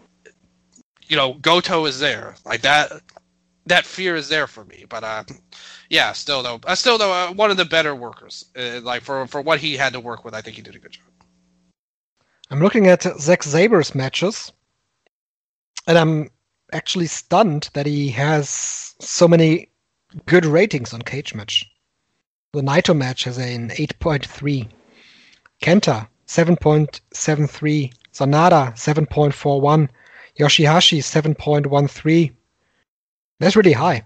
You know, Goto is there. Like, that that fear is there for me. But, uh, yeah, still, though, uh, still though, uh, one of the better workers. Uh, like, for, for what he had to work with, I think he did a good job. I'm looking at Zack Saber's matches. And I'm actually stunned that he has so many good ratings on Cage Match. The Naito match has an eight point three. Kenta, seven point seven three. Sanada, seven point four one. Yoshihashi, seven point one three. That's really high.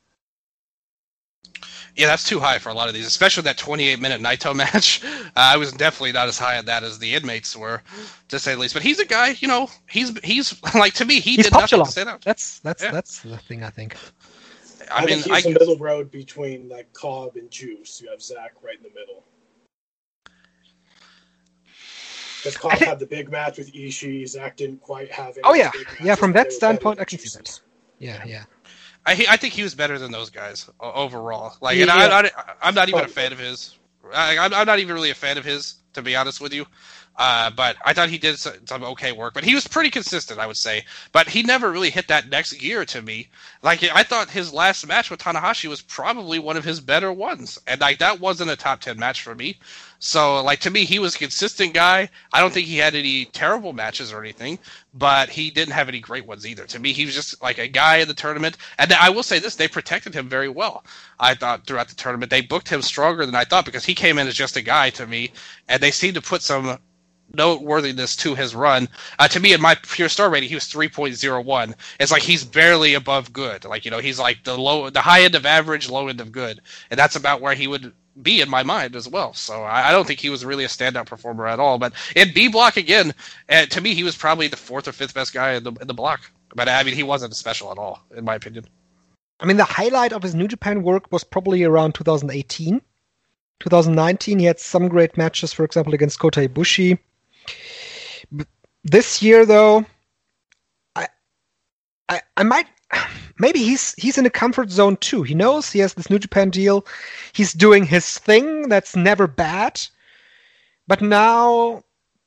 Yeah, that's too high for a lot of these, especially that twenty-eight minute Naito match. Uh, I was definitely not as high on that as the inmates were, to say the least. But he's a guy, you know, he's he's like to me, he He's did popular. nothing to stand out. That's that's Yeah. that's the thing I think. I, I, mean, think he's I, the middle road between like Cobb and Juice. You have Zach right in the middle. Because Cobb think- had the big match with Ishii, Zach didn't quite have any Oh yeah, big matches, yeah. From but that they were standpoint, better I than can see that. Juice's. Yeah, yeah. I I think he was better than those guys o- overall. Like, Yeah. and I, I, I'm not even a Probably. fan of his. I, I'm I'm not even really a fan of his, to be honest with you. Uh, but I thought he did some, some okay work. But he was pretty consistent, I would say. But he never really hit that next gear to me. Like, I thought his last match with Tanahashi was probably one of his better ones, and like that wasn't a top ten match for me. So, like, to me, he was a consistent guy. I don't think he had any terrible matches or anything, but he didn't have any great ones either. To me, he was just like a guy in the tournament. And I will say this, they protected him very well, I thought, throughout the tournament. They booked him stronger than I thought because he came in as just a guy to me, and they seemed to put some noteworthiness to his run. Uh, to me, in my pure star rating, he was three point oh one. It's like he's barely above good. Like, you know, he's like the low, the high end of average, low end of good. And that's about where he would be in my mind as well. So I, I don't think he was really a standout performer at all. But in B block again, uh, to me, he was probably the fourth or fifth best guy in the in the block. But I mean, he wasn't special at all, in my opinion. I mean, the highlight of his New Japan work was probably around two thousand eighteen. two thousand nineteen, he had some great matches, for example, against Kota Ibushi. But this year, though, I, I, I might, maybe he's he's in a comfort zone too. He knows he has this New Japan deal. He's doing his thing. That's never bad. But now,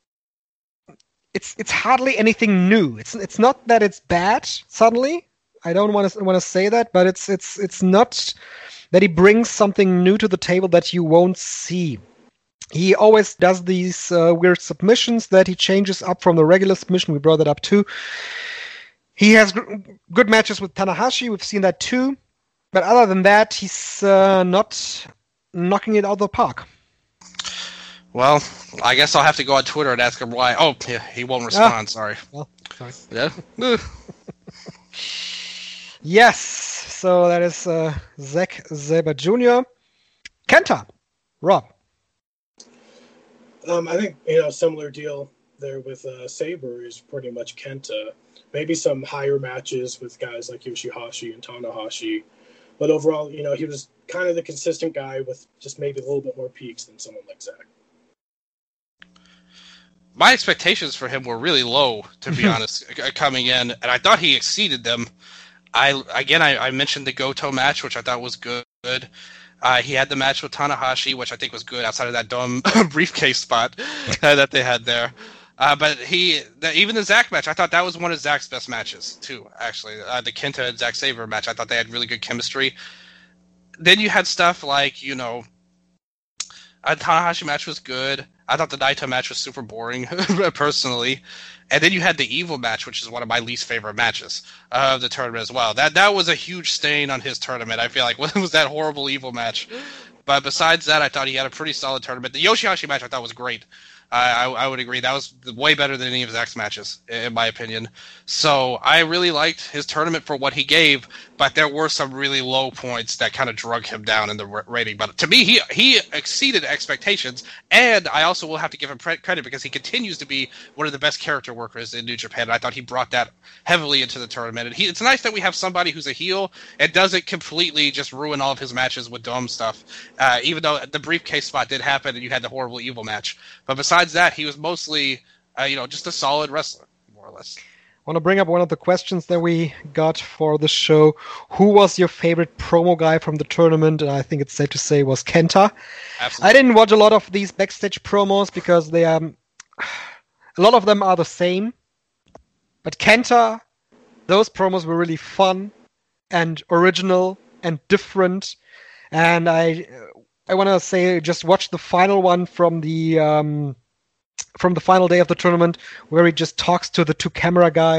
it's it's hardly anything new. It's it's not that it's bad suddenly. I don't want to want to say that, but it's it's it's not that he brings something new to the table that you won't see. He always does these uh, weird submissions that he changes up from the regular submission. We brought that up too. He has g- good matches with Tanahashi. We've seen that too. But other than that, he's uh, not knocking it out of the park. Well, I guess I'll have to go on Twitter and ask him why. Oh, yeah, he won't respond. Sorry. Well, sorry. Yeah. Eh. Yes. So that is uh, Zack Sabre Junior Kenta. Rob. Um, I think, you know, similar deal there with uh, Sabre is pretty much Kenta. Maybe some higher matches with guys like Yoshihashi and Tanahashi. But overall, you know, he was kind of the consistent guy with just maybe a little bit more peaks than someone like Zach. My expectations for him were really low, to be honest, coming in, and I thought he exceeded them. I again, I, I mentioned the Goto match, which I thought was good. Uh, he had the match with Tanahashi, which I think was good outside of that dumb briefcase spot uh, that they had there. Uh, but he, the, even the Zack match, I thought that was one of Zack's best matches too. Actually, uh, the Kenta and Zack Sabre match, I thought they had really good chemistry. Then you had stuff like, you know, uh, Tanahashi match was good. I thought the Naito match was super boring, personally. And then you had the Evil match, which is one of my least favorite matches of the tournament as well. That that was a huge stain on his tournament, I feel like. What was that horrible Evil match? But besides that, I thought he had a pretty solid tournament. The Yoshihashi match I thought was great. I, I, I would agree. That was way better than any of Zack's matches, in my opinion. So I really liked his tournament for what he gave, but there were some really low points that kind of drug him down in the rating. But to me, he he exceeded expectations, and I also will have to give him credit because he continues to be one of the best character workers in New Japan. And I thought he brought that heavily into the tournament. And he, it's nice that we have somebody who's a heel and doesn't completely just ruin all of his matches with dumb stuff, uh, even though the briefcase spot did happen and you had the horrible Evil match. But besides that, he was mostly, uh, you know, just a solid wrestler, more or less. I want to bring up one of the questions that we got for the show. Who was your favorite promo guy from the tournament? And I think it's safe to say was Kenta. Absolutely. I didn't watch a lot of these backstage promos because they are, a lot of them are the same. But Kenta, those promos were really fun and original and different. And I, I want to say, just watch the final one from the. Um, from the final day of the tournament, where he just talks to the two camera guys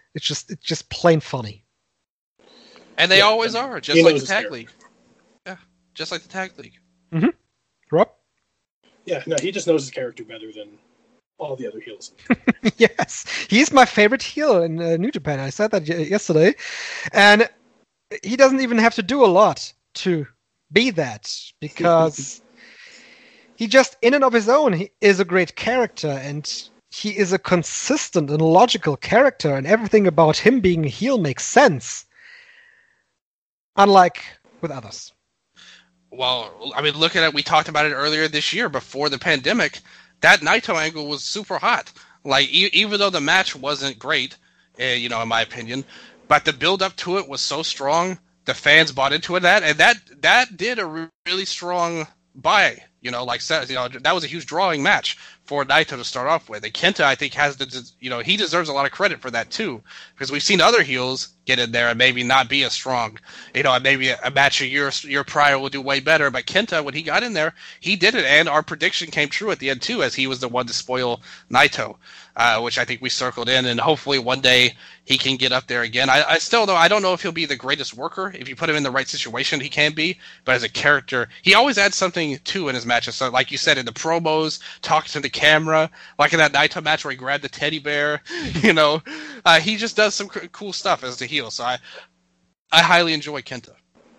It's just it's just plain funny. And they Yeah, always and are, just he like knows the his tag character. league. Yeah, just like the tag league. Rob? Yeah, no, he just knows his character better than all the other heels. Yes, he's my favorite heel in uh, New Japan. I said that y- yesterday, and he doesn't even have to do a lot to be that, because he just, in and of his own, he is a great character, and he is a consistent and logical character, and everything about him being a heel makes sense, unlike with others. Well, I mean, look at it. We talked about it earlier this year before the pandemic. That Naito angle was super hot. Like, e- even though the match wasn't great, uh, you know, in my opinion, but the build up to it was so strong. The fans bought into it. That and that that did a re- really strong buy. You know, like you know, that was a huge drawing match for Naito to start off with. And Kenta, I think, has the you know he deserves a lot of credit for that too, because we've seen other heels get in there and maybe not be as strong. You know, and maybe a match a year year prior will do way better. But Kenta, when he got in there, he did it, and our prediction came true at the end too, as he was the one to spoil Naito, uh, which I think we circled in, and hopefully one day he can get up there again. I, I still though I don't know if he'll be the greatest worker. If you put him in the right situation, he can be. But as a character, he always adds something too in his matches. So, like you said, in the promos, talking to the camera, like in that Naito match where he grabbed the teddy bear, you know, uh, he just does some c- cool stuff as the heel. So I, I highly enjoy Kenta.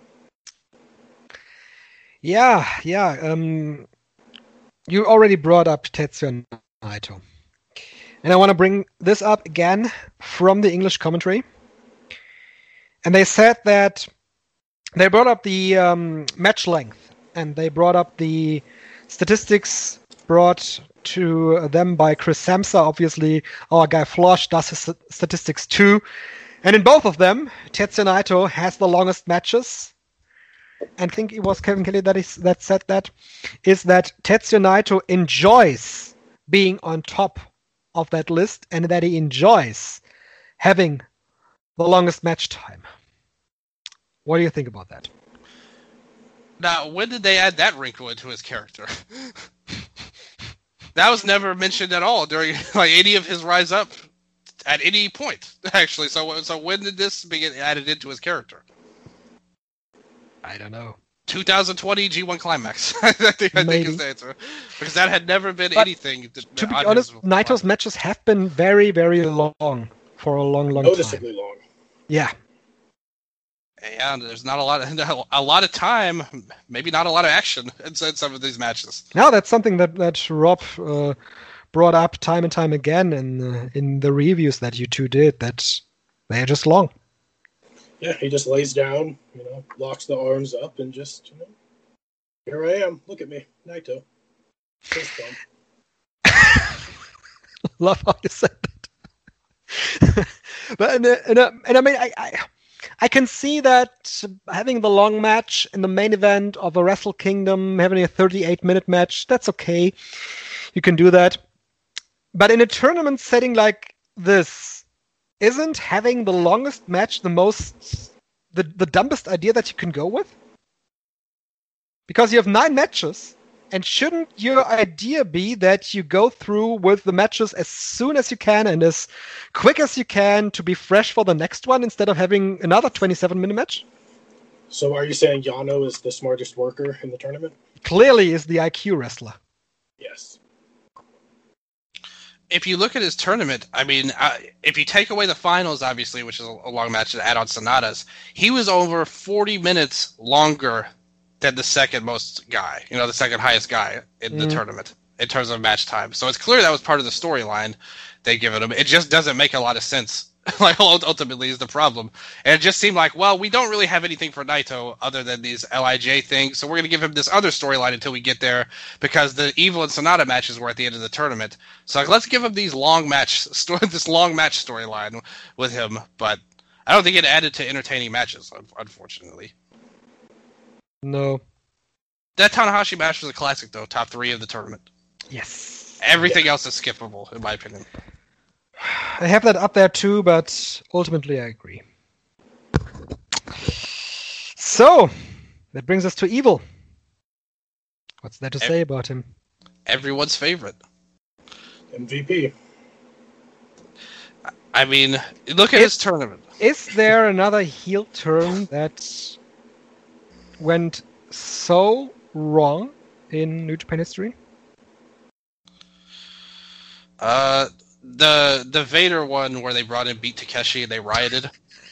Yeah, yeah. Um, you already brought up Tetsuya Naito, and I want to bring this up again from the English commentary. And they said that they brought up the um, match length, and they brought up the statistics brought to them by Chris Samsa. Obviously, our guy Flosh does his statistics too. And in both of them, Tetsuya Naito has the longest matches. And I think it was Kevin Kelly that is that said that, is that Tetsuya Naito enjoys being on top of that list, and that he enjoys having the longest match time. What do you think about that? Now, when did they add that wrinkle into his character? That was never mentioned at all during like any of his rise up at any point, actually. So, so when did this get added into his character? I don't know. twenty twenty G one Climax, I think, I think is the answer. Because that had never been But anything. That, To be on honest, his- Naito's matches have been very, very long for a long, long time. Noticeably long. Yeah. Yeah, there's not a lot of a lot of time, maybe not a lot of action inside some of these matches. Now that's something that that Rob uh, brought up time and time again in uh, in the reviews that you two did. That they are just long. Yeah, he just lays down, you know, locks the arms up, and just, you know, here I am. Look at me, Naito. Fist bump. Love how you said that. But and, uh, and, uh, and I mean, I, I I can see that having the long match in the main event of a Wrestle Kingdom, having a thirty-eight minute match, that's okay. You can do that. But in a tournament setting like this, isn't having the longest match the most the, the dumbest idea that you can go with? Because you have nine matches, and shouldn't your idea be that you go through with the matches as soon as you can and as quick as you can to be fresh for the next one, instead of having another twenty-seven minute match? So are you saying Yano is the smartest worker in the tournament? Clearly is the I Q wrestler. Yes. If you look at his tournament, I mean, uh, if you take away the finals, obviously, which is a, a long match to add on Sonatas, he was over forty minutes longer than the second most guy, you know, the second highest guy in the Mhm. tournament in terms of match time. So it's clear that was part of the storyline they've given him. It just doesn't make a lot of sense. Like, ultimately is the problem. And it just seemed like, well, we don't really have anything for Naito other than these L I J things, so we're going to give him this other storyline until we get there, because the Evil and Sonata matches were at the end of the tournament. So like, let's give him these long match sto- this long match storyline with him. But I don't think it added to entertaining matches, unfortunately. No. That Tanahashi match was a classic, though. Top three of the tournament. Yes. Everything else is skippable, in my opinion. I have that up there too, but ultimately I agree. So, that brings us to Evil. What's there to Ev- say about him? Everyone's favorite. M V P. I mean, look at Is- this tournament. Is there another heel turn that went so wrong in New Japan history? Uh, the the Vader one where they brought in Beat Takeshi and they rioted,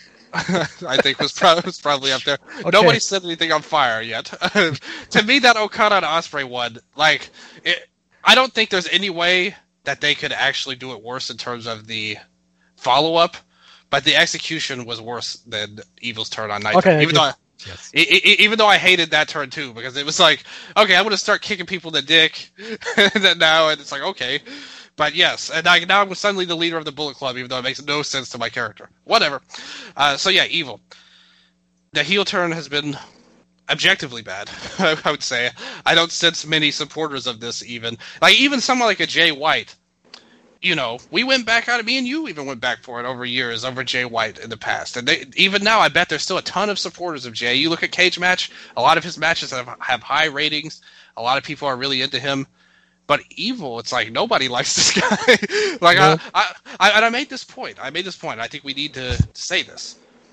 I think was, pro- was probably up there. Okay. Nobody set anything on fire yet. To me, that Okada and Ospreay one, like, it, I don't think there's any way that they could actually do it worse in terms of the follow-up, but the execution was worse than Evil's turn on Naito. Okay, even though I, Yes. e- e- even though I hated that turn too, because it was like, okay, I'm going to start kicking people in the dick and then now, and it's like, okay. But yes, and I, now I'm suddenly the leader of the Bullet Club, even though it makes no sense to my character. Whatever. Uh, so yeah, Evil. The heel turn has been objectively bad, I would say. I don't sense many supporters of this even. Like, even someone like a Jay White, you know, we went back out, me and you even went back for it over years, over Jay White in the past. And they, even now, I bet there's still a ton of supporters of Jay. You look at Cage Match, a lot of his matches have, have high ratings. A lot of people are really into him. But Evil, it's like, nobody likes this guy. like, Yeah. I, I, I, and I made this point. I made this point. I think we need to, to say this.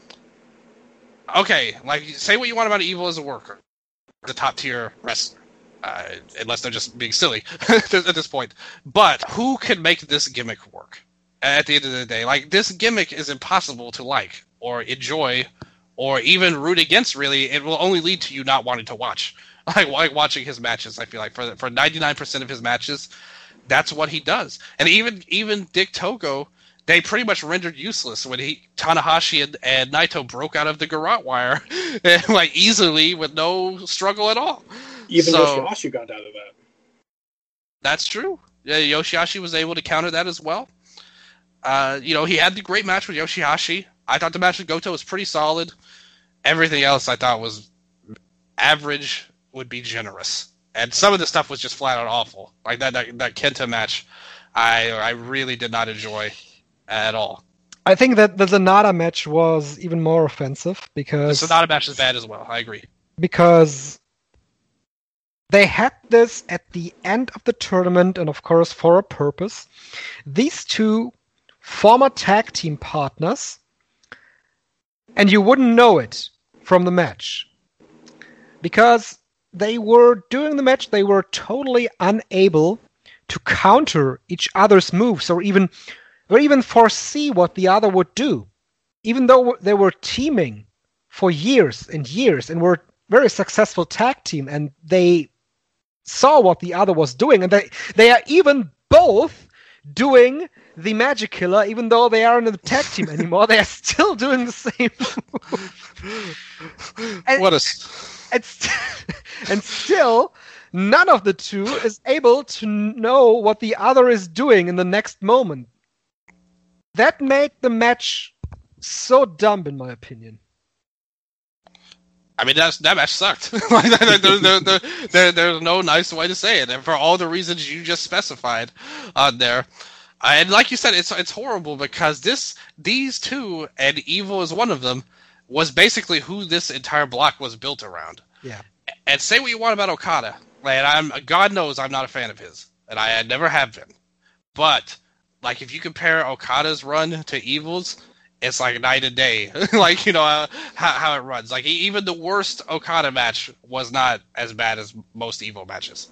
Okay, like, say what you want about Evil as a worker. The top-tier wrestler. Uh, unless they're just being silly at this point. But who can make this gimmick work at the end of the day? Like, this gimmick is impossible to like or enjoy or even root against, really. It will only lead to you not wanting to watch. Like, like watching his matches, I feel like. For for ninety-nine percent of his matches, that's what he does. And even even Dick Togo, they pretty much rendered useless when he Tanahashi and, and Naito broke out of the garrote wire like easily with no struggle at all. Even So- Yoshihashi got out of that. That's true. Yeah, Yoshihashi was able to counter that as well. Uh, you know, he had the great match with Yoshihashi. I thought the match with Goto was pretty solid. Everything else I thought was average would be generous. And some of the stuff was just flat out awful. Like that that, that Kenta match, I I really did not enjoy at all. I think that the Zanata match was even more offensive The because Sonata match is bad as well. I agree. because they had this at the end of the tournament, and of course for a purpose. These two former tag team partners, and you wouldn't know it from the match because they were doing the match. They were totally unable to counter each other's moves or even or even foresee what the other would do, even though they were teaming for years and years and were very successful tag team, and they saw what the other was doing, and they they are even both doing the Magic Killer, even though they aren't in the tag team anymore. They are still doing the same move. And, What a s- and, st- and still, none of the two is able to know what the other is doing in the next moment. That made the match so dumb, in my opinion. I mean, that's, that match sucked. Like, there, there, there, there, there- there's no nice way to say it, and for all the reasons you just specified on there. Uh, and like you said, it's it's horrible because this these two, and Evil is one of them, was basically who this entire block was built around. Yeah. And say what you want about Okada, and I'm God knows I'm not a fan of his, and I, I never have been. But like, if you compare Okada's run to Evil's, it's like night and day. Like, you know, uh, how, how it runs. Like, e- even the worst Okada match was not as bad as most Evil matches.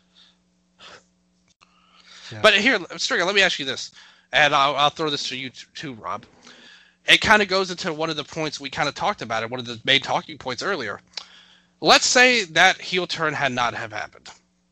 Yeah. But here, Stringer, let me ask you this, and I'll, I'll throw this to you t- too, Rob. It kind of goes into one of the points we kind of talked about, and one of the main talking points earlier. Let's say that heel turn had not have happened.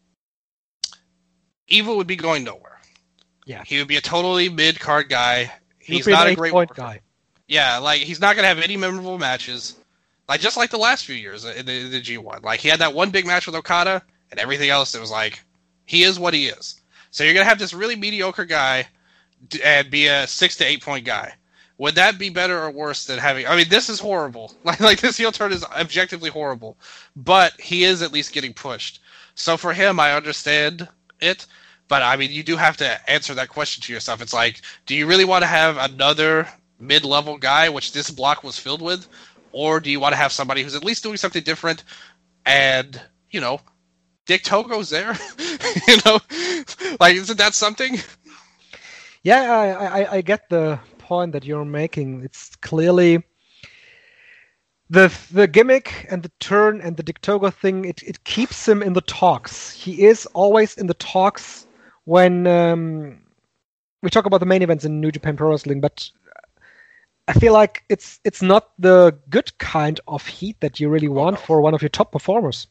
Evil would be going nowhere. Yeah. He would be a totally mid-card guy. He's He'll be not an a great eight-point worker. guy. Yeah, like, he's not going to have any memorable matches. Like, just like the last few years in the, in the G one. Like, he had that one big match with Okada, and everything else, it was like, he is what he is. So you're going to have this really mediocre guy d- and be a six to eight point guy. Would that be better or worse than having... I mean, this is horrible. Like, like this heel turn is objectively horrible. But he is at least getting pushed. So for him, I understand it. But, I mean, you do have to answer that question to yourself. It's like, do you really want to have another mid-level guy, which this block was filled with? Or do you want to have somebody who's at least doing something different and, you know, Dick Togo's there? You know? Like, isn't that something? Yeah, I, I, I get the point that you're making. It's clearly the the gimmick and the turn and the Dictoga thing. It it keeps him in the talks. He is always in the talks when um, we talk about the main events in New Japan Pro Wrestling, but I feel like it's it's not the good kind of heat that you really want for one of your top performers.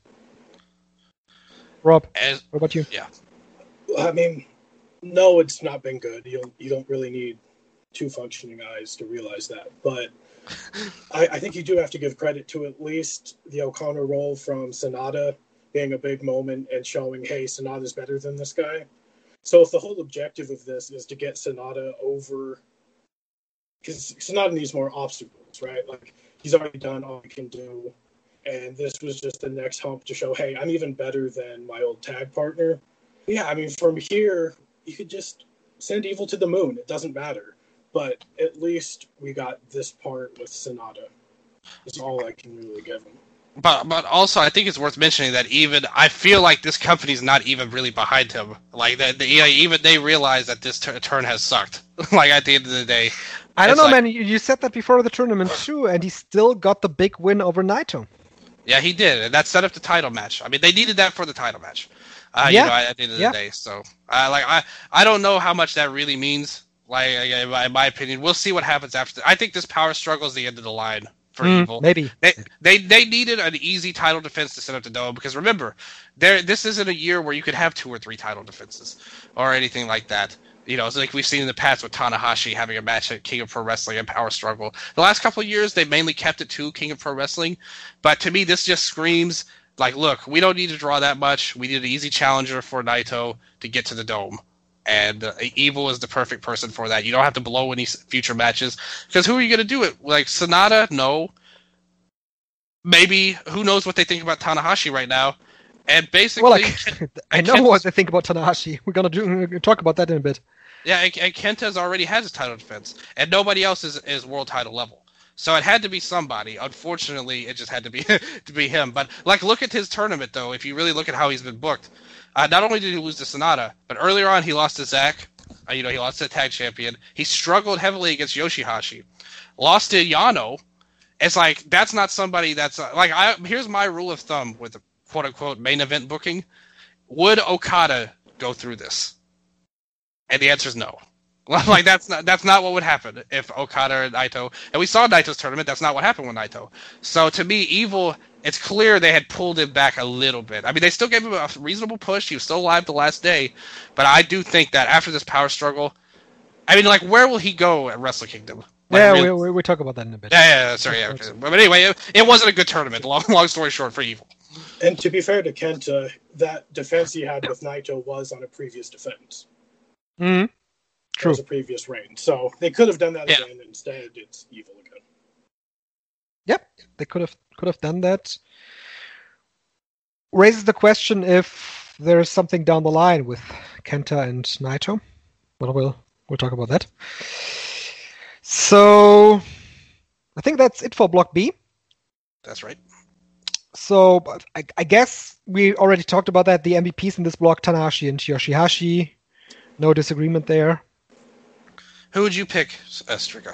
Rob, As, what about you? Yeah. I mean, no, it's not been good. You you don't really need two functioning eyes to realize that. But I, I think you do have to give credit to at least the O'Connor role from Sonata being a big moment and showing, hey, Sonata's better than this guy. So if the whole objective of this is to get Sonata over, because Sonata needs more obstacles, right? Like, he's already done all he can do. And this was just the next hump to show, hey, I'm even better than my old tag partner. Yeah, I mean, from here, you could just send Evil to the moon. It doesn't matter. But at least we got this part with Sonata. That's all I can really give him. But but also, I think it's worth mentioning that even I feel like this company's not even really behind him. Like that, you know, even they realize that this t- turn has sucked. Like at the end of the day, I don't know, like, man. You, you said that before the tournament too, and he still got the big win over Naito. Yeah, he did, and that set up the title match. I mean, they needed that for the title match. Uh, Yeah. You know, at the end of Yeah. the day. So, uh, like, I I don't know how much that really means. Like, in my, in my opinion, we'll see what happens after. I think this power struggle is the end of the line for Mm, Evil. maybe. They, they they needed an easy title defense to set up the Dome because remember, there this isn't a year where you could have two or three title defenses or anything like that. You know, it's like we've seen in the past with Tanahashi having a match at King of Pro Wrestling and Power Struggle. The last couple of years, they mainly kept it to King of Pro Wrestling, but to me, this just screams like, look, we don't need to draw that much. We need an easy challenger for Naito to get to the Dome. And uh, Evil is the perfect person for that. You don't have to blow any s- future matches. Because who are you going to do it? Like, Sonata? No. Maybe. Who knows what they think about Tanahashi right now? And basically... Well, like, I and know Kenta's- what they think about Tanahashi. We're gonna do we're gonna talk about that in a bit. Yeah, and, and Kenta's already has his title defense. And nobody else is, is world title level. So it had to be somebody. Unfortunately, it just had to be to be him. But, like, look at his tournament, though. If you really look at how he's been booked. Uh, not only did he lose to Sonata, but earlier on he lost to Zack. Uh, you know, he lost to the tag champion. He struggled heavily against Yoshihashi. Lost to Yano. It's like, that's not somebody that's... Uh, like, I here's my rule of thumb with the quote-unquote main event booking. Would Okada go through this? And the answer is no. Like, that's not that's not what would happen if Okada and Naito... And we saw Naito's tournament. That's not what happened with Naito. So, to me, Evil... It's clear they had pulled him back a little bit. I mean, they still gave him a reasonable push. He was still alive the last day. But I do think that after this power struggle... I mean, like, where will he go at Wrestle Kingdom? Like, yeah, really- we, we we talk about that in a bit. Yeah, yeah, yeah, sorry. Yeah, okay. But anyway, it, it wasn't a good tournament. Long, long story short for Evil. And to be fair to Kenta, that defense he had with Naito was on a previous defense. Mm-hmm. It True. was a previous reign. So they could have done that Yeah. again. Instead, it's Evil again. Yep, they could have could have done that. Raises the question if there's something down the line with Kenta and Naito. Well, we'll we'll talk about that. So, I think that's it for Block B. That's right. So, but I, I guess we already talked about that. The M V Ps in this block, Tanahashi and Yoshihashi. No disagreement there. Who would you pick, uh, Strika?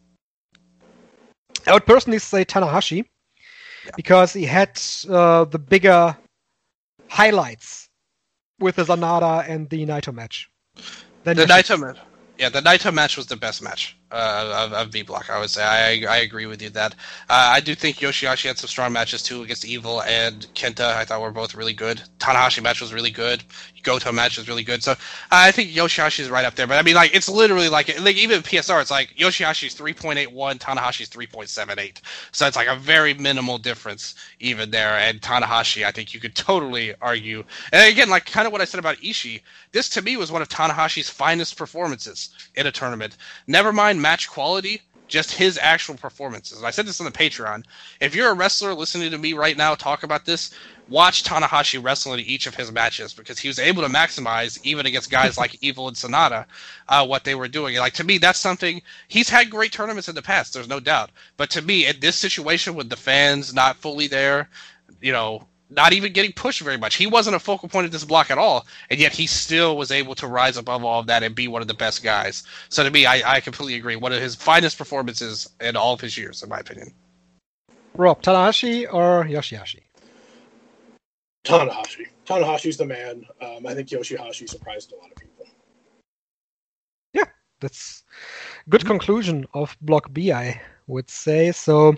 I would personally say Tanahashi because he had uh, the bigger highlights with the Zanada and the Naito match. Then The Yoshi- Naito match. Yeah, the Naito match was the best match uh, of, of B Block, I would say. I I agree with you that. Uh, I do think Yoshihashi had some strong matches too against Evil and Kenta. I thought were both really good. Tanahashi match was really good. Goto match was really good. So uh, I think Yoshihashi is right up there. But I mean, like, it's literally like, like even P S R, it's like Yoshihashi's three point eight one, Tanahashi's three point seven eight. So it's like a very minimal difference even there. And Tanahashi, I think you could totally argue. And again, like kind of what I said about Ishii, this to me was one of Tanahashi's finest performances in a tournament. Never mind match quality, just his actual performances. And I said this on the Patreon. If you're a wrestler listening to me right now talk about this, watch Tanahashi wrestle in each of his matches because he was able to maximize, even against guys like Evil and Sonata, uh, what they were doing. And like, to me, that's something... He's had great tournaments in the past, there's no doubt. But to me, in this situation with the fans not fully there, you know, not even getting pushed very much. He wasn't a focal point of this block at all, and yet he still was able to rise above all of that and be one of the best guys. So to me, I, I completely agree. One of his finest performances in all of his years, in my opinion. Rob, Tanahashi or Yoshihashi? Tanahashi. Tanahashi's the man. Um, I think Yoshihashi surprised a lot of people. Yeah, that's good conclusion of Block B, I would say. So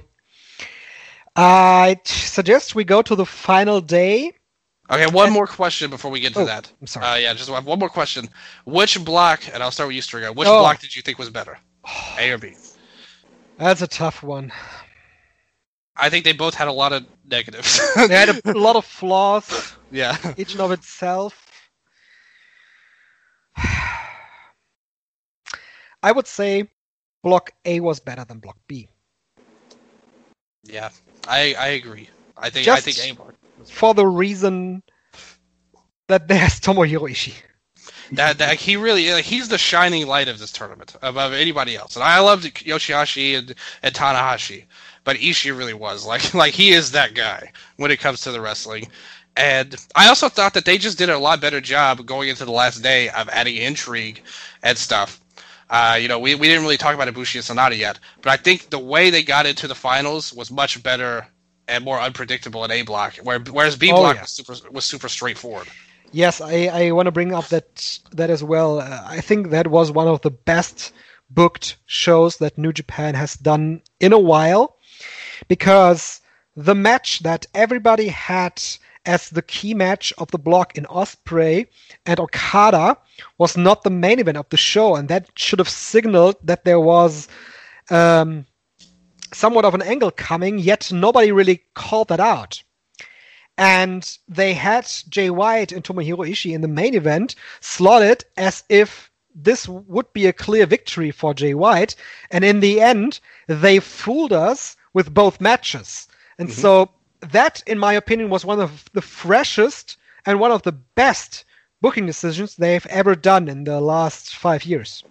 I suggest we go to the final day. Okay, one more question before we get to Oh, that. I'm sorry. Uh, yeah, just one one more question. Which block, and I'll start with you, Stringer, which Oh. block did you think was better? A or B? That's a tough one. I think they both had a lot of negatives. They had a lot of flaws, yeah. each and of itself. I would say Block A was better than Block B. Yeah, I I agree. I think Just I think A block. For the reason that there's Tomohiro Ishii. That, that he really like, he's the shining light of this tournament above anybody else. And I loved Yoshihashi and, and Tanahashi, but Ishii really was like like he is that guy when it comes to the wrestling. And I also thought that they just did a lot better job going into the last day of adding intrigue and stuff. Uh, you know, we we didn't really talk about Ibushi and Sonata yet, but I think the way they got into the finals was much better and more unpredictable in A block, where whereas B Oh, block yeah. was super was super straightforward. Yes, I, I want to bring up that that as well. Uh, I think that was one of the best booked shows that New Japan has done in a while, because the match that everybody had as the key match of the block in Ospreay and Okada was not the main event of the show, and that should have signaled that there was um, somewhat of an angle coming, yet nobody really called that out. And they had Jay White and Tomohiro Ishii in the main event slotted as if this would be a clear victory for Jay White. And in the end, they fooled us with both matches. And Mhm. so that, in my opinion, was one of the freshest and one of the best booking decisions they've ever done in the last five years.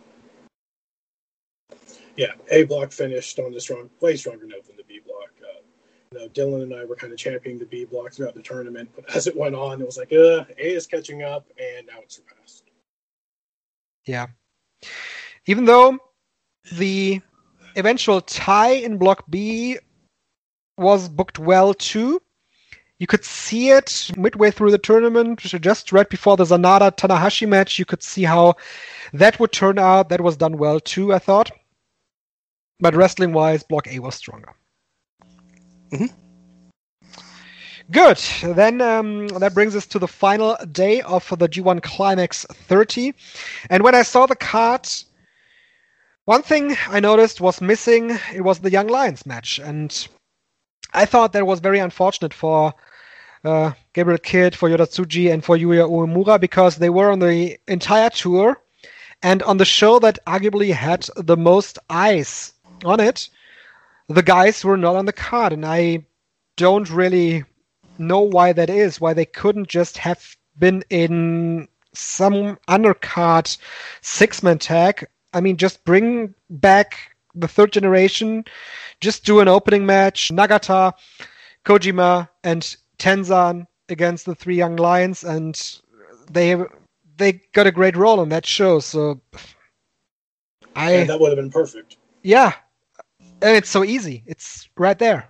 Yeah, A block finished on the strong, way stronger note than the B block. Uh, you know, Dylan and I were kind of championing the B block throughout the tournament, but as it went on, it was like, uh, A is catching up, and now it's surpassed. Yeah. Even though the eventual tie in Block B was booked well too, you could see it midway through the tournament, just right before the Sanada Tanahashi match. You could see how that would turn out. That was done well too, I thought. But wrestling-wise, Block A was stronger. Mhm. Good. Then um, that brings us to the final day of the G one Climax thirty. And when I saw the card, one thing I noticed was missing. It was the Young Lions match. And I thought that was very unfortunate for uh, Gabriel Kidd, for Yodatsuji, and for Yuya Uemura, because they were on the entire tour and on the show that arguably had the most eyes on it. The guys were not on the card, and I don't really know why that is, why they couldn't just have been in some undercard six-man tag. I mean, just bring back the third generation, just do an opening match, Nagata, Kojima, and Tenzan against the three Young Lions, and they they got a great role on that show. So I And that would have been perfect. yeah, and it's so easy. It's right there.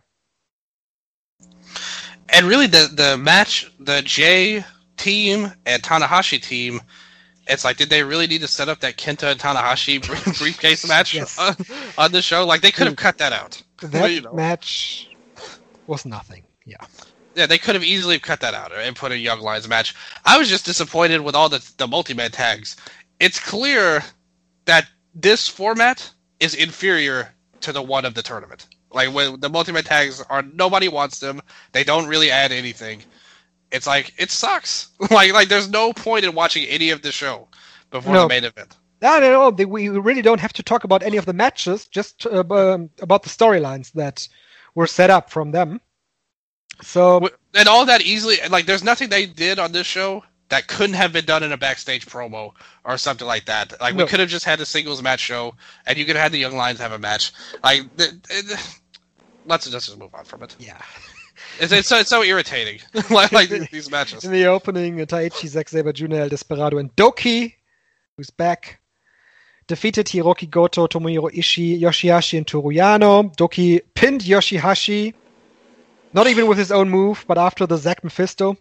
And really, the the match, the J team and Tanahashi team, it's like, did they really need to set up that Kenta and Tanahashi briefcase match Yes. on, on the show? Like, they could have cut that out. That You know. match was nothing. Yeah. Yeah, they could have easily cut that out and put a Young Lions match. I was just disappointed with all the the multi-man tags. It's clear that this format is inferior to the one of the tournament. Like, when the multi-man tags are, nobody wants them. They don't really add anything. It's like, it sucks. like, like there's no point in watching any of the show before No. the main event. No, no, no. the- We really don't have to talk about any of the matches, just uh, um, about the storylines that were set up from them. So, Wi- And all that easily, like, there's nothing they did on this show that couldn't have been done in a backstage promo or something like that. Like, No. we could have just had a singles match show, and you could have had the Young Lions have a match. Like, th- th- let's just move on from it. yeah. It's, it's, so, it's so irritating, like, like these, these matches. In the opening, Taichi, Zack Sabre Junior, El Desperado, and Doki, who's back, defeated Hiroki Goto, Tomohiro Ishii, Yoshihashi, and Toru Yano. Doki pinned Yoshihashi, not even with his own move, but after the Zack Mephisto.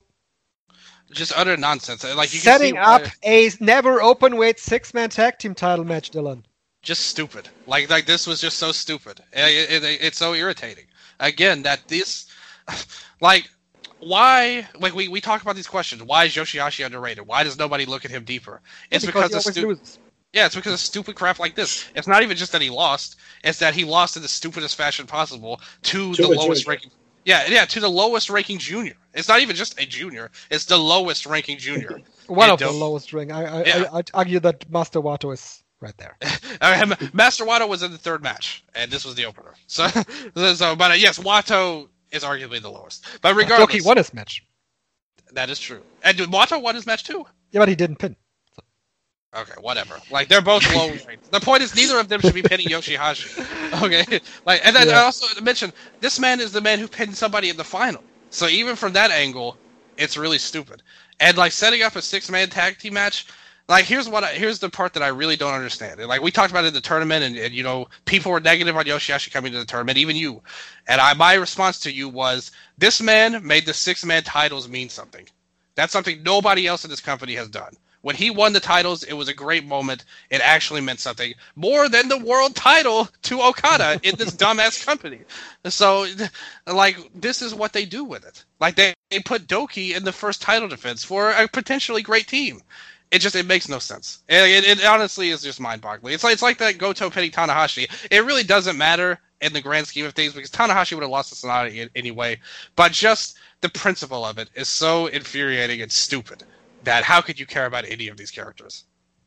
Just utter nonsense. Like you Setting can see up a never open weight six-man tag team title match, Dylan. Just stupid. Like like this was just so stupid. It, it, it's so irritating. Again, that this, like, why? Like we, we talk about these questions. Why is Yoshihashi underrated? Why does nobody look at him deeper? It's because, because, he of stu- loses. Yeah, it's because of stupid crap like this. It's not even just that he lost. It's that he lost in the stupidest fashion possible to Junior, the lowest junior. ranking. Yeah, yeah, to the lowest ranking junior. It's not even just a junior. It's the lowest ranking junior. One And of the don't- lowest ring. I, I, Yeah. I, I'd argue that Master Wato is right there. I mean, Master Wato was in the third match, and this was the opener. So, so but uh, yes, Wato is arguably the lowest. But regardless, Doki won his match. that is true. And did Wato won his match too? Yeah, but he didn't pin. Okay, whatever. Like they're both low ranked. The point is, neither of them should be pinning Yoshihashi. Okay, like, and then Yeah. I also mentioned this man is the man who pinned somebody in the final. So even from that angle, it's really stupid. And like setting up a six-man tag team match. Like here's what I, here's the part that I really don't understand. And, like we talked about it in the tournament, and, and you know people were negative on Yoshihashi coming to the tournament, even you. And I my response to you was this man made the six-man titles mean something. That's something nobody else in this company has done. When he won the titles, it was a great moment. It actually meant something more than the world title to Okada in this dumbass company. So, like, this is what they do with it. Like, they, they put Doki in the first title defense for a potentially great team. It just, it makes no sense. It, it, it honestly is just mind-boggling. It's like, it's like that Goto pinning Tanahashi. It really doesn't matter in the grand scheme of things because Tanahashi would have lost to Sonata anyway. But just the principle of it is so infuriating and stupid. That how could you care about any of these characters?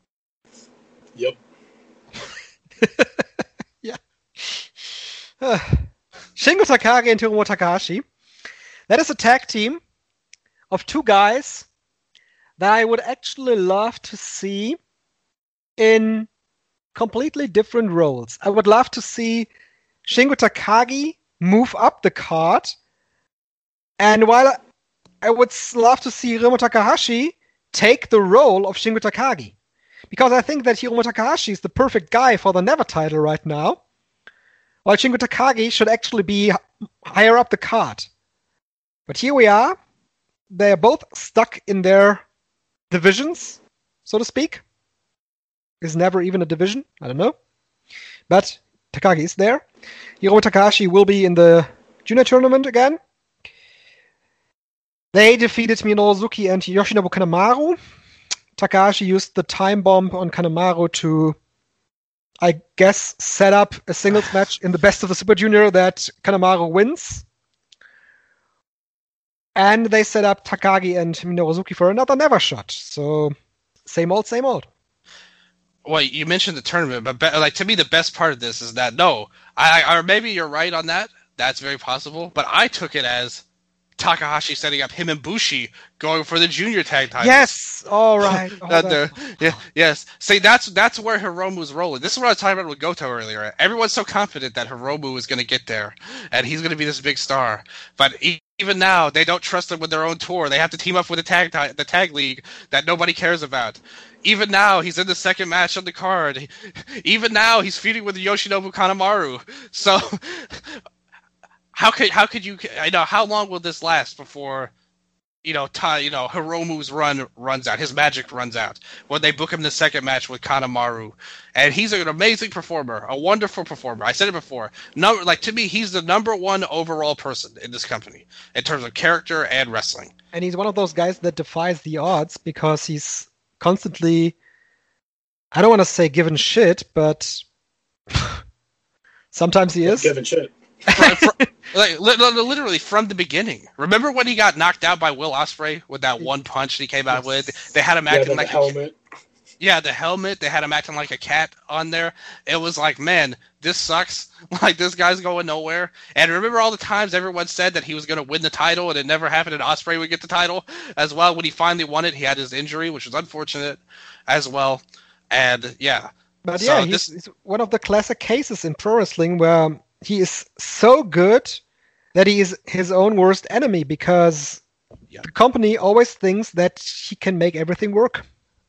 Yep. Yeah. Uh, Shingo Takagi and Hiromu Takahashi. That is a tag team of two guys that I would actually love to see in completely different roles. I would love to see Shingo Takagi move up the card, and while I, I would love to see Hiromu Takahashi take the role of Shingo Takagi. Because I think that Hiromu Takahashi is the perfect guy for the Never title right now. While Shingo Takagi should actually be higher up the card. But here we are. They are both stuck in their divisions, so to speak. Is never even a division. I don't know. But Takagi is there. Hiromu Takahashi will be in the junior tournament again. They defeated Minoru Suzuki and Yoshinobu Kanemaru. Takahashi used the time bomb on Kanemaru to, I guess, set up a singles match in the best of the Super Junior that Kanemaru wins. And they set up Takagi and Minoru Suzuki for another Never shot. So, same old, same old. Well, you mentioned the tournament, but be- like to me, the best part of this is that no, I, I or maybe you're right on that. That's very possible. But I took it as Takahashi setting up him and Bushi going for the junior tag titles. Yes, all right. Oh, That that's- they're- yeah, yes. See, that's that's where Hiromu's rolling. This is what I was talking about with Goto earlier. Everyone's so confident that Hiromu is going to get there, and he's going to be this big star. But e- even now, they don't trust him with their own tour. They have to team up with the tag ti- the tag league that nobody cares about. Even now, he's in the second match on the card. Even now, he's feuding with Yoshinobu Kanemaru. So, how could how could you? I know how long will this last before? You know, ta, you know, Hiromu's run runs out. His magic runs out when they book him the second match with Kanemaru, and he's an amazing performer, a wonderful performer. I said it before. No, like to me, he's the number one overall person in this company in terms of character and wrestling. And he's one of those guys that defies the odds because he's constantly, I don't want to say given shit, but sometimes he is. Giving shit. From- from- like li- li- literally from the beginning. Remember when he got knocked out by Will Ospreay with that one punch he came out with? They had him Yeah, acting the like a helmet. Yeah, the helmet. They had him acting like a cat on there. It was like, man, this sucks. Like, this guy's going nowhere. And remember all the times everyone said that he was going to win the title, and it never happened, and Ospreay would get the title as well. When he finally won it, he had his injury, which was unfortunate as well. And, yeah. But So yeah, he's, this- he's one of the classic cases in pro wrestling where he is so good that he is his own worst enemy because Yeah. the company always thinks that he can make everything work.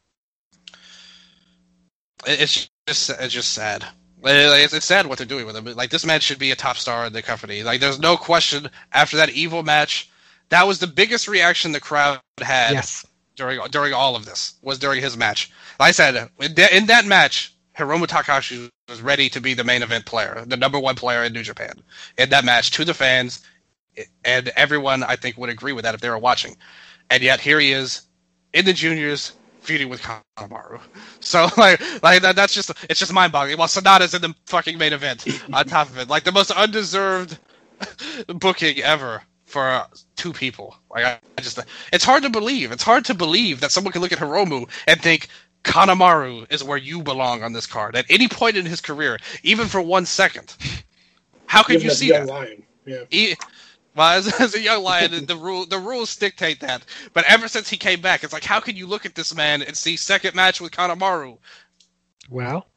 It's just it's just sad. It's, it's sad what they're doing with him. Like, this man should be a top star in the company. Like, there's no question after that Evil match, that was the biggest reaction the crowd had Yes. during during all of this, was during his match. Like I said, in that, in that match, Hiromu Takahashi was ready to be the main event player, the number one player in New Japan. In that match, to the fans, and everyone, I think, would agree with that if they were watching. And yet, here he is, in the juniors, feuding with Kanemaru. So, like, like that, that's just, it's just mind-boggling. While Sonata's in the fucking main event on top of it. Like, the most undeserved booking ever for uh, two people. Like, I, I just, it's hard to believe. It's hard to believe that someone can look at Hiromu and think, Kanemaru is where you belong on this card. At any point in his career, even for one second. How could Even you as a see young that? lion. Yeah. He, well, as, as a young lion, the rule the rules dictate that. But ever since he came back, it's like, how can you look at this man and see second match with Kanemaru? Well,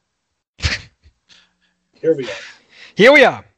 Here we are. here we are.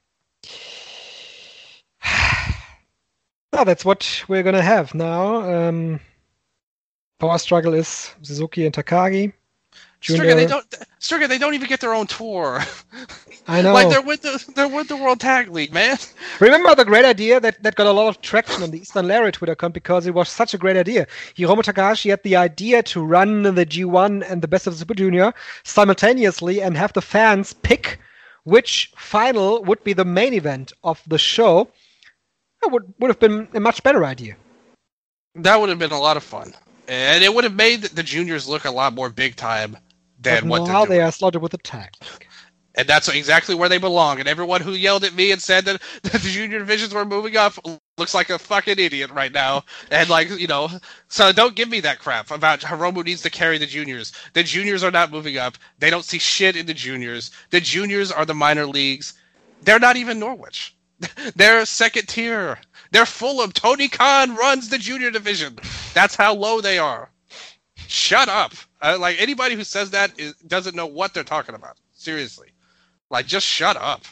Well, that's what we're gonna have now. Um, power struggle is Suzuki and Takagi. Junior, Stricker, they don't. Stricker, they don't even get their own tour. I know. Like, they're with the they're with the World Tag League, man. Remember the great idea that, that got a lot of traction on the Eastern Lariat Twitter account because it was such a great idea. Hiromu Takahashi had the idea to run the G one and the Best of the Super Junior simultaneously and have the fans pick which final would be the main event of the show. That would, would have been a much better idea. That would have been a lot of fun, and it would have made the juniors look a lot more big time than But what now they're doing. they are slaughtered with the tag. And that's exactly where they belong. And everyone who yelled at me and said that the junior divisions were moving up looks like a fucking idiot right now. And, like, you know, so don't give me that crap about Hiromu needs to carry the juniors. The juniors are not moving up. They don't see shit in the juniors. The juniors are the minor leagues. They're not even Norwich. They're second tier. They're Fulham. Tony Khan runs the junior division. That's how low they are. Shut up. Uh, like, anybody who says that is, doesn't know what they're talking about. Seriously. Like, just shut up.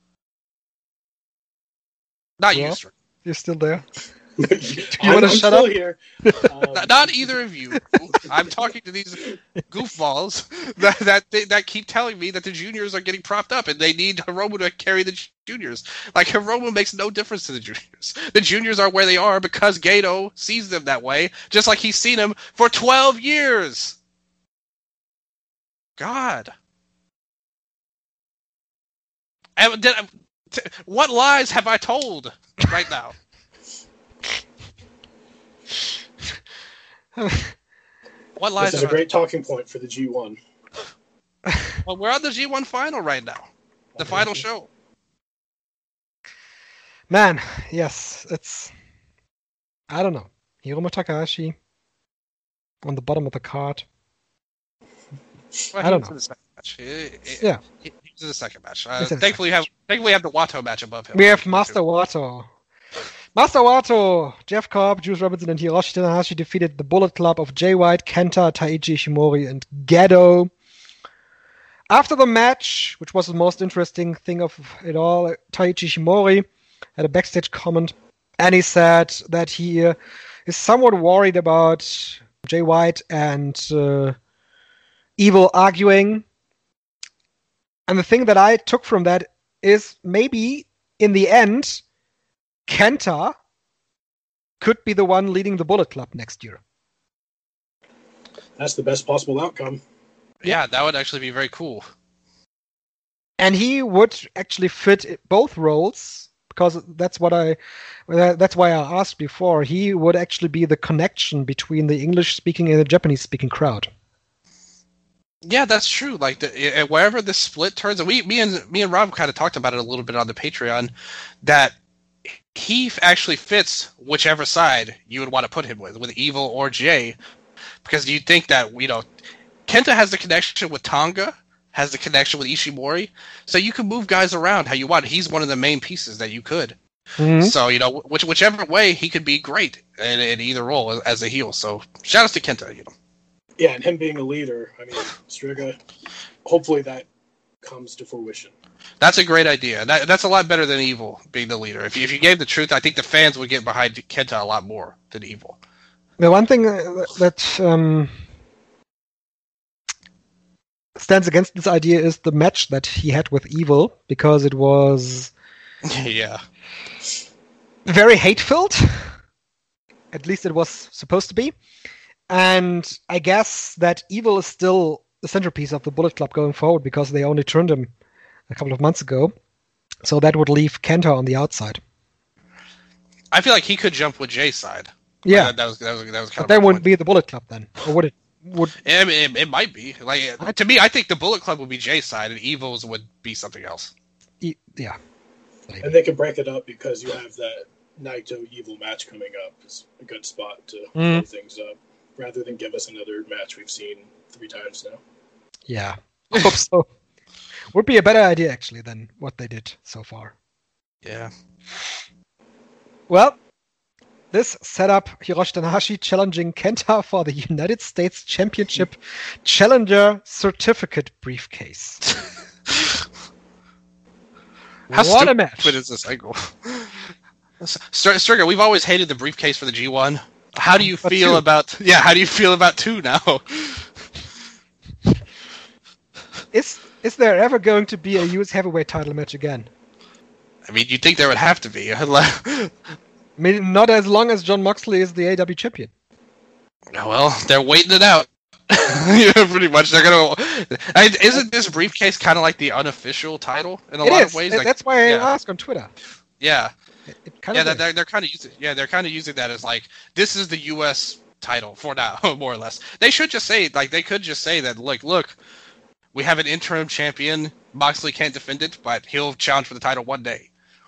Not Yeah. you, Strick. You're still there? you wanna I'm shut still up? Here. Um, Not, not either of you. I'm talking to these goofballs that, that they, that keep telling me that the juniors are getting propped up and they need Hiromu to carry the juniors. Like, Hiromu makes no difference to the juniors. The juniors are where they are because Gato sees them that way, just like he's seen them for twelve years. God. And did, t- what lies have I told right now? What lies This is a have I great talking point for the G one. Well, we're on the G one final right now. The final show. Man, yes, it's... I don't know. Hiromu Takahashi on the bottom of the card. Well, I don't he was know. in the second match. He- he- Yeah. He he was in the second match. Uh, He's in the thankfully, we have thankfully we have the Watto match above him. We have Master Wato. Master Wato, Jeff Cobb, Juice Robinson, and Hiroshi Tanahashi defeated the Bullet Club of Jay White, Kenta, Taichi Ishimori, and Gedo. After the match, which was the most interesting thing of it all, Taichi Ishimori had a backstage comment, and he said that he uh, is somewhat worried about Jay White and uh, Evil arguing. And the thing that I took from that is maybe in the end, Kenta could be the one leading the Bullet Club next year. That's the best possible outcome. Yeah, that would actually be very cool. And he would actually fit both roles because that's what I that's why I asked before. He would actually be the connection between the English-speaking and the Japanese-speaking crowd. Yeah, that's true. Like, the, wherever the split turns, and we, me and me and Rob kind of talked about it a little bit on the Patreon, that he actually fits whichever side you would want to put him with, with Evil or Jay, because you think that, you know, Kenta has the connection with Tonga, has the connection with Ishimori, so you can move guys around how you want. He's one of the main pieces that you could. Mm-hmm. So, you know, which, whichever way, he could be great in, in either role as, as a heel. So, shout out to Kenta, you know. Yeah, and him being a leader, I mean, Striga, hopefully that comes to fruition. That's a great idea. That, that's a lot better than Evil being the leader. If you, if you gave the truth, I think the fans would get behind Kenta a lot more than Evil. The one thing that um, stands against this idea is the match that he had with Evil, because it was yeah very hate-filled. At least it was supposed to be. And I guess that Evil is still the centerpiece of the Bullet Club going forward, because they only turned him a couple of months ago. So that would leave Kenta on the outside. I feel like he could jump with Jay's side. Yeah. That, that was that was that was kind but of. That wouldn't be the Bullet Club then, or would it? Would it, it, it might be. Like to me, I think the Bullet Club would be Jay's side, and Evil's would be something else. E- yeah. And they can break it up because you have that Naito Evil match coming up. It's a good spot to Mm. blow things up, rather than give us another match we've seen three times now. Yeah. I hope so. Would be a better idea actually than what they did so far. Yeah. Well, this set up Hiroshi Tanahashi challenging Kenta for the United States Championship Challenger Certificate briefcase. How what a stupid match! is this angle? Str- Stringer, we've always hated the briefcase for the G one. How do you But feel two. about yeah? How do you feel about two now? Is is there ever going to be a U S heavyweight title match again? I mean, you'd think there would have to be. I mean, not as long as Jon Moxley is the A E W champion. Well, they're waiting it out. Yeah, pretty much. They're gonna. I, isn't this briefcase kind of like the unofficial title in a It lot is. of ways? Uh, Like, That's why I yeah. asked on Twitter. yeah, It, it kind yeah. of They're is. they're, they're kind of using. Yeah, they're kind of using that as like this is the U S title for now, more or less. They should just say like they could just say that. Like, look, we have an interim champion. Moxley can't defend it, but he'll challenge for the title one day.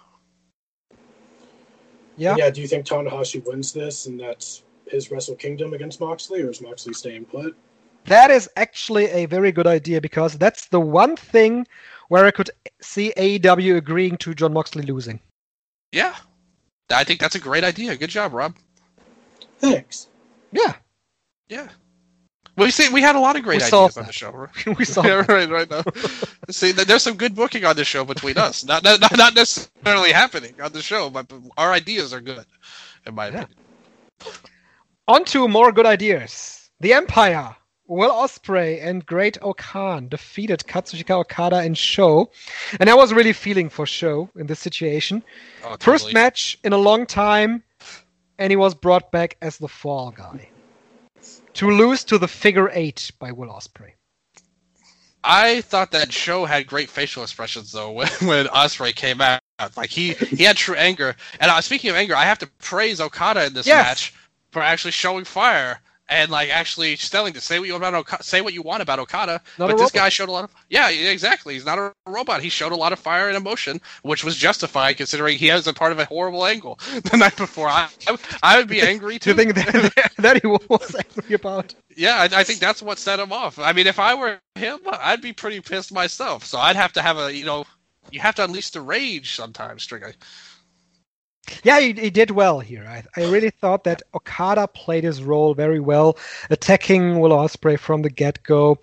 Yeah. Yeah, do you think Tanahashi wins this and that's his Wrestle Kingdom against Moxley, or is Moxley staying put? That is actually a very good idea, because that's the one thing where I could see A E W agreeing to Jon Moxley losing. Yeah, I think that's a great idea. Good job, Rob. Thanks. Yeah. Yeah. We see we had a lot of great We ideas solved on that. the show. we saw Yeah, that. right, right now. See, th- there's some good booking on this show between us. Not, not, not necessarily happening on the show, but our ideas are good, in my Yeah. opinion. On to more good ideas. The Empire, Will Ospreay and Great Okan defeated Katsushika Okada and Sho. And I was really feeling for Sho in this situation. Oh, First totally. match in a long time, and he was brought back as the fall guy. To lose to the figure eight by Will Ospreay. I thought that show had great facial expressions though when, when Ospreay came out. Like he, he had true anger. And uh, speaking of anger, I have to praise Okada in this Yes. match for actually showing fire and like actually telling to say what you want about Okada, say what you want about Okada. Not but a this robot. guy showed a lot of yeah, exactly. He's not a robot. He showed a lot of fire and emotion, which was justified considering he was a part of a horrible angle the night before. I, I, I would be angry Do too. you think that, that he was angry about? Yeah, I, I think that's what set him off. I mean, if I were him, I'd be pretty pissed myself. So I'd have to have a, you know, you have to unleash the rage sometimes, Stringer. Yeah, he, he did well here. I, I really thought that Okada played his role very well, attacking Will Ospreay from the get-go.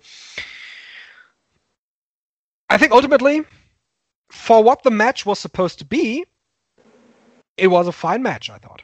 I think ultimately, for what the match was supposed to be, it was a fine match, I thought.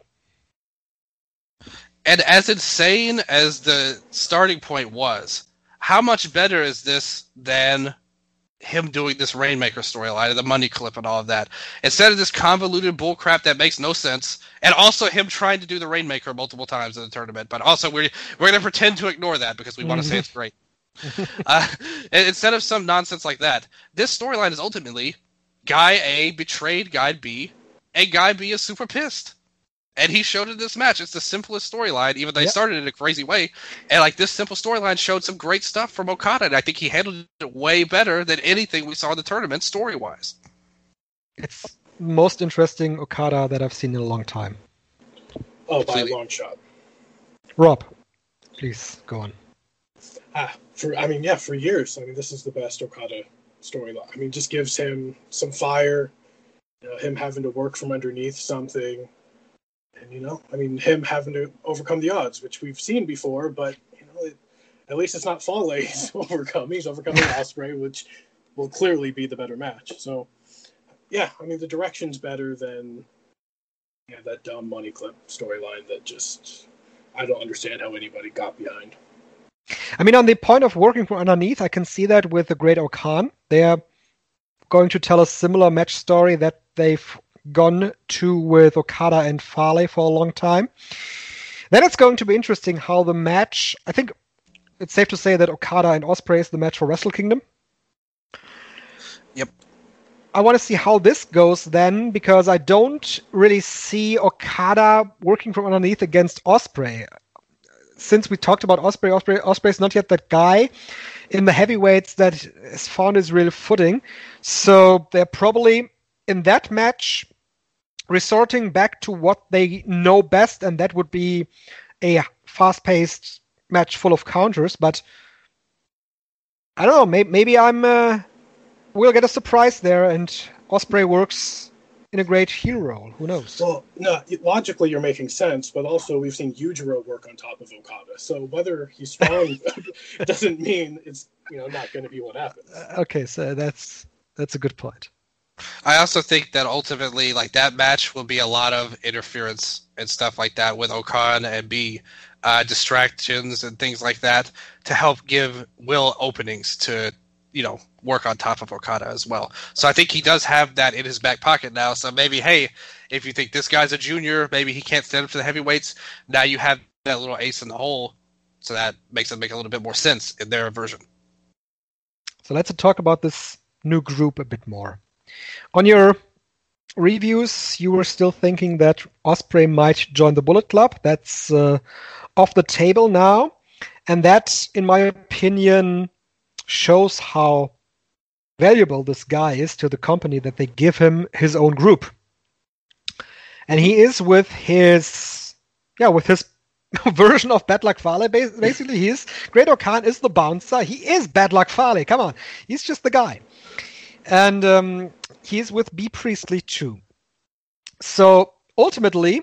And as insane as the starting point was, how much better is this than him doing this Rainmaker storyline and the money clip and all of that? Instead of this convoluted bullcrap that makes no sense, and also him trying to do the Rainmaker multiple times in the tournament, but also we're we're going to pretend to ignore that because we want to say it's great. uh, instead of some nonsense like that, this storyline is ultimately Guy A betrayed Guy B, and Guy B is super pissed. And he showed in this match. It's the simplest storyline, even though Yep. they started in a crazy way. And like this simple storyline showed some great stuff from Okada, and I think he handled it way better than anything we saw in the tournament story-wise. It's the most interesting Okada that I've seen in a long time. Oh, by Completely. a long shot. Rob, please go on. Ah, for I mean, yeah, for years. I mean, this is the best Okada storyline. I mean, just gives him some fire, you know, him having to work from underneath something, and you know, I mean, him having to overcome the odds, which we've seen before. But you know, it, at least it's not Fale he's overcoming. He's overcoming Ospreay, which will clearly be the better match. So, yeah, I mean, the direction's better than yeah, that dumb money clip storyline that just, I don't understand how anybody got behind. I mean, on the point of working from underneath, I can see that with the Great Okan. They're going to tell a similar match story that they've gone to with Okada and Fale for a long time. Then it's going to be interesting how the match, I think it's safe to say that Okada and Ospreay is the match for Wrestle Kingdom. Yep. I want to see how this goes then, because I don't really see Okada working from underneath against Ospreay. Since we talked about Ospreay, Ospreay, Ospreay's not yet that guy in the heavyweights that has found his real footing. So they're probably, in that match, resorting back to what they know best, and that would be a fast-paced match full of counters. But I don't know, maybe, maybe I'm... Uh, we'll get a surprise there, and Ospreay works in a great heel role. Who knows? Well, no, logically you're making sense, but also we've seen Yujiro work on top of Okada. So whether he's strong doesn't mean it's you know not going to be what happens. Uh, okay, so that's that's a good point. I also think that ultimately, like, that match will be a lot of interference and stuff like that with Okan, and be uh, distractions and things like that to help give Will openings to, you know, work on top of Okada as well. So I think he does have that in his back pocket now. So maybe, hey, if you think this guy's a junior, maybe he can't stand up to the heavyweights, now you have that little ace in the hole. So that makes it make a little bit more sense in their version. So let's talk about this new group a bit more. On your reviews, you were still thinking that Ospreay might join the Bullet Club. That's uh, off the table now. And that, in my opinion, shows how valuable this guy is to the company, that they give him his own group. And he is with his, yeah, with his version of Bad Luck Fale. Basically, he is, Great Okan is the bouncer. He is Bad Luck Fale. Come on. He's just the guy. And um, he's with B. Priestley too. So ultimately,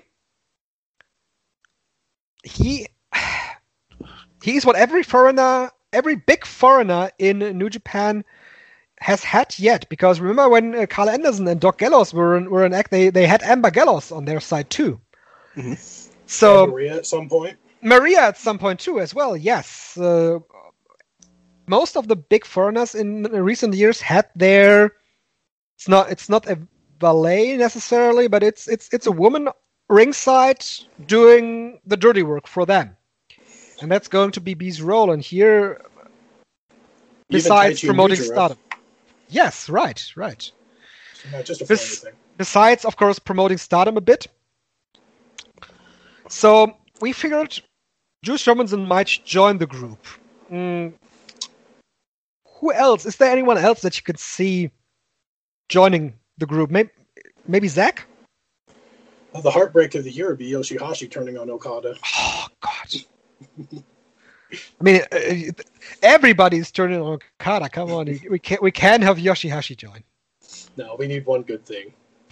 he he's what every foreigner, every big foreigner in New Japan has had yet. Because remember when uh, Carl Anderson and Doc Gallows were in, were in act, they, they had Amber Gallows on their side too. Mm-hmm. So and Maria at some point. Maria at some point too, as well. Yes. Uh, most of the big foreigners in recent years had their. It's not. It's not a valet necessarily, but it's it's it's a woman ringside doing the dirty work for them, and that's going to be B's role. And here, besides promoting Stardom, yes, right, right. Not just a Bes- thing. Besides, of course, promoting Stardom a bit. So we figured Juice Robinson might join the group. Mm. Who else? Is there anyone else that you could see joining the group? Maybe, maybe Zack? Well, the heartbreak of the year would be Yoshihashi turning on Okada. Oh, God. I mean, uh, everybody's turning on Okada. Come on. We can't, we can have Yoshihashi join. No, we need one good thing.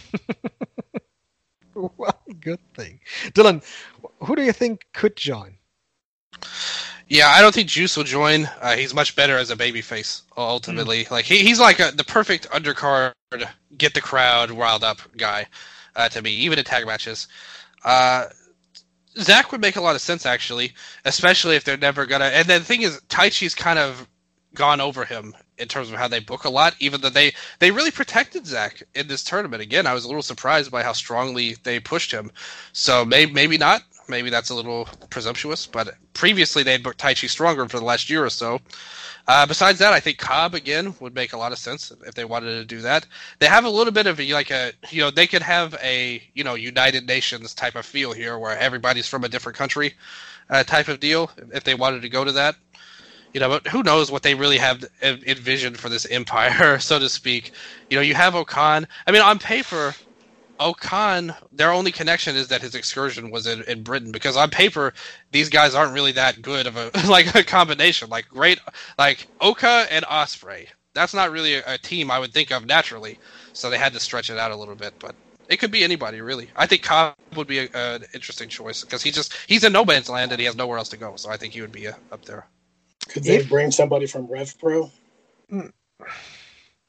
One good thing. Dylan, who do you think could join? Yeah, I don't think Juice will join. Uh, he's much better as a babyface, ultimately. Mm. Like he, he's like a, the perfect undercard, get the crowd riled up guy uh, to me, even in tag matches. Uh, Zack would make a lot of sense, actually, especially if they're never gonna. And the thing is, Taichi's kind of gone over him in terms of how they book a lot, even though they, they really protected Zack in this tournament. Again, I was a little surprised by how strongly they pushed him. So maybe maybe not. Maybe that's a little presumptuous, but previously they had booked Taichi stronger for the last year or so. Uh, besides that, I think Cobb, again, would make a lot of sense if they wanted to do that. They have a little bit of a, like a, you know, they could have a, you know, United Nations type of feel here where everybody's from a different country uh, type of deal if they wanted to go to that. You know, but who knows what they really have envisioned for this empire, so to speak. You know, you have Okan. I mean, on paper, Okan, their only connection is that his excursion was in, in Britain, because on paper, these guys aren't really that good of a, like, a combination. Like, great, like, Oka and Ospreay. That's not really a, a team I would think of naturally, so they had to stretch it out a little bit, but it could be anybody, really. I think Cobb would be an interesting choice, because he just, he's in no man's land and he has nowhere else to go, so I think he would be uh, up there. Could they if, bring somebody from Rev Pro?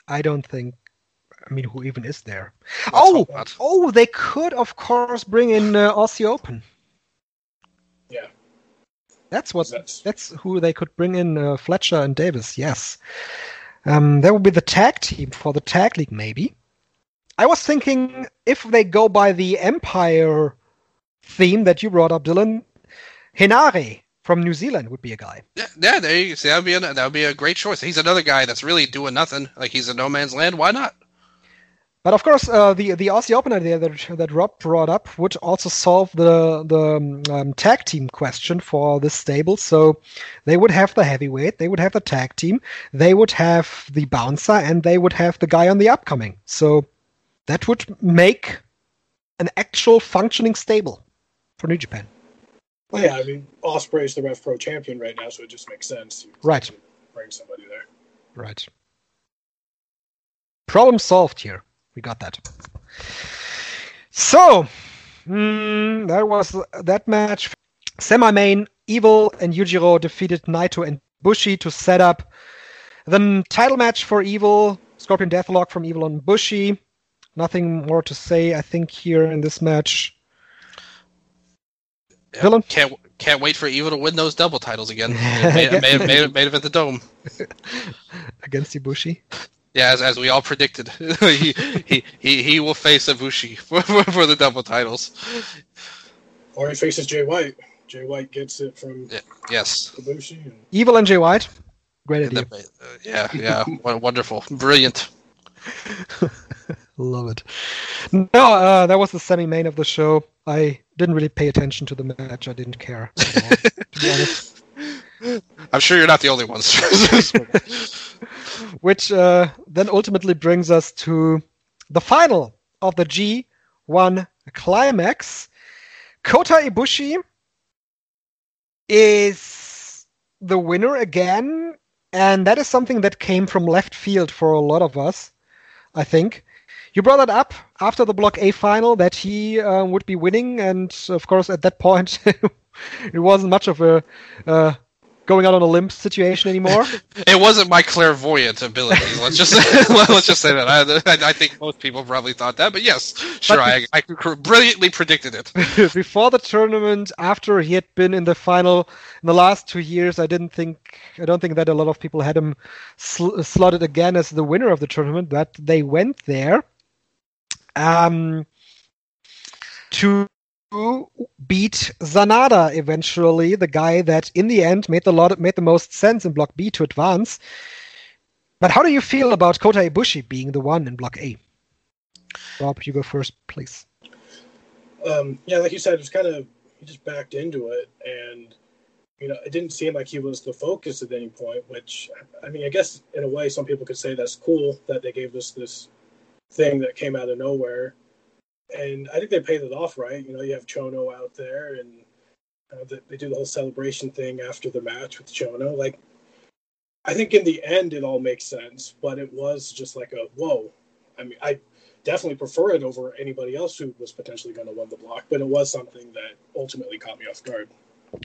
I don't think. I mean, who even is there? Let's oh, hope not. oh, they could, of course, bring in uh, Aussie Open. Yeah. That's what. That's- That's who they could bring in. Uh, Fletcher and Davis. Yes. Um, that would be the tag team for the tag league, maybe. I was thinking if they go by the Empire theme that you brought up, Dylan, Henare from New Zealand would be a guy. Yeah, yeah, there you see. That would be a, that would be a great choice. He's another guy that's really doing nothing. Like he's in no man's land. Why not? But of course, uh, the the Aussie Open idea that that Rob brought up would also solve the the um, tag team question for this stable. So they would have the heavyweight, they would have the tag team, they would have the bouncer, and they would have the guy on the upcoming. So that would make an actual functioning stable for New Japan. Well, yeah, I mean, Ospreay's the Rev Pro champion right now, so it just makes sense. You Right. bring somebody there. Right. Problem solved here. We got that. So, mm, that was that match. Semi-main, Evil and Yujiro defeated Naito and Bushi to set up the title match for Evil. Scorpion Deathlock from Evil on Bushi. Nothing more to say, I think, here in this match. Yeah, Dylan? Can't can't wait for Evil to win those double titles again. made, made, made, made, made it at the Dome. Against Ibushi. Yeah, as, as we all predicted, he, he he he will face Ibushi for, for for the double titles. Or he faces Jay White. Jay White gets it from Yeah, yes. Ibushi. And Evil and Jay White. Great idea. The- uh, yeah, yeah, Won- wonderful, brilliant. Love it. No, uh, that was the semi-main of the show. I didn't really pay attention to the match. I didn't care at all, to be honest. I'm sure you're not the only ones. Which uh, then ultimately brings us to the final of the G one Climax. Kota Ibushi is the winner again, and that is something that came from left field for a lot of us, I think. You brought it up after the Block A final that he uh, would be winning, and of course at that point it wasn't much of a uh, going out on a limb situation anymore. It wasn't my clairvoyant ability. Let's just let's just say that. I, I think most people probably thought that, but yes, sure, But I, I brilliantly predicted it. Before the tournament, after he had been in the final in the last two years, I didn't think I don't think that a lot of people had him sl- slotted again as the winner of the tournament. But they went there um, to beat Sanada eventually, the guy that in the end made the lot made the most sense in Block B to advance. But how do you feel about Kota Ibushi being the one in Block A? Rob, you go first, please. Um, yeah, like you said, it was kind of, he just backed into it, and, you know, it didn't seem like he was the focus at any point, which, I mean, I guess in a way some people could say that's cool that they gave us this thing that came out of nowhere. And I think they paid it off right. You know, you have Chono out there, and uh, they, they do the whole celebration thing after the match with Chono. Like, I think in the end it all makes sense, but it was just like a, whoa. I mean, I definitely prefer it over anybody else who was potentially going to win the block, but it was something that ultimately caught me off guard.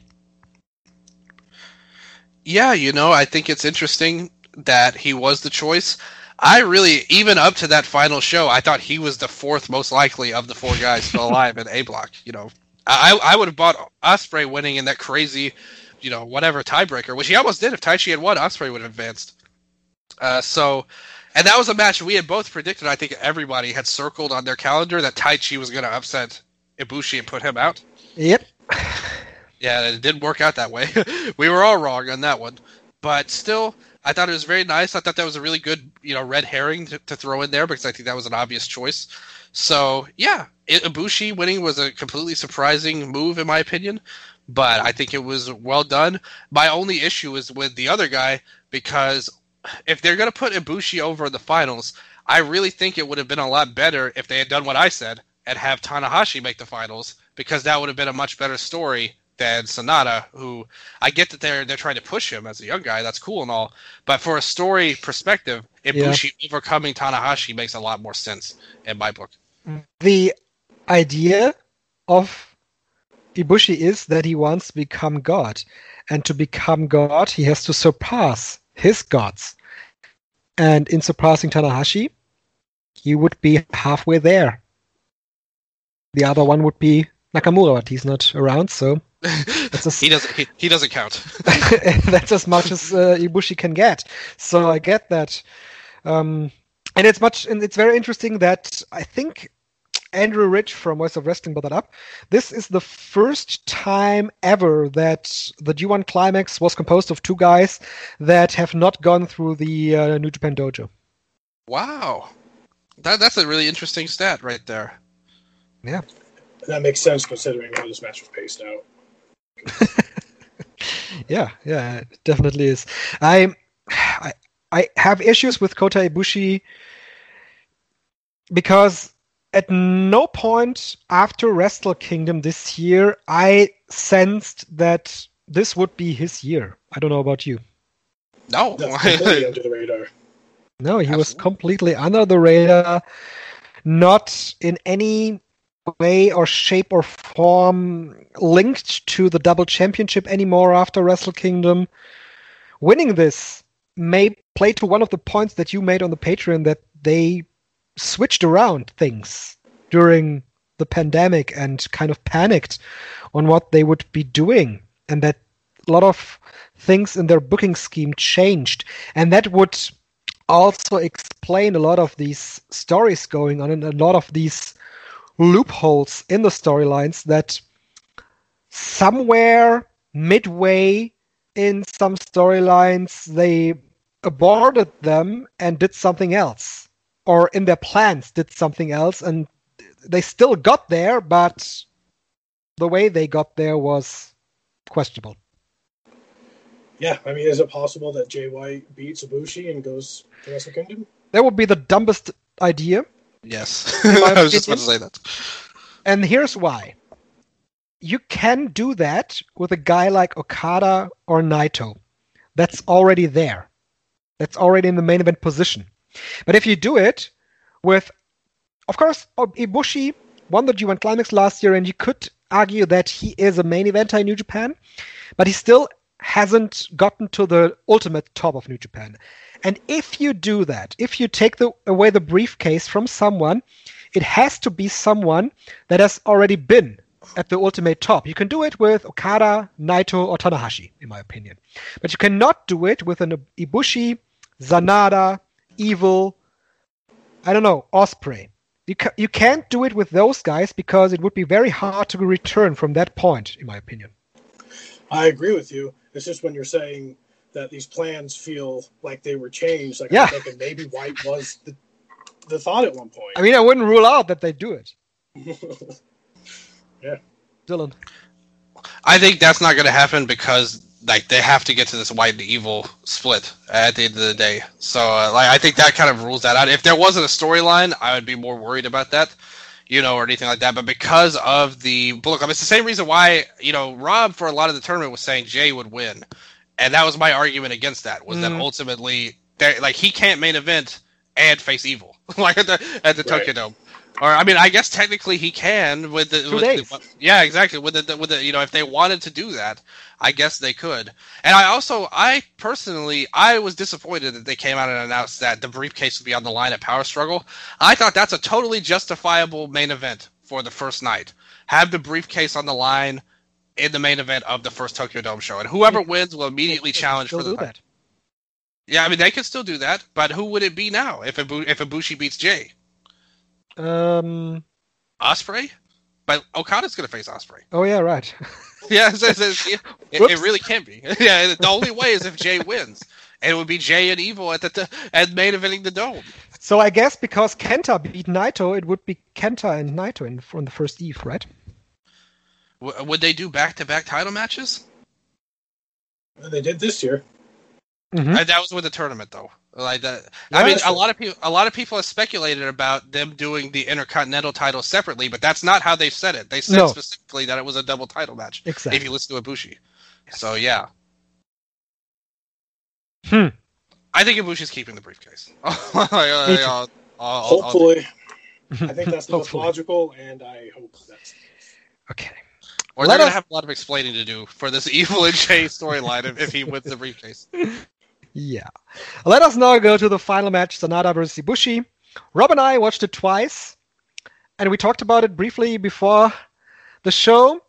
Yeah, you know, I think it's interesting that he was the choice. I really, even up to that final show, I thought he was the fourth most likely of the four guys still alive in A block. You know, I I would have bought Ospreay winning in that crazy, you know, whatever tiebreaker, which he almost did. If Taichi had won, Ospreay would have advanced. Uh, so, and that was a match we had both predicted. I think everybody had circled on their calendar that Taichi was going to upset Ibushi and put him out. Yep. Yeah, it didn't work out that way. We were all wrong on that one. But still, I thought it was very nice. I thought that was a really good, you know, red herring to, to throw in there because I think that was an obvious choice. So, yeah, it, Ibushi winning was a completely surprising move in my opinion, but I think it was well done. My only issue is with the other guy because if they're going to put Ibushi over in the finals, I really think it would have been a lot better if they had done what I said and have Tanahashi make the finals because that would have been a much better story than Sanada, who I get that they're they're trying to push him as a young guy. That's cool and all, but for a story perspective, Ibushi yeah. overcoming Tanahashi makes a lot more sense in my book. The idea of Ibushi is that he wants to become God, and to become God, he has to surpass his gods. and in surpassing Tanahashi, he would be halfway there. The other one would be Nakamura, but he's not around, so that's as, he doesn't. He, he doesn't count. that's as much as uh, Ibushi can get. So I get that, um, and it's much. And it's very interesting that I think Andrew Rich from Voice of Wrestling brought that up. This is the first time ever that the G one Climax was composed of two guys that have not gone through the uh, New Japan Dojo. Wow, that that's a really interesting stat right there. Yeah. That makes sense considering how this match was paced out. yeah, yeah, it definitely is. I, I, I have issues with Kota Ibushi because at no point after Wrestle Kingdom this year I sensed that this would be his year. I don't know about you. No, That's completely under the radar. No, he Absolutely. was completely under the radar, not in any way or shape or form linked to the double championship anymore after Wrestle Kingdom. Winning this may play to one of the points that you made on the Patreon, that they switched around things during the pandemic and kind of panicked on what they would be doing, and that a lot of things in their booking scheme changed, and that would also explain a lot of these stories going on and a lot of these loopholes in the storylines that somewhere midway in some storylines they aborted them and did something else, or in their plans did something else, and they still got there, but the way they got there was questionable. Yeah, I mean, is it possible that Jay White beats Ibushi and goes to Wrestle Kingdom? That would be the dumbest idea. Yes, my I was just about to opinion. say that. And here's why. You can do that with a guy like Okada or Naito. That's already there. That's already in the main event position. But if you do it with, of course, Ibushi won the G one Climax last year, and you could argue that he is a main eventer in New Japan, but he still hasn't gotten to the ultimate top of New Japan. And if you do that, if you take the, away the briefcase from someone, it has to be someone that has already been at the ultimate top. You can do it with Okada, Naito, or Tanahashi, in my opinion. But you cannot do it with an Ibushi, Sanada, Evil, I don't know, Ospreay. You, ca- you can't do it with those guys because it would be very hard to return from that point, in my opinion. I agree with you. It's just when you're saying that these plans feel like they were changed, like Yeah. I'm thinking maybe White was the, the thought at one point. I mean, I wouldn't rule out that they do it. Yeah. Dylan. I think that's not going to happen because like they have to get to this White and Evil split at the end of the day. So uh, like I think that kind of rules that out. If there wasn't a storyline, I would be more worried about that, you know, or anything like that. But because of the Bullet Club, it's the same reason why, you know, Rob for a lot of the tournament was saying Jay would win, and that was my argument against that. Was Mm. that ultimately, there- like he can't main event and face Evil like at the at the Right. Tokyo Dome. Or I mean, I guess technically he can with the Two with days. The, yeah, exactly. With the with the you know, if they wanted to do that, I guess they could. And I also, I personally, I was disappointed that they came out and announced that the briefcase would be on the line at Power Struggle. I thought that's a totally justifiable main event for the first night. Have the briefcase on the line in the main event of the first Tokyo Dome show, and whoever wins will immediately challenge They'll for the do that. Yeah, I mean they could still do that, but who would it be now if Ibu- if Ibushi beats Jay? Um. Ospreay? But Okada's going to face Ospreay. Oh yeah, right. Yeah, it's, it's, it's, it, it Whoops. really can't be. Yeah, the only way is if Jay wins, and it would be Jay and Evil at the t- at main eventing the Dome. So I guess because Kenta beat Naito, it would be Kenta and Naito in from the first Eve, right? W- would they do back to back title matches? And they did this year. Mm-hmm. Uh, that was with the tournament, though. Like that. Yeah, I mean, that's a true. lot of people, a lot of people have speculated about them doing the Intercontinental title separately, but that's not how they said it. They said No. specifically that it was a double title match. Exactly. If you listen to Ibushi, so yeah. Hmm. I think Ibushi's keeping the briefcase. Me too. I'll- I'll- I'll- Hopefully. I think that's the most Hopefully. logical, and I hope that's Okay. Or Let they're going us- to have a lot of explaining to do for this Evil and Jay storyline if, if he wins the briefcase. Yeah. Let us now go to the final match, Sanada versus Ibushi. Rob and I watched it twice, and we talked about it briefly before the show.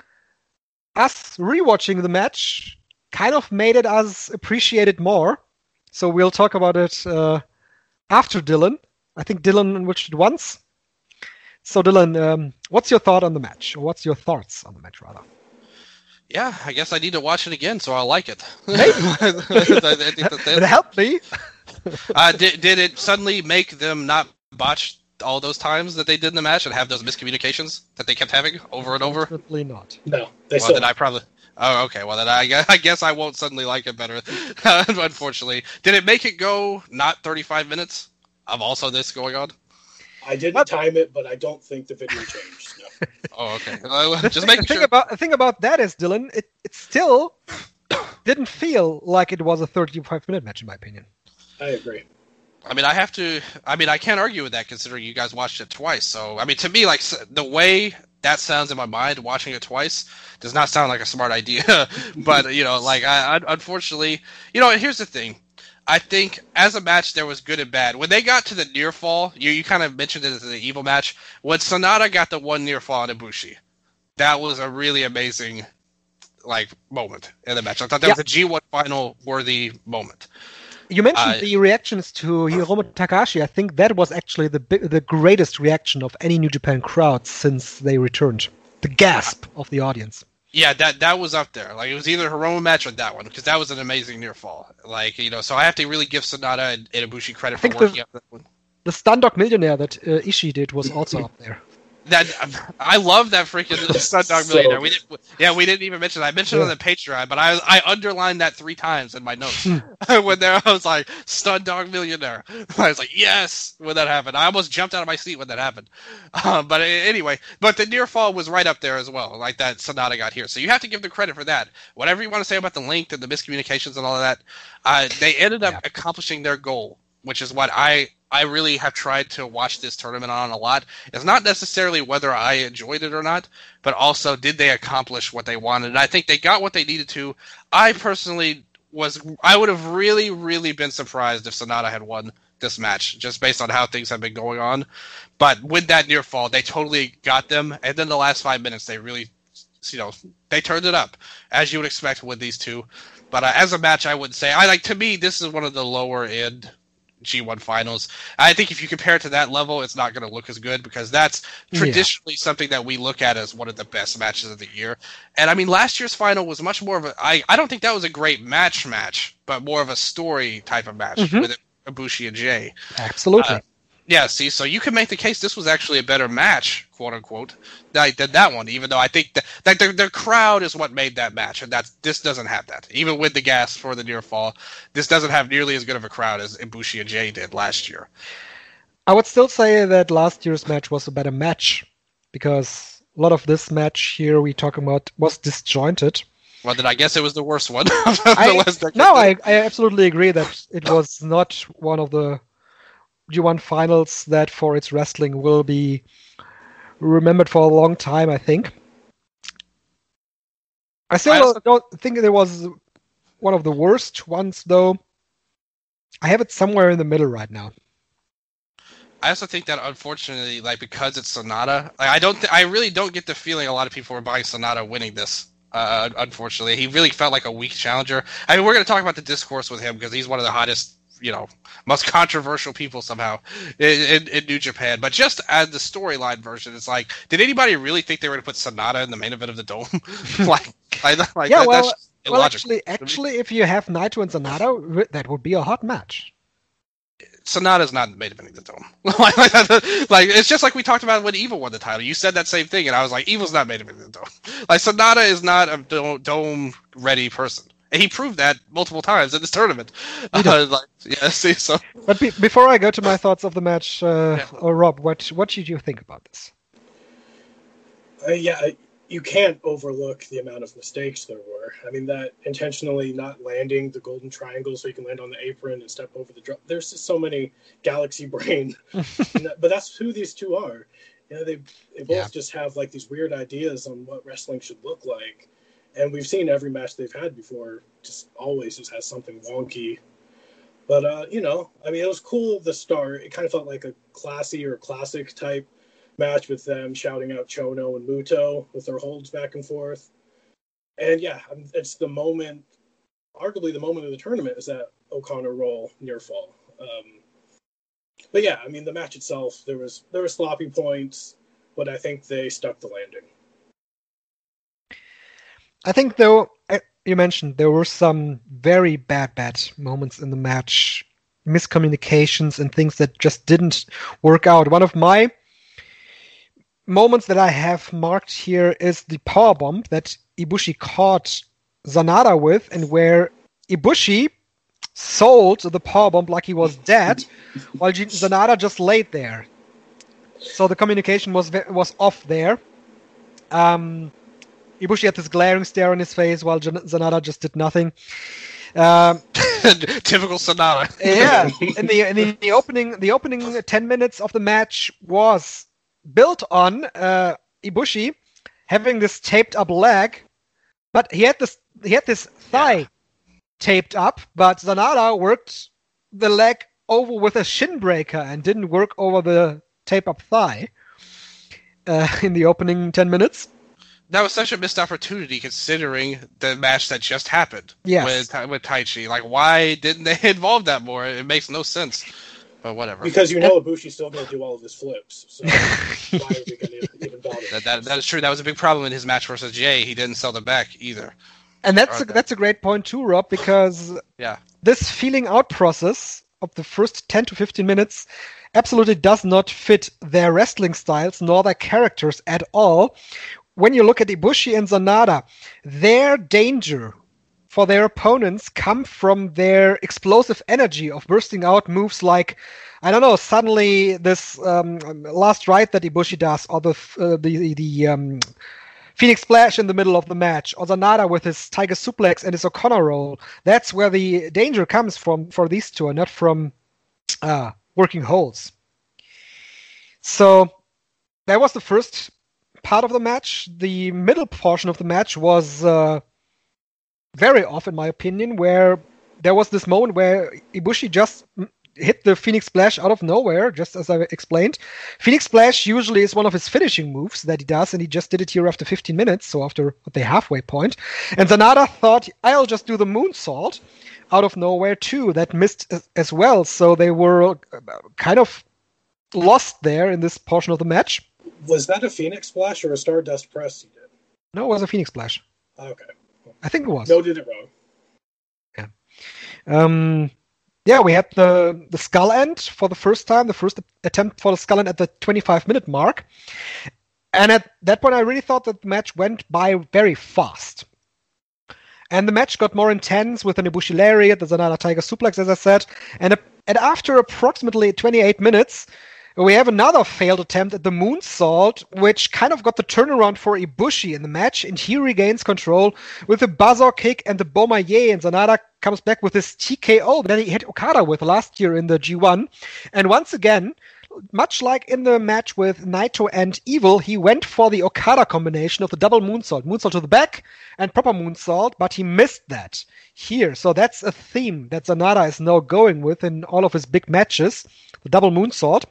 Us rewatching the match kind of made it us appreciate it more. So we'll talk about it uh, after Dylan. I think Dylan watched it once. So Dylan, um, what's your thought on the match? Or what's your thoughts on the match, rather? Yeah, I guess I need to watch it again so I'll like it. Hey. I think that It helped me. uh, did, did it suddenly make them not botch all those times that they did in the match and have those miscommunications that they kept having over and over? Definitely not. No, they Well, still. then I probably... Oh, okay. Well, then I guess, I guess I won't suddenly like it better, unfortunately. Did it make it go not thirty-five minutes of also this going on? I didn't What? time it, but I don't think the video changed. No. Oh, okay. Uh, The, just thing, making the thing sure. about the thing about that is, Dylan, it, it still didn't feel like it was a thirty-five minute match, in my opinion. I agree. I mean, I have to. I mean, I can't argue with that considering you guys watched it twice. So, I mean, to me, like s- the way that sounds in my mind, watching it twice does not sound like a smart idea. But you know, like I, I, unfortunately, you know, and here's the thing. I think as a match, there was good and bad. When they got to the near fall, you, you kind of mentioned it as the evil match. When Sonata got the one near fall on Ibushi, that was a really amazing, like, moment in the match. I thought that Yeah. was a G one final worthy moment. You mentioned Uh, the reactions to Hiromu Takahashi. I think that was actually the bi- the greatest reaction of any New Japan crowd since they returned. The gasp of the audience. Yeah, that that was up there. Like, it was either Hiromu match or that one, because that was an amazing near fall. Like, you know, so I have to really give Sonata and, and Ibushi credit for think the- working up that one. The Stundog Millionaire that uh, Ishii did was also up there. That I love that freaking Stundog So Millionaire. We didn't, yeah, we didn't even mention. It. I mentioned it on Yeah. the Patreon, but I I underlined that three times in my notes. When there, I was like Stundog Millionaire. I was like, yes, when that happened. I almost jumped out of my seat when that happened. Um, but anyway, but the near fall was right up there as well, like that Sonata got here. So you have to give the credit for that. Whatever you want to say about the length and the miscommunications and all of that, uh, they ended up Yeah. accomplishing their goal, which is what I. I really have tried to watch this tournament on a lot. It's not necessarily whether I enjoyed it or not, but also did they accomplish what they wanted. And I think they got what they needed to. I personally was, I would have really, really been surprised if Sonata had won this match, just based on how things have been going on. But with that near fall, they totally got them. And then the last five minutes, they really, you know, they turned it up, as you would expect with these two. But uh, as a match, I would say, I like, to me, this is one of the lower end G one finals. I think if you compare it to that level, it's not going to look as good because that's traditionally yeah. something that we look at as one of the best matches of the year. And I mean, last year's final was much more of a, I, I don't think that was a great match match, but more of a story type of match mm-hmm. with Ibushi and Jay. Absolutely. Uh, yeah, see, so you can make the case this was actually a better match, quote unquote, than that one, even though I think that, that the, the crowd is what made that match, and that's this doesn't have that. Even with the gas for the near fall, this doesn't have nearly as good of a crowd as Ibushi and Jay did last year. I would still say that last year's match was a better match, because a lot of this match here we talk about was disjointed. Well, then I guess it was the worst one. I, no, I, I absolutely agree that it was not one of the G one finals that for its wrestling will be remembered for a long time, I think. I still I also, don't think it was one of the worst ones, though. I have it somewhere in the middle right now. I also think that, unfortunately, like because it's Sonata, like, I don't, th- I really don't get the feeling a lot of people were buying Sonata winning this. Uh, unfortunately, he really felt like a weak challenger. I mean, we're going to talk about the discourse with him because he's one of the hottest, you know, most controversial people somehow in, in, in New Japan. But just as the storyline version, it's like, did anybody really think they were going to put Sonata in the main event of the Dome? like, like, like, yeah, that, well, that's well, actually, actually, if you have Naito and Sonata, that would be a hot match. Sonata's not in the main event of the Dome. like, like, like, it's just like we talked about when Evil won the title. You said that same thing, and I was like, Evil's not main event of the Dome. Like, Sonata is not a Dome-ready person. And he proved that multiple times in this tournament. Uh, like, yeah, see, so. But be- before I go to my thoughts of the match, uh, yeah. uh, Rob, what what did you think about this? Uh, yeah, you can't overlook the amount of mistakes there were. I mean, that intentionally not landing the golden triangle so you can land on the apron and step over the drop. There's just so many galaxy brain. that, but that's who these two are. You know, they, they both yeah. just have like these weird ideas on what wrestling should look like. And we've seen every match they've had before just always just has something wonky But, uh, you know, I mean, it was cool at the start. It kind of felt like a classy or classic type match with them shouting out Chono and Muto with their holds back and forth. And, yeah, it's the moment, arguably the moment of the tournament is that O'Connor roll near fall. Um, but, yeah, I mean, the match itself, there was there were sloppy points, but I think they stuck the landing. I think, though, you mentioned there were some very bad, bad moments in the match, miscommunications and things that just didn't work out. One of my moments that I have marked here is the powerbomb that Ibushi caught Sanada with, and where Ibushi sold the powerbomb like he was dead, while Sanada just laid there. So the communication was was off there. Um... Ibushi had this glaring stare on his face while Sanada just did nothing. Um, Typical Sanada. yeah, in the, in the the opening the opening ten minutes of the match was built on uh, Ibushi having this taped up leg, but he had this he had this thigh yeah. taped up, but Sanada worked the leg over with a shin breaker and didn't work over the tape up thigh uh, in the opening ten minutes. That was such a missed opportunity considering the match that just happened yes. with with Taichi. Like, why didn't they involve that more? It makes no sense. But whatever. Because you know Ibushi's still going to do all of his flips. So why are we going to even bother? That, that, that is true. That was a big problem in his match versus Jay. He didn't sell them back either. And that's a, that. that's a great point too, Rob, because yeah. this feeling out process of the first ten to fifteen minutes absolutely does not fit their wrestling styles nor their characters at all. When you look at Ibushi and Sanada, their danger for their opponents come from their explosive energy of bursting out moves like, I don't know, suddenly this um, last right that Ibushi does, or the uh, the, the um, Phoenix Splash in the middle of the match, or Sanada with his Tiger Suplex and his O'Connor roll. That's where the danger comes from for these two, and not from uh, working holds. So that was the first part of the match. The middle portion of the match was uh, very off, in my opinion, where there was this moment where Ibushi just hit the Phoenix Splash out of nowhere, just as I explained. Phoenix Splash usually is one of his finishing moves that he does, and he just did it here after fifteen minutes, so after the halfway point. And Sanada thought, I'll just do the moonsault out of nowhere too. That missed as well, so they were kind of lost there in this portion of the match. Was that a Phoenix Splash or a Stardust Press he did? No, it was a Phoenix Splash. Okay. I think it was. Noted it wrong. Yeah. Um, yeah, we had the, the skull end for the first time, the first attempt for the skull end at the twenty-five minute mark. And at that point, I really thought that the match went by very fast. And the match got more intense with an Ibushi Lariat, the Sanada Tiger Suplex, as I said. And, and after approximately twenty-eight minutes, we have another failed attempt at the moonsault, which kind of got the turnaround for Ibushi in the match, and he regains control with the buzzer kick and the Bomaye, and Sanada comes back with his T K O that he hit Okada with last year in the G one. And once again, much like in the match with Naito and Evil, he went for the Okada combination of the double moonsault, moonsault to the back and proper moonsault, but he missed that here. So that's a theme that Sanada is now going with in all of his big matches, the double moonsault.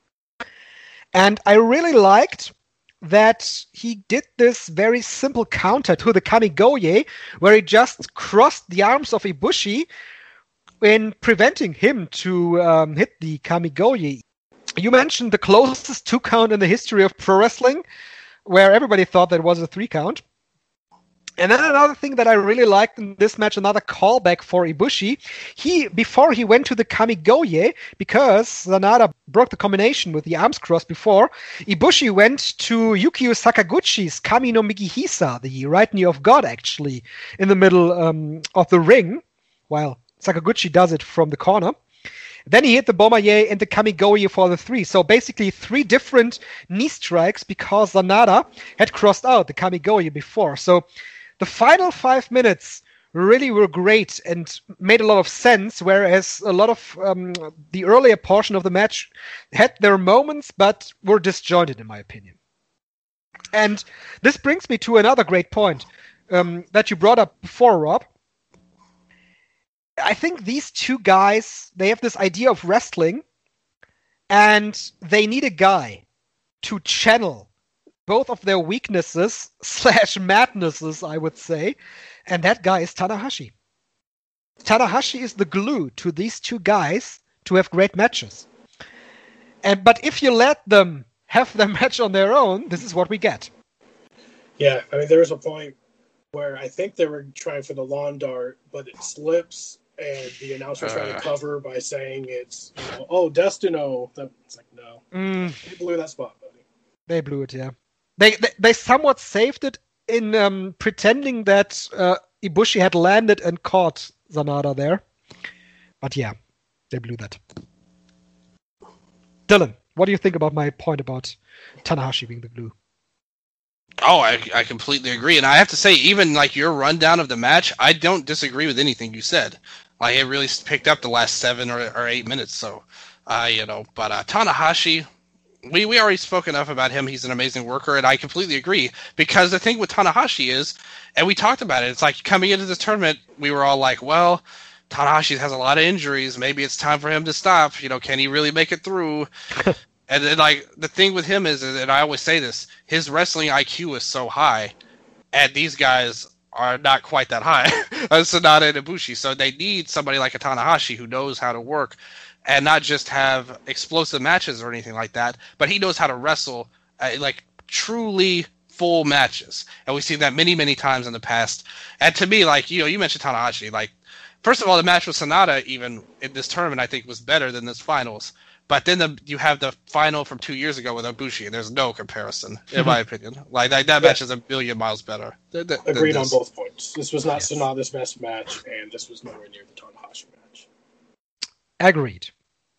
And I really liked that he did this very simple counter to the Kamigoye, where he just crossed the arms of Ibushi in preventing him to um, hit the Kamigoye. You mentioned the closest two count in the history of pro wrestling, where everybody thought that it was a three count. And then another thing that I really liked in this match, another callback for Ibushi, he before he went to the Kamigoye, because Sanada broke the combination with the arms cross before, Ibushi went to Yukio Sakaguchi's Kami no Mikihisa, the right knee of God, actually, in the middle um, of the ring, while Sakaguchi does it from the corner. Then he hit the Bomaye and the Kamigoye for the three. So basically three different knee strikes because Sanada had crossed out the Kamigoye before. So the final five minutes really were great and made a lot of sense, whereas a lot of um, the earlier portion of the match had their moments but were disjointed, in my opinion. And this brings me to another great point um, that you brought up before, Rob. I think these two guys, they have this idea of wrestling, and they need a guy to channel both of their weaknesses slash madnesses, I would say, and that guy is Tanahashi. Tanahashi is the glue to these two guys to have great matches. And but if you let them have their match on their own, this is what we get. Yeah, I mean, there was a point where I think they were trying for the lawn dart, but it slips, and the announcer uh. tried to cover by saying it's, you know, oh, Destino. It's like, no. Mm. They blew that spot, buddy. They blew it, yeah. They they, they somewhat saved it in um, pretending that uh, Ibushi had landed and caught Sanada there. But yeah, they blew that. Dylan, what do you think about my point about Tanahashi being the glue? Oh, I, I completely agree. And I have to say, even like your rundown of the match, I don't disagree with anything you said. Like, it really picked up the last seven or, or eight minutes. So, uh, you know, but uh, Tanahashi, we, we already spoke enough about him. He's an amazing worker, and I completely agree. Because the thing with Tanahashi is, and we talked about it, it's like coming into this tournament, we were all like, well, Tanahashi has a lot of injuries. Maybe it's time for him to stop. You know, can he really make it through? And then, like, the thing with him is, and I always say this, his wrestling I Q is so high, and these guys are not quite that high. Sanada and Ibushi. So they need somebody like a Tanahashi who knows how to work and not just have explosive matches or anything like that, but he knows how to wrestle, uh, like, truly full matches. And we've seen that many, many times in the past. And to me, like, you know, you mentioned Tanahashi, like, first of all, the match with Sanada, even in this tournament, I think was better than this finals. But then the, you have the final from two years ago with Ibushi, and there's no comparison, in my opinion. Like, that, that match is a billion miles better. Than, than Agreed this. on both points. This was not Yes. Sanada's best match, and this was nowhere near the Tanahashi match. Agreed.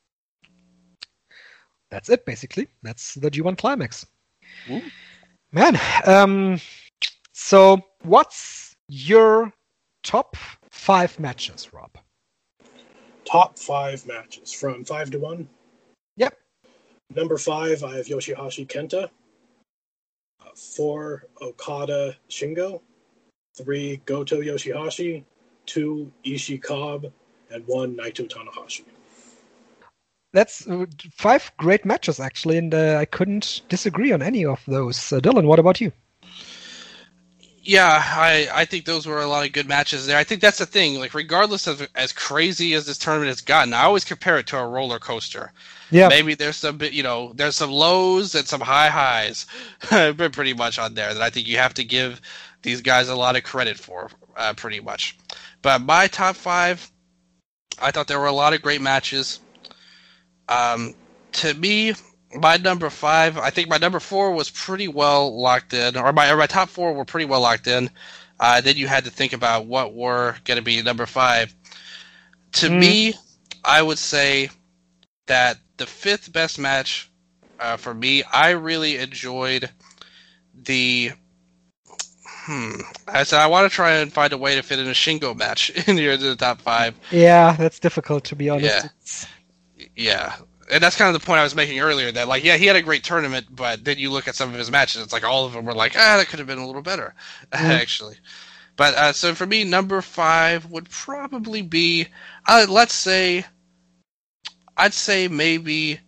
That's it, basically. That's the G one Climax. Ooh. Man, um, so what's your top five matches, Rob? Top five matches from five to one. Yep. Number five, I have Yoshihashi Kenta. Uh, four, Okada Shingo. Three, Goto Yoshihashi. Two, Ishii Cobb. And one, Naito Tanahashi. That's uh, five great matches, actually, and uh, I couldn't disagree on any of those. Uh, Dylan, what about you? Yeah, I, I think those were a lot of good matches there. I think that's the thing. Like, regardless of as crazy as this tournament has gotten, I always compare it to a roller coaster. Yeah. Maybe there's some, bit- you know, there's some lows and some high highs, pretty much on there that I think you have to give these guys a lot of credit for, uh, pretty much. But my top five, I thought there were a lot of great matches. Um, to me, my number five, I think my number four was pretty well locked in, or my or my top four were pretty well locked in. Uh, then you had to think about what were going to be number five. To Mm. me, I would say that the fifth best match uh, for me, I really enjoyed the. Hmm. I said I want to try and find a way to fit in a Shingo match in here to the top five. Yeah, that's difficult, to be honest. Yeah. It's- Yeah, and that's kind of the point I was making earlier, that, like, yeah, he had a great tournament, but then you look at some of his matches, it's like all of them were like, ah, that could have been a little better, actually. But, uh, so for me, number five would probably be, uh, let's say, I'd say maybe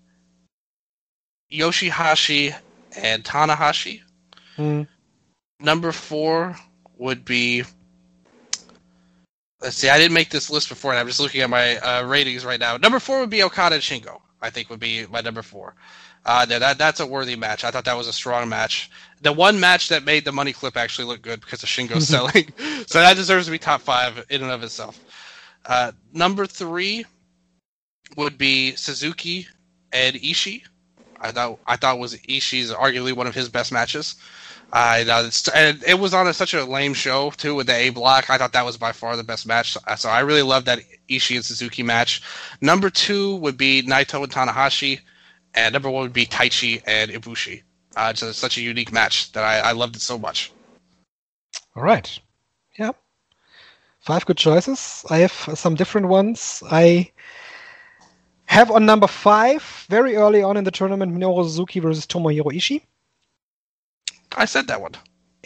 Yoshihashi and Tanahashi. Mm. Number four would be... Let's see, I didn't make this list before, and I'm just looking at my uh, ratings right now. Number four would be Okada and Shingo, I think would be my number four. Uh, that That's a worthy match. I thought that was a strong match. The one match that made the money clip actually look good because of Shingo selling. So that deserves to be top five in and of itself. Uh, number three would be Suzuki and Ishii. I thought I thought was Ishii's arguably one of his best matches. I uh, and it was on a, such a lame show too with the A block. I thought that was by far the best match. So I really loved that Ishii and Suzuki match. Number two would be Naito and Tanahashi, and number one would be Taichi and Ibushi. Uh, it's a, such a unique match that I, I loved it so much. All right. Yeah. Five good choices. I have some different ones. I have on number five, very early on in the tournament, Minoru Suzuki versus Tomohiro Ishii. I said that one. Yeah,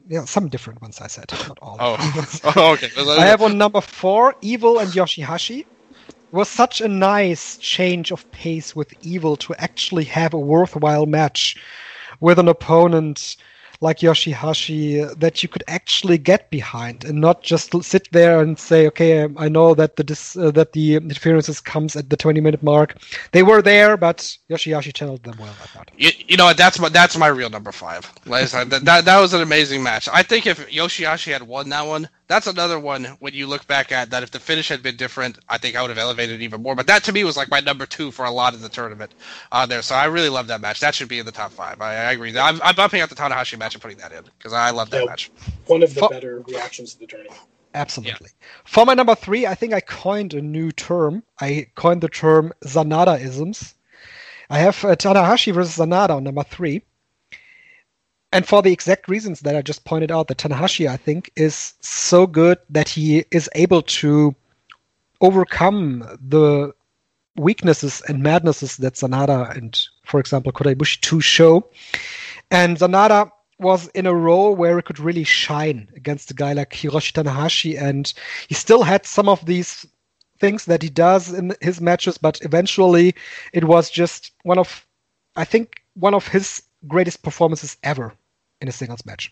yeah, some different ones I said, not all. Oh, oh okay. I have on number four, Evil and Yoshihashi. It was such a nice change of pace with Evil to actually have a worthwhile match with an opponent like Yoshihashi that you could actually get behind and not just sit there and say, okay, I know that the dis- uh, that the interferences comes at the twenty minute mark. They were there, but Yoshihashi channeled them well, I thought. You, you know what? That's my that's my real number five. Like I said, that, that that was an amazing match. I think if Yoshihashi had won that one, that's another one when you look back at that. If the finish had been different, I think I would have elevated it even more. But that to me was like my number two for a lot of the tournament uh, there. So I really love that match. That should be in the top five. I, I agree. I'm, I'm bumping out the Tanahashi match and putting that in because I love that Yeah, match. One of the For- better reactions to the tournament. Absolutely. For my number three, I think I coined a new term. I coined the term Sanada-isms. I have uh, Tanahashi versus Sanada on number three. And for the exact reasons that I just pointed out, that Tanahashi, I think, is so good that he is able to overcome the weaknesses and madnesses that Sanada and, for example, Kota Ibushi two show. And Sanada was in a role where it could really shine against a guy like Hiroshi Tanahashi, and he still had some of these things that he does in his matches, but eventually it was just one of, I think, one of his greatest performances ever in a singles match.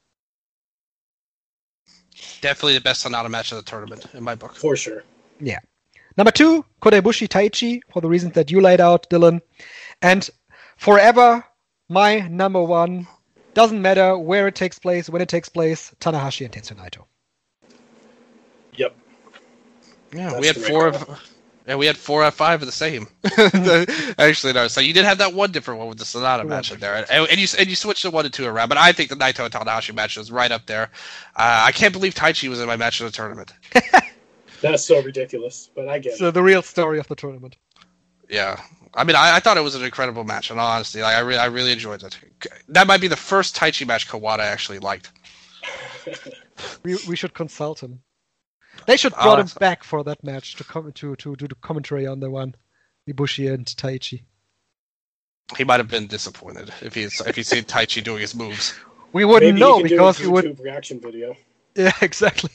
Definitely the best Sonata match of the tournament in my book. For sure. Yeah. Number two, Kota Ibushi Taichi, for the reasons that you laid out, Dylan. And forever, my number one, doesn't matter where it takes place, when it takes place, Tanahashi and Tetsuya Naito. Yep. Yeah, That's we had the right four call. of yeah, we had four out of five of the same. Actually, no. So you did have that one different one with the Sonata match in there, and, and you and you switched the one and two around. But I think the Naito and Tanahashi match was right up there. Uh, I can't believe Taichi was in my match of the tournament. That's so ridiculous, but I get So it. the real story of the tournament. Yeah, I mean, I, I thought it was an incredible match, and honestly, like, I really, I really enjoyed it. That might be the first Taichi match Kawada actually liked. We we should consult him. They should Oh, brought him that's- back for that match to come to to do the commentary on the one, Ibushi and Taichi. He might have been disappointed if he if he seen Taichi doing his moves. We wouldn't Maybe know he can because do we a would. YouTube reaction video. Yeah, exactly.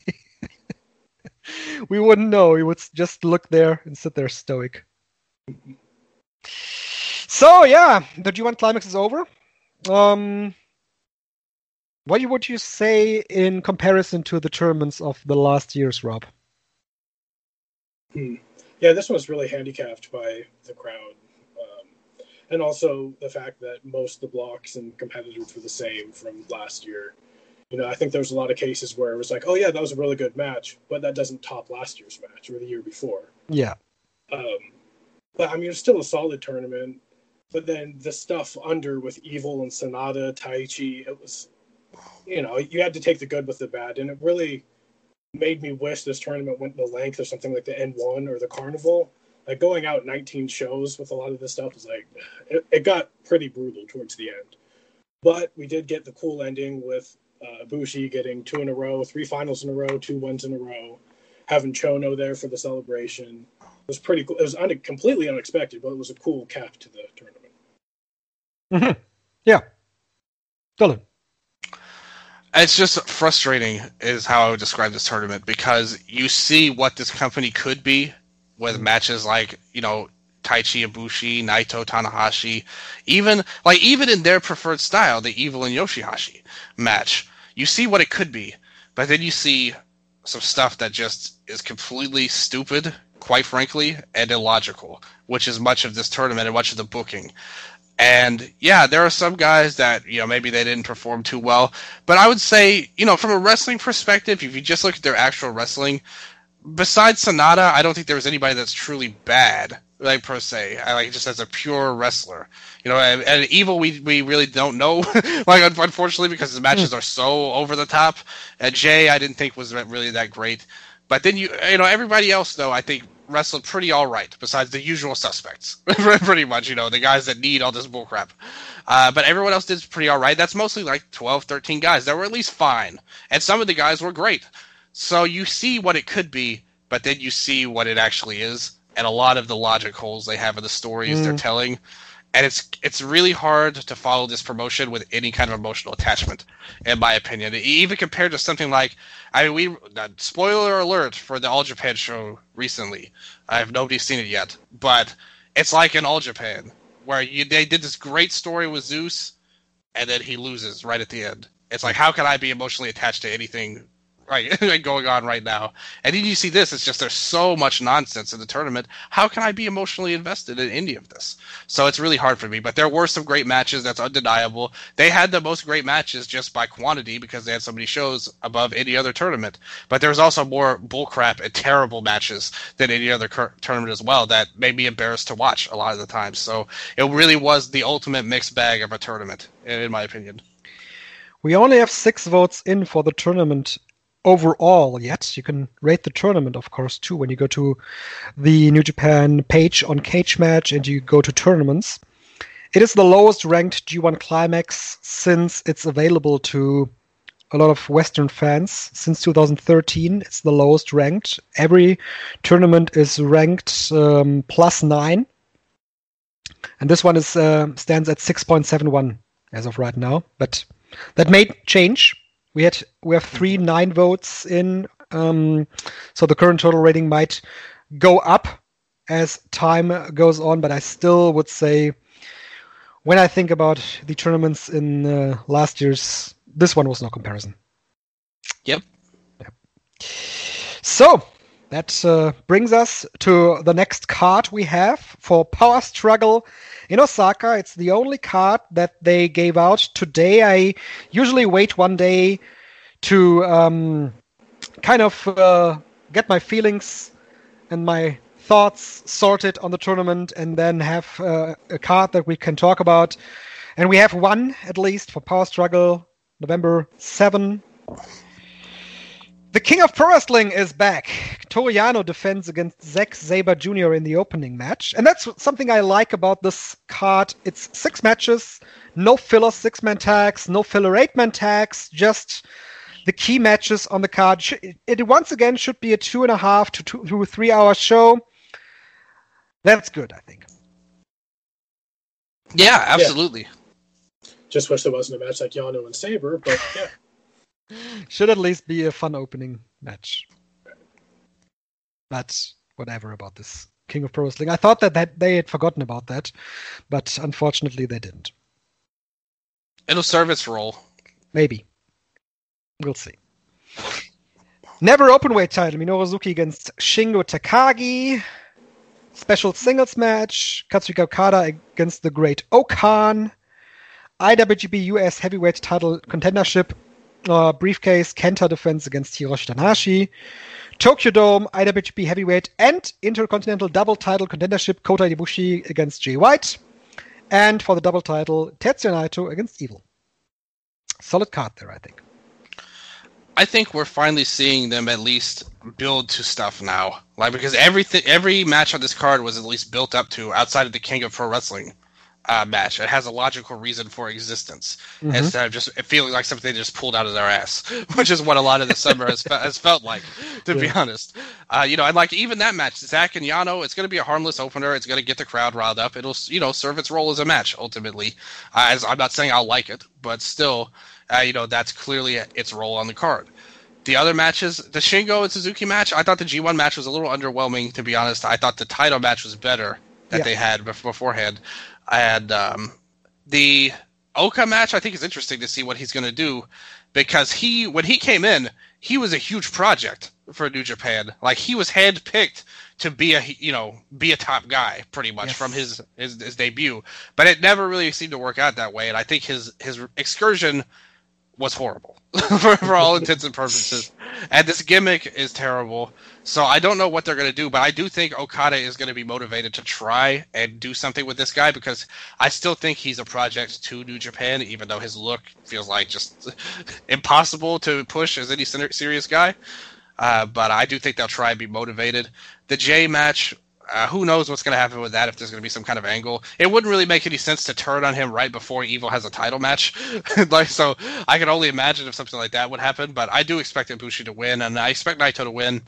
We wouldn't know. We would just look there and sit there stoic. So yeah, the G one Climax is over. Um, what would you say in comparison to the tournaments of the last years, Rob? Hmm. Yeah, this one's really handicapped by the crowd. Um, and also the fact that most of the blocks and competitors were the same from last year. You know, I think there was a lot of cases where it was like, oh yeah, that was a really good match, but that doesn't top last year's match or the year before. Yeah. Um, but I mean, it's still a solid tournament. But then the stuff under with Evil and Sonata, Taichi, it was, you know, you had to take the good with the bad. And it really made me wish this tournament went the length of something like the N one or the Carnival. Like going out nineteen shows with a lot of this stuff was like, it, it got pretty brutal towards the end. But we did get the cool ending with uh, Ibushi getting two in a row, three finals in a row, two wins in a row, having Chono there for the celebration. It was pretty cool. It was un- completely unexpected, but it was a cool cap to the tournament. Mm-hmm. Yeah. Dylan. It's just frustrating is how I would describe this tournament because you see what this company could be with matches like, you know, Taichi, Ibushi, Naito, Tanahashi, even like even in their preferred style, the Evil and Yoshihashi match. You see what it could be, but then you see some stuff that just is completely stupid, quite frankly, and illogical, which is much of this tournament and much of the booking. And yeah, there are some guys that, you know, maybe they didn't perform too well. But I would say, you know, from a wrestling perspective, if you just look at their actual wrestling, besides Sonata, I don't think there was anybody that's truly bad, like per se. I like just as a pure wrestler. You know, and, and Evil we we really don't know, like unfortunately, because the matches are so over the top. And Jay, I didn't think was really that great. But then you you know, everybody else though, I think wrestled pretty all right, besides the usual suspects, pretty much, you know, the guys that need all this bullcrap. Uh, but everyone else did pretty all right. That's mostly like twelve, thirteen guys that were at least fine. And some of the guys were great. So you see what it could be, but then you see what it actually is. And a lot of the logic holes they have in the stories Mm. they're telling. And it's it's really hard to follow this promotion with any kind of emotional attachment, in my opinion. Even compared to something like, I mean, we uh, spoiler alert for the All Japan show recently. I have nobody's seen it yet, but it's like in All Japan where you, they did this great story with Zeus, and then he loses right at the end. It's like, how can I be emotionally attached to anything right going on right now? And then you see this, it's just there's so much nonsense in the tournament. How can I be emotionally invested in any of this? So it's really hard for me. But there were some great matches, that's undeniable. They had the most great matches just by quantity because they had so many shows above any other tournament. But there was also more bullcrap and terrible matches than any other cur- tournament as well that made me embarrassed to watch a lot of the time. So it really was the ultimate mixed bag of a tournament, in my opinion. We only have six votes in for the tournament overall yet. You can rate the tournament, of course, too, when you go to the New Japan page on Cage Match and you go to tournaments. It is the lowest ranked G one Climax since it's available to a lot of Western fans. Since two thousand thirteen, it's the lowest ranked. Every tournament is ranked um, plus nine. And this one is uh, stands at six point seven one as of right now. But that may change. We had we have three nine votes in, um, so the current total rating might go up as time goes on. But I still would say, when I think about the tournaments in uh, last year's, this one was no comparison. Yep. Yep. So that uh, brings us to the next card we have for Power Struggle in Osaka. It's the only card that they gave out today. I usually wait one day to um, kind of uh, get my feelings and my thoughts sorted on the tournament and then have uh, a card that we can talk about. And we have one, at least, for Power Struggle, November seventh. The King of Pro Wrestling is back. Toru Yano defends against Zack Sabre Junior in the opening match. And that's something I like about this card. It's six matches, no filler six-man tags, no filler eight-man tags, just the key matches on the card. It once again should be a two and a half to two to three hour show. That's good, I think. Yeah, absolutely. Yeah. Just wish there wasn't a match like Yano and Sabre, but yeah. Should at least be a fun opening match. But whatever about this King of Pro Wrestling. I thought that, that they had forgotten about that, but unfortunately they didn't. It'll serve its role. Maybe. We'll see. Never openweight title. Minoru Suzuki against Shingo Takagi. Special singles match. Katsuhiko Okada against the Great Okan. I W G P U S Heavyweight Title Contendership. Uh, briefcase, Kenta defense against Hiroshi Tanahashi. Tokyo Dome, I W G P Heavyweight and Intercontinental Double Title Contendership, Kota Ibushi against Jay White. And for the double title, Tetsuya Naito against Evil. Solid card there, I think. I think we're finally seeing them at least build to stuff now. Like, because everything, every match on this card was at least built up to outside of the King of Pro Wrestling uh, match. It has a logical reason for existence mm-hmm. instead of just feeling like something they just pulled out of their ass, which is what a lot of the summer has, fe- has felt like, to yeah. be honest. Uh, you know, and like even that match, Zach and Yano, it's going to be a harmless opener. It's going to get the crowd riled up. It'll, you know, serve its role as a match ultimately. Uh, as I'm not saying I'll like it, but still. Uh, you know, that's clearly its role on the card. The other matches, the Shingo and Suzuki match, I thought the G one match was a little underwhelming, to be honest. I thought the title match was better that yeah. they had beforehand. And um, the Oka match, I think is interesting to see what he's going to do, because he, when he came in, he was a huge project for New Japan. Like, he was handpicked to be a, you know, be a top guy pretty much yes. from his, his his debut. But it never really seemed to work out that way. And I think his his excursion was horrible for, for all intents and purposes. And this gimmick is terrible. So I don't know what they're going to do, but I do think Okada is going to be motivated to try and do something with this guy, because I still think he's a project to New Japan, even though his look feels like just impossible to push as any serious guy. Uh, but I do think they'll try and be motivated. The Jay match, Uh, who knows what's going to happen with that, if there's going to be some kind of angle. It wouldn't really make any sense to turn on him right before Evil has a title match. like, so I can only imagine if something like that would happen, but I do expect Ibushi to win, and I expect Naito to win.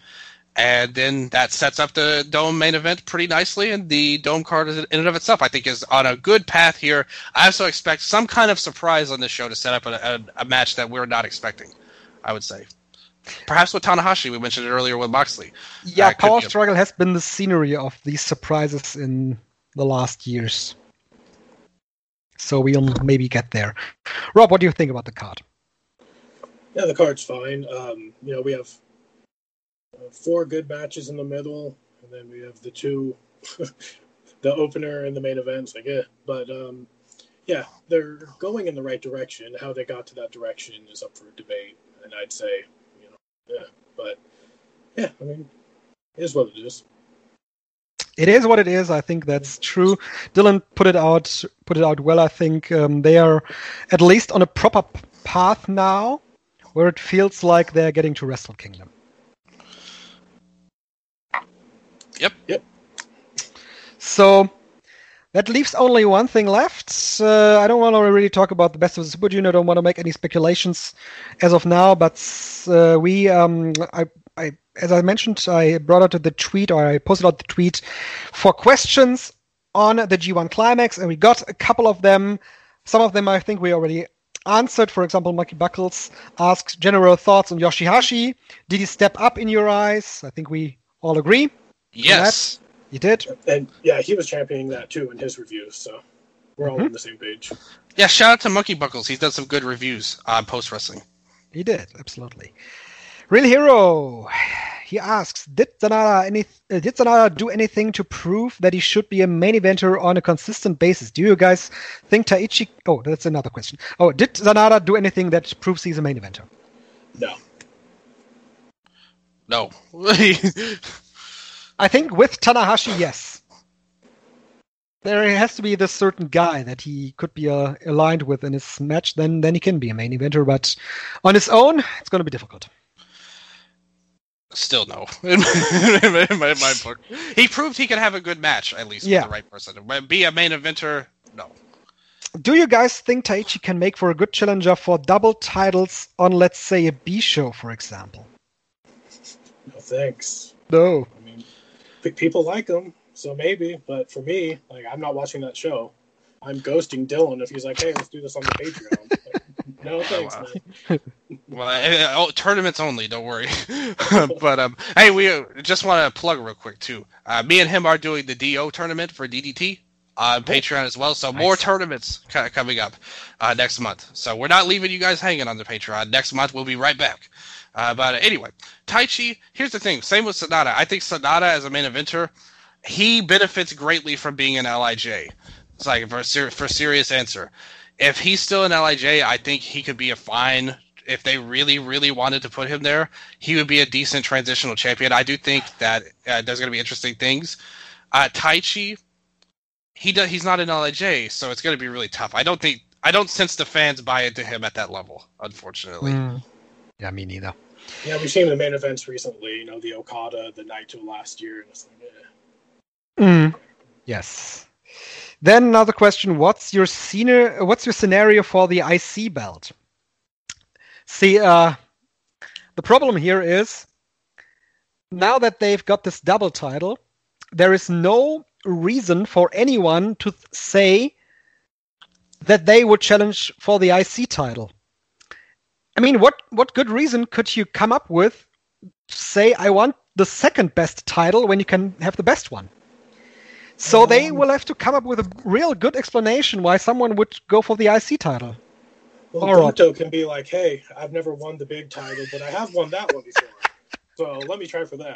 And then that sets up the Dome main event pretty nicely, and the Dome card in and of itself, I think, is on a good path here. I also expect some kind of surprise on this show to set up a, a, a match that we're not expecting, I would say. Perhaps with Tanahashi, we mentioned it earlier with Moxley. Yeah, uh, Power a... Struggle has been the scenery of these surprises in the last years. So we'll maybe get there. Rob, what do you think about the card? Yeah, the card's fine. Um, you know, we have four good matches in the middle, and then we have the two, the opener and the main events. Like, yeah, but um, yeah, they're going in the right direction. How they got to that direction is up for debate, and I'd say, you know, yeah, but yeah, I mean, it is what it is. It is what it is. I think that's true. Dylan put it out, put it out well. I think um, they are at least on a proper p- path now, where it feels like they're getting to Wrestle Kingdom. Yep. Yep. So that leaves only one thing left. Uh, I don't want to really talk about the best of the Super Junior. I don't want to make any speculations as of now. But uh, we, um, I, I, as I mentioned, I brought out the tweet, or I posted out the tweet for questions on the G one Climax, and we got a couple of them. Some of them I think we already answered. For example, Mikey Buckles asked general thoughts on Yoshihashi. Did he step up in your eyes? I think we all agree. Yes. You did? And yeah, he was championing that too in his reviews, so we're all Mm-hmm. on the same page. Yeah, shout out to Monkey Buckles. He's done some good reviews on Post Wrestling. He did, absolutely. Real Hero, he asks, did Sanada, any, uh, did Sanada do anything to prove that he should be a main eventer on a consistent basis? Do you guys think Taichi... Oh, that's another question. Oh, did Sanada do anything that proves he's a main eventer? No. No. I think with Tanahashi, yes. There has to be this certain guy that he could be uh, aligned with in his match, then then he can be a main eventer, but on his own, it's going to be difficult. Still no. In my, in my, my book. He proved he could have a good match, at least, Yeah. with the right person. But be a main eventer, no. Do you guys think Taichi can make for a good challenger for double titles on, let's say, a B show, for example? No thanks. No. I mean, p- people like him, so maybe. But for me, like, I'm not watching that show. I'm ghosting Dylan if he's like, "Hey, let's do this on the Patreon." Like, no thanks, wow. man. Well, uh, oh, tournaments only, don't worry. But, um, hey, we uh, just want to plug real quick, too. Uh, me and him are doing the D O tournament for D D T on Patreon as well, so Nice. more tournaments ca- coming up uh, next month. So we're not leaving you guys hanging on the Patreon. Next month, we'll be right back. Uh, but uh, anyway, Taichi, here's the thing. Same with Sonata. I think Sonata, as a main eventer, he benefits greatly from being an L I J. It's like, for a ser- for serious answer. If he's still an L I J, I think he could be a fine... If they really, really wanted to put him there, he would be a decent transitional champion. I do think that uh, there's going to be interesting things. Uh, Taichi, he does, he's not an L I J, so it's going to be really tough. I don't think... I don't sense the fans buy into him at that level, unfortunately. Mm. Yeah, me neither. Yeah, we've seen the main events recently. You know, the Okada, the Naito last year, and it's like, yeah. Mm. Yes. Then another question: What's your scena- What's your scenario for the I C belt? See, uh, the problem here is now that they've got this double title, there is no reason for anyone to th- say that they would challenge for the I C title. I mean, what, what good reason could you come up with to say, I want the second best title when you can have the best one? So they Um, will have to come up with a real good explanation why someone would go for the I C title. Well, All right. Goto can be like, "Hey, I've never won the big title, but I have won that one before. So let me try for that."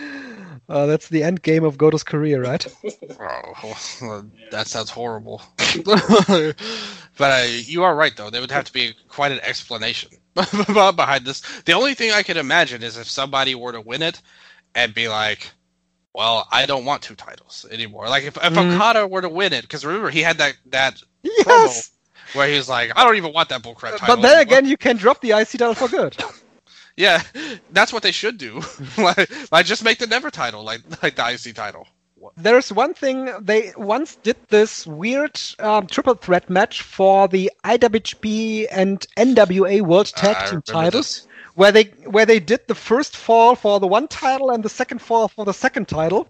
Uh, that's the end game of Goto's career, right? Oh, well, that sounds horrible. But uh, you are right, though. There would have to be quite an explanation behind this. The only thing I could imagine is if somebody were to win it and be like, well, I don't want two titles anymore. Like, if, if Mhm. Okada were to win it, because remember, he had that, that Yes! promo where he was like, I don't even want that bullcrap title But then anymore. again, you can drop the I C title for good. Yeah, that's what they should do. like, like, just make the Never title, like, like the I C title. There's one thing, they once did this weird um, triple threat match for the I W G P and N W A World Tag I Team remember titles, this. where they where they did the first fall for the one title and the second fall for the second title.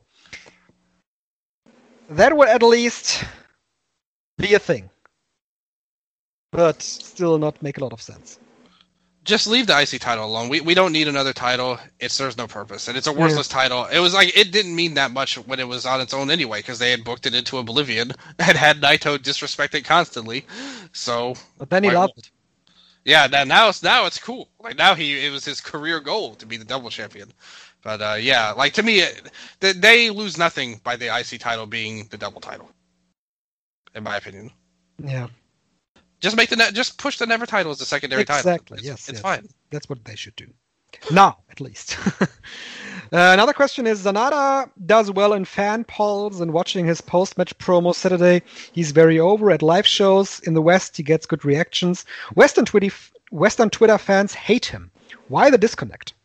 That would at least be a thing, but still not make a lot of sense. Just leave the I C title alone. We we don't need another title. It serves no purpose, and it's a worthless yeah. title. It was like it didn't mean that much when it was on its own anyway, because they had booked it into oblivion and had Naito disrespected constantly. So, but then he loved it. Yeah, now now it's now it's cool. Like now he it was his career goal to be the double champion. But uh, yeah, like to me, they, they lose nothing by the I C title being the double title, in my opinion. Yeah. Just make the ne- just push the Never title as the secondary exactly, title. Exactly. It's, yes, it's yes. fine. That's what they should do. Now, at least. uh, another question is: Sanada does well in fan polls and watching his post-match promo Saturday. He's very over at live shows in the West. He gets good reactions. Western Twitter Western Twitter fans hate him. Why the disconnect?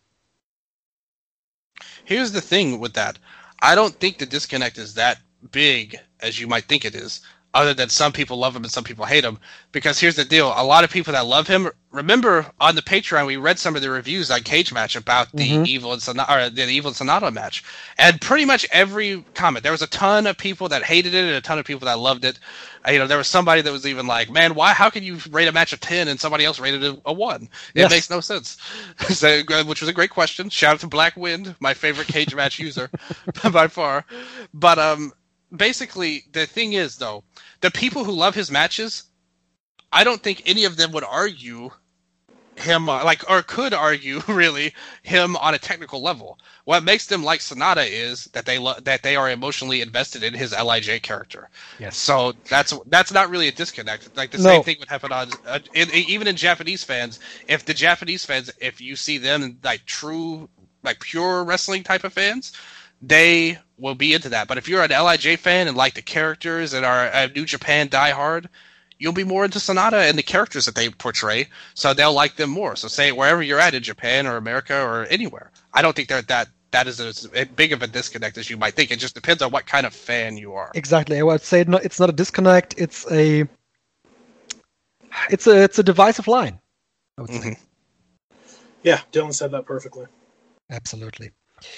Here's the thing with that. I don't think the disconnect is that big as you might think it is, other than some people love him and some people hate him. Because here's the deal. A lot of people that love him, remember on the Patreon, we read some of the reviews on Cage Match about the mm-hmm. Evil and Sonata, or the Evil and Sonata match. And pretty much every comment, there was a ton of people that hated it and a ton of people that loved it. Uh, you know, there was somebody that was even like, man, why? How can you rate a match a ten and somebody else rated it a one? It yes. makes no sense. So, which was a great question. Shout out to Black Wind, my favorite Cage Match user by far. But um, basically, the thing is, though, the people who love his matches, I don't think any of them would argue him, uh, like, or could argue, really, him on a technical level. What makes them like Sonata is that they lo- that they are emotionally invested in his L I J character. Yes. So that's that's not really a disconnect. Like, the no. same thing would happen on, uh, in, even in Japanese fans. If the Japanese fans, if you see them, like, true, like, pure wrestling type of fans, they will be into that. But if you're an L I J fan and like the characters and are a New Japan diehard, you'll be more into Sonata and the characters that they portray, so they'll like them more. So say wherever you're at in Japan or America or anywhere, I don't think that that that is as big of a disconnect as you might think. It just depends on what kind of fan you are. Exactly. I would say it's not a disconnect. It's a it's a it's a divisive line, I would mm-hmm. say. Yeah, Dylan said that perfectly. Absolutely.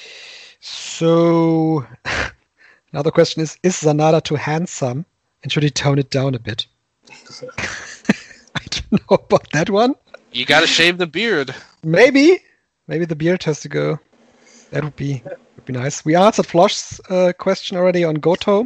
So, another question is, is Sanada too handsome? And should he tone it down a bit? I don't know about that one. You gotta shave the beard. Maybe. Maybe the beard has to go. That would be would be nice. We answered Flosh's uh, question already on Goto.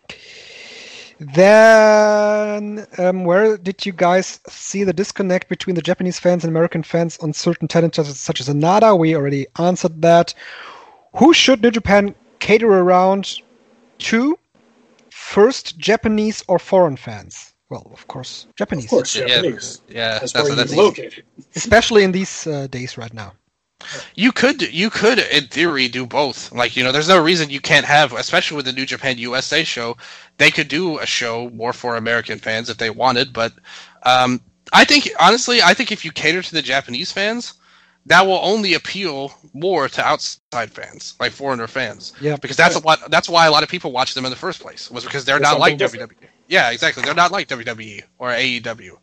Then, um, where did you guys see the disconnect between the Japanese fans and American fans on certain talents such as Sanada? We already answered that. Who should New Japan cater around to? First, Japanese or foreign fans? Well, of course, Japanese. Of course, Japanese. Yeah, yeah that's, that's where that's he's located. Especially in these uh, days right now. You could, you could, in theory, do both. Like, you know, there's no reason you can't have, especially with the New Japan U S A show, they could do a show more for American fans if they wanted. But um, I think, honestly, I think if you cater to the Japanese fans, that will only appeal more to outside fans, like foreigner fans. Yeah, because that's what that's why a lot of people watch them in the first place, was because they're not like W W E. Yeah, exactly. They're not like W W E or A E W.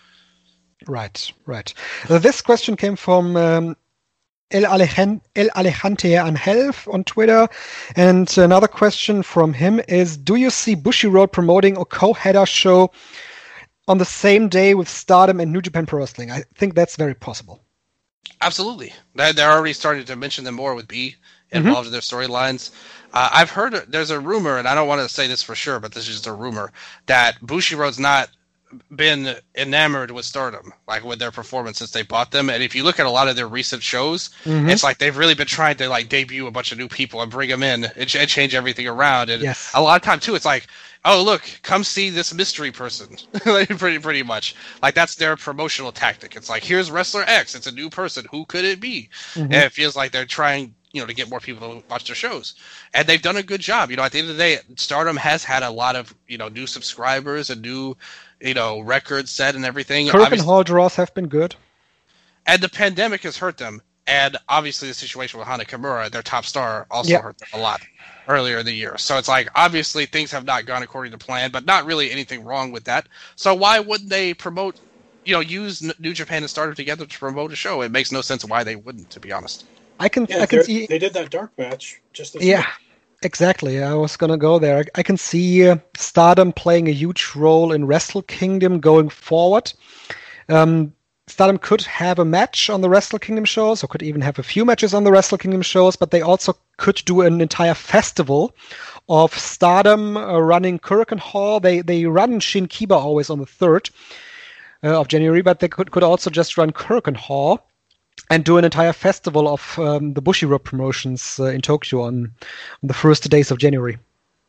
Right, right. Uh, this question came from um, El, Alejan- El Alejante Angel on Twitter, and another question from him is: do you see Bushiroad promoting a co-header show on the same day with Stardom and New Japan Pro Wrestling? I think that's very possible. Absolutely. They're already starting to mention them more with B involved mm-hmm. in their storylines. Uh, I've heard there's a rumor, and I don't want to say this for sure, but this is just a rumor, that Bushiroad's not been enamored with Stardom, like with their performance since they bought them. And if you look at a lot of their recent shows, mm-hmm. it's like they've really been trying to like debut a bunch of new people and bring them in and, and change everything around. And yes. a lot of time too, it's like, oh, look, come see this mystery person. pretty pretty much. Like, that's their promotional tactic. It's like, here's Wrestler X. It's a new person. Who could it be? Mm-hmm. And it feels like they're trying, you know, to get more people to watch their shows. And they've done a good job. You know, at the end of the day, Stardom has had a lot of, you know, new subscribers and new, you know, records set and everything. Korakuen Hall draws have been good. And the pandemic has hurt them. And obviously the situation with Hana Kimura, their top star, also yep. hurt them a lot earlier in the year. So it's like, obviously things have not gone according to plan, but not really anything wrong with that. So why wouldn't they promote, you know, use New Japan and Stardom together to promote a show. It makes no sense why they wouldn't, to be honest. I can Yeah, I can they're- see they did that dark match just this yeah. year. Exactly. I was gonna go there. I can see uh, Stardom playing a huge role in Wrestle Kingdom going forward. Um, Stardom could have a match on the Wrestle Kingdom shows, or could even have a few matches on the Wrestle Kingdom shows, but they also could do an entire festival of Stardom uh, running Kurikan Hall. They they run Shin Kiba always on the third uh, of January, but they could, could also just run Kurikan Hall and do an entire festival of um, the Bushiroad promotions uh, in Tokyo on, on the first days of January.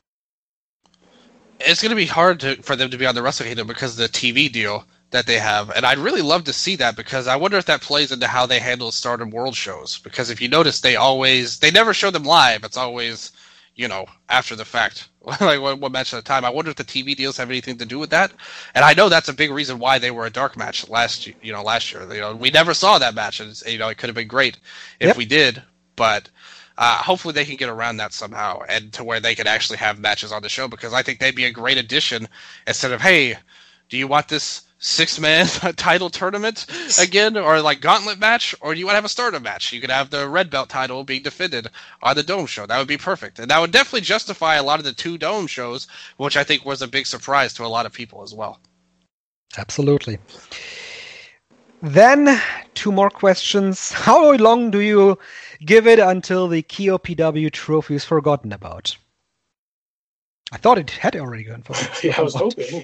It's going to be hard to, for them to be on the Wrestle Kingdom because of the T V deal that they have. And I'd really love to see that, because I wonder if that plays into how they handle Stardom World shows. Because if you notice, they always, they never show them live. It's always, you know, after the fact, like one, one match at a time. I wonder if the T V deals have anything to do with that. And I know that's a big reason why they were a dark match last, y- you know, last year. You know, we never saw that match, and it's, you know, it could have been great if Yep. we did, but uh, hopefully they can get around that somehow, and to where they can actually have matches on the show, because I think they'd be a great addition instead of, hey, do you want this six-man title tournament again, or like gauntlet match, or do you want to have a Stardom match? You could have the red belt title being defended on the Dome show. That would be perfect, and that would definitely justify a lot of the two Dome shows, which I think was a big surprise to a lot of people as well. Absolutely. Then, two more questions. How long do you give it until the K O P W trophy is forgotten about? I thought it had already gone for Yeah, I was hoping.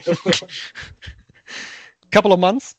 couple of months.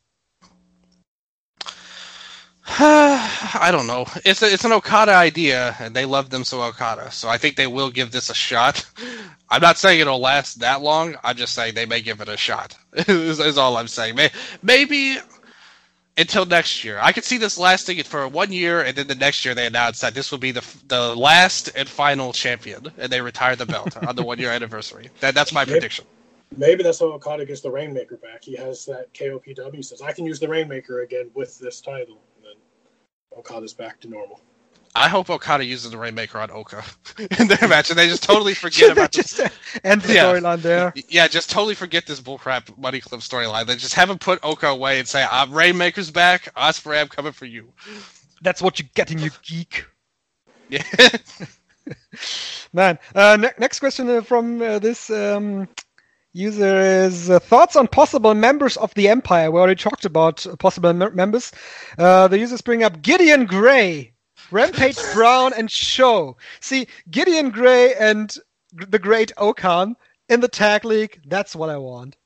I don't know. It's a, it's an Okada idea, and they love them so Okada. So I think they will give this a shot. I'm not saying it'll last that long. I'm just saying they may give it a shot. is, is all I'm saying. May, maybe until next year. I could see this lasting for one year, and then the next year they announce that this will be the the last and final champion, and they retire the belt on the one year anniversary. That that's my Maybe. prediction. Maybe that's how Okada gets the Rainmaker back. He has that K O P W. He says, I can use the Rainmaker again with this title. And then Okada's back to normal. I hope Okada uses the Rainmaker on Oka in their match, and they just totally forget about this. Just end the Yeah. storyline there. Yeah, just totally forget this bullcrap Money Clip storyline. Then just have him put Oka away and say, "I'm Rainmaker's back. Ospreay, I'm coming for you." That's what you get in you geek. Yeah. Man, uh, ne- next question uh, from uh, this um, user is uh, thoughts on possible members of the Empire. We already talked about uh, possible mem- members. Uh, the users bring up Gideon Gray, Rampage Brown, and Show. See, Gideon Gray and g- the Great Okan in the tag league. That's what I want.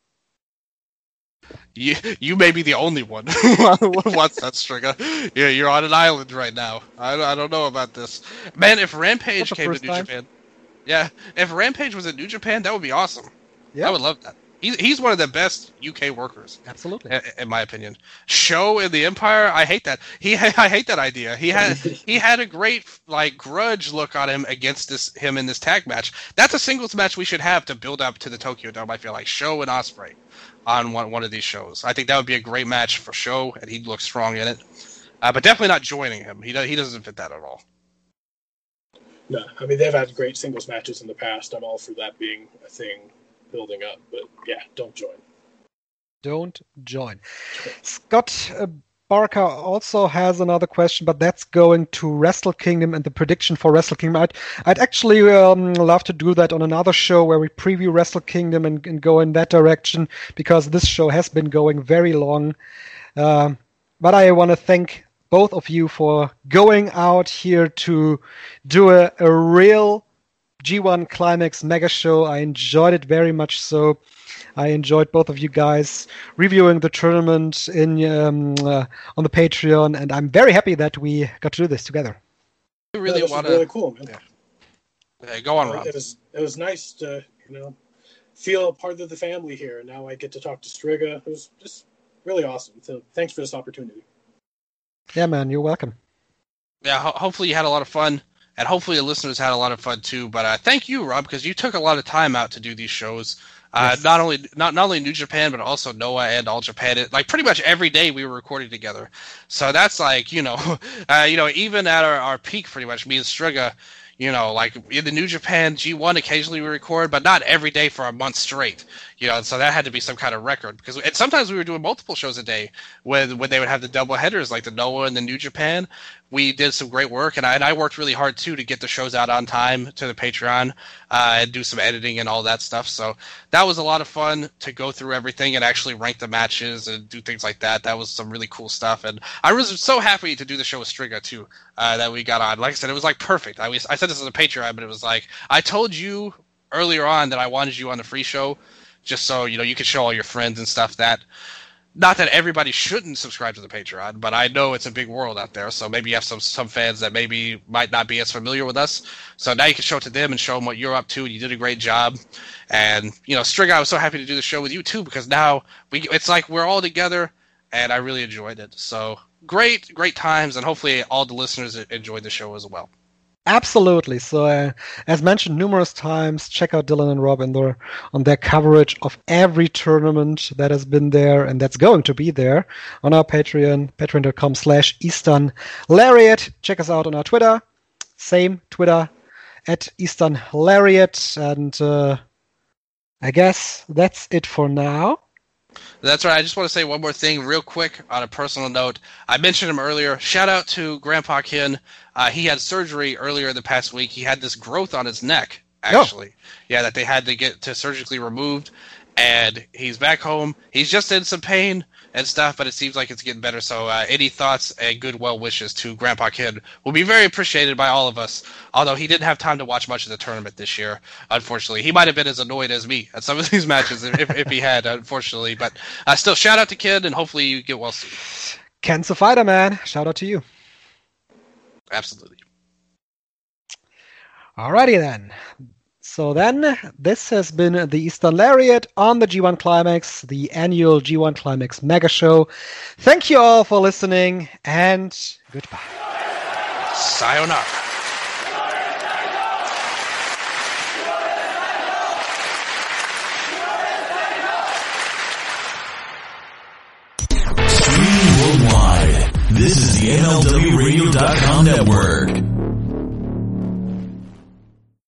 You, you may be the only one who wants that, Stringer. Yeah, you're on an island right now. I, I don't know about this. Man, if Rampage Not the came to first New time. Japan... Yeah, if Rampage was in New Japan, that would be awesome. Yeah. I would love that. He's, he's one of the best U K workers. Absolutely. in, in my opinion. Show in the Empire, I hate that. He, I hate that idea. He had he had a great like grudge look on him against this him in this tag match. That's a singles match we should have to build up to the Tokyo Dome. I feel like Show and Ospreay on one one of these shows. I think that would be a great match for Show, and he'd look strong in it. Uh, but definitely not joining him. He does, he doesn't fit that at all. No, I mean, they've had great singles matches in the past. I'm all for that being a thing building up. But yeah, don't join. Don't join. Scott uh, Barker also has another question, but that's going to Wrestle Kingdom and the prediction for Wrestle Kingdom. I'd, I'd actually um, love to do that on another show where we preview Wrestle Kingdom and, and go in that direction, because this show has been going very long. Um, but I want to thank both of you for going out here to do a, a real G one Climax mega show. I enjoyed it very much so. I enjoyed both of you guys reviewing the tournament in um, uh, on the Patreon, and I'm very happy that we got to do this together. I really No, this want was really to cool, man. yeah. Hey, go on, Rob. It was it was nice to you know feel part of the family here. Now I get to talk to Striga. It was just really awesome. So thanks for this opportunity. Yeah, man, you're welcome. Yeah, ho- hopefully you had a lot of fun, and hopefully the listeners had a lot of fun too. But uh, thank you, Rob, because you took a lot of time out to do these shows. Uh, Yes. Not only not not only New Japan, but also Noah and All Japan. It, like pretty much every day we were recording together. So that's like you know, uh, you know, even at our, our peak, pretty much me and Striga, You know, like in the New Japan G one, occasionally we record, but not every day for a month straight. You know, so that had to be some kind of record. Because and sometimes we were doing multiple shows a day when when they would have the double headers, like the Noah and the New Japan. We did some great work, and I, and I worked really hard too to get the shows out on time to the Patreon uh, and do some editing and all that stuff. So that was a lot of fun to go through everything and actually rank the matches and do things like that. That was some really cool stuff, and I was so happy to do the show with Striga too uh, that we got on. Like I said, it was like perfect. I was I said this as a Patreon, but it was like I told you earlier on that I wanted you on the free show, just so you know you could show all your friends and stuff that. Not that everybody shouldn't subscribe to the Patreon, but I know it's a big world out there, so maybe you have some, some fans that maybe might not be as familiar with us. So now you can show it to them and show them what you're up to, and you did a great job. And, you know, Striga, I was so happy to do the show with you, too, because now we it's like we're all together, and I really enjoyed it. So great, great times, and hopefully all the listeners enjoyed the show as well. Absolutely. So, uh, as mentioned numerous times, check out Dylan and Rob and their, on their coverage of every tournament that has been there and that's going to be there on our Patreon, patreon.com slash Eastern Lariat. Check us out on our Twitter. Same Twitter at Eastern Lariat. And uh, I guess that's it for now. That's right. I just want to say one more thing real quick on a personal note. I mentioned him earlier. Shout out to Grandpa Ken. Uh, he had surgery earlier the past week. He had this growth on his neck, actually. Oh. Yeah, that they had to get to surgically removed. And he's back home. He's just in some pain and stuff, but it seems like it's getting better. So uh, any thoughts and good well wishes to Grandpa Ken will be very appreciated by all of us. Although he didn't have time to watch much of the tournament this year, unfortunately. He might have been as annoyed as me at some of these matches if, if he had, unfortunately. But uh, still, shout out to Ken, and hopefully you get well soon. Ken's a fighter, man. Shout out to you. Absolutely. Alrighty then. So then, this has been the Eastern Lariat on the G one Climax, the annual G one Climax Mega Show. Thank you all for listening, and goodbye. Sayonara. Streaming worldwide. This is the M L W radio dot com network.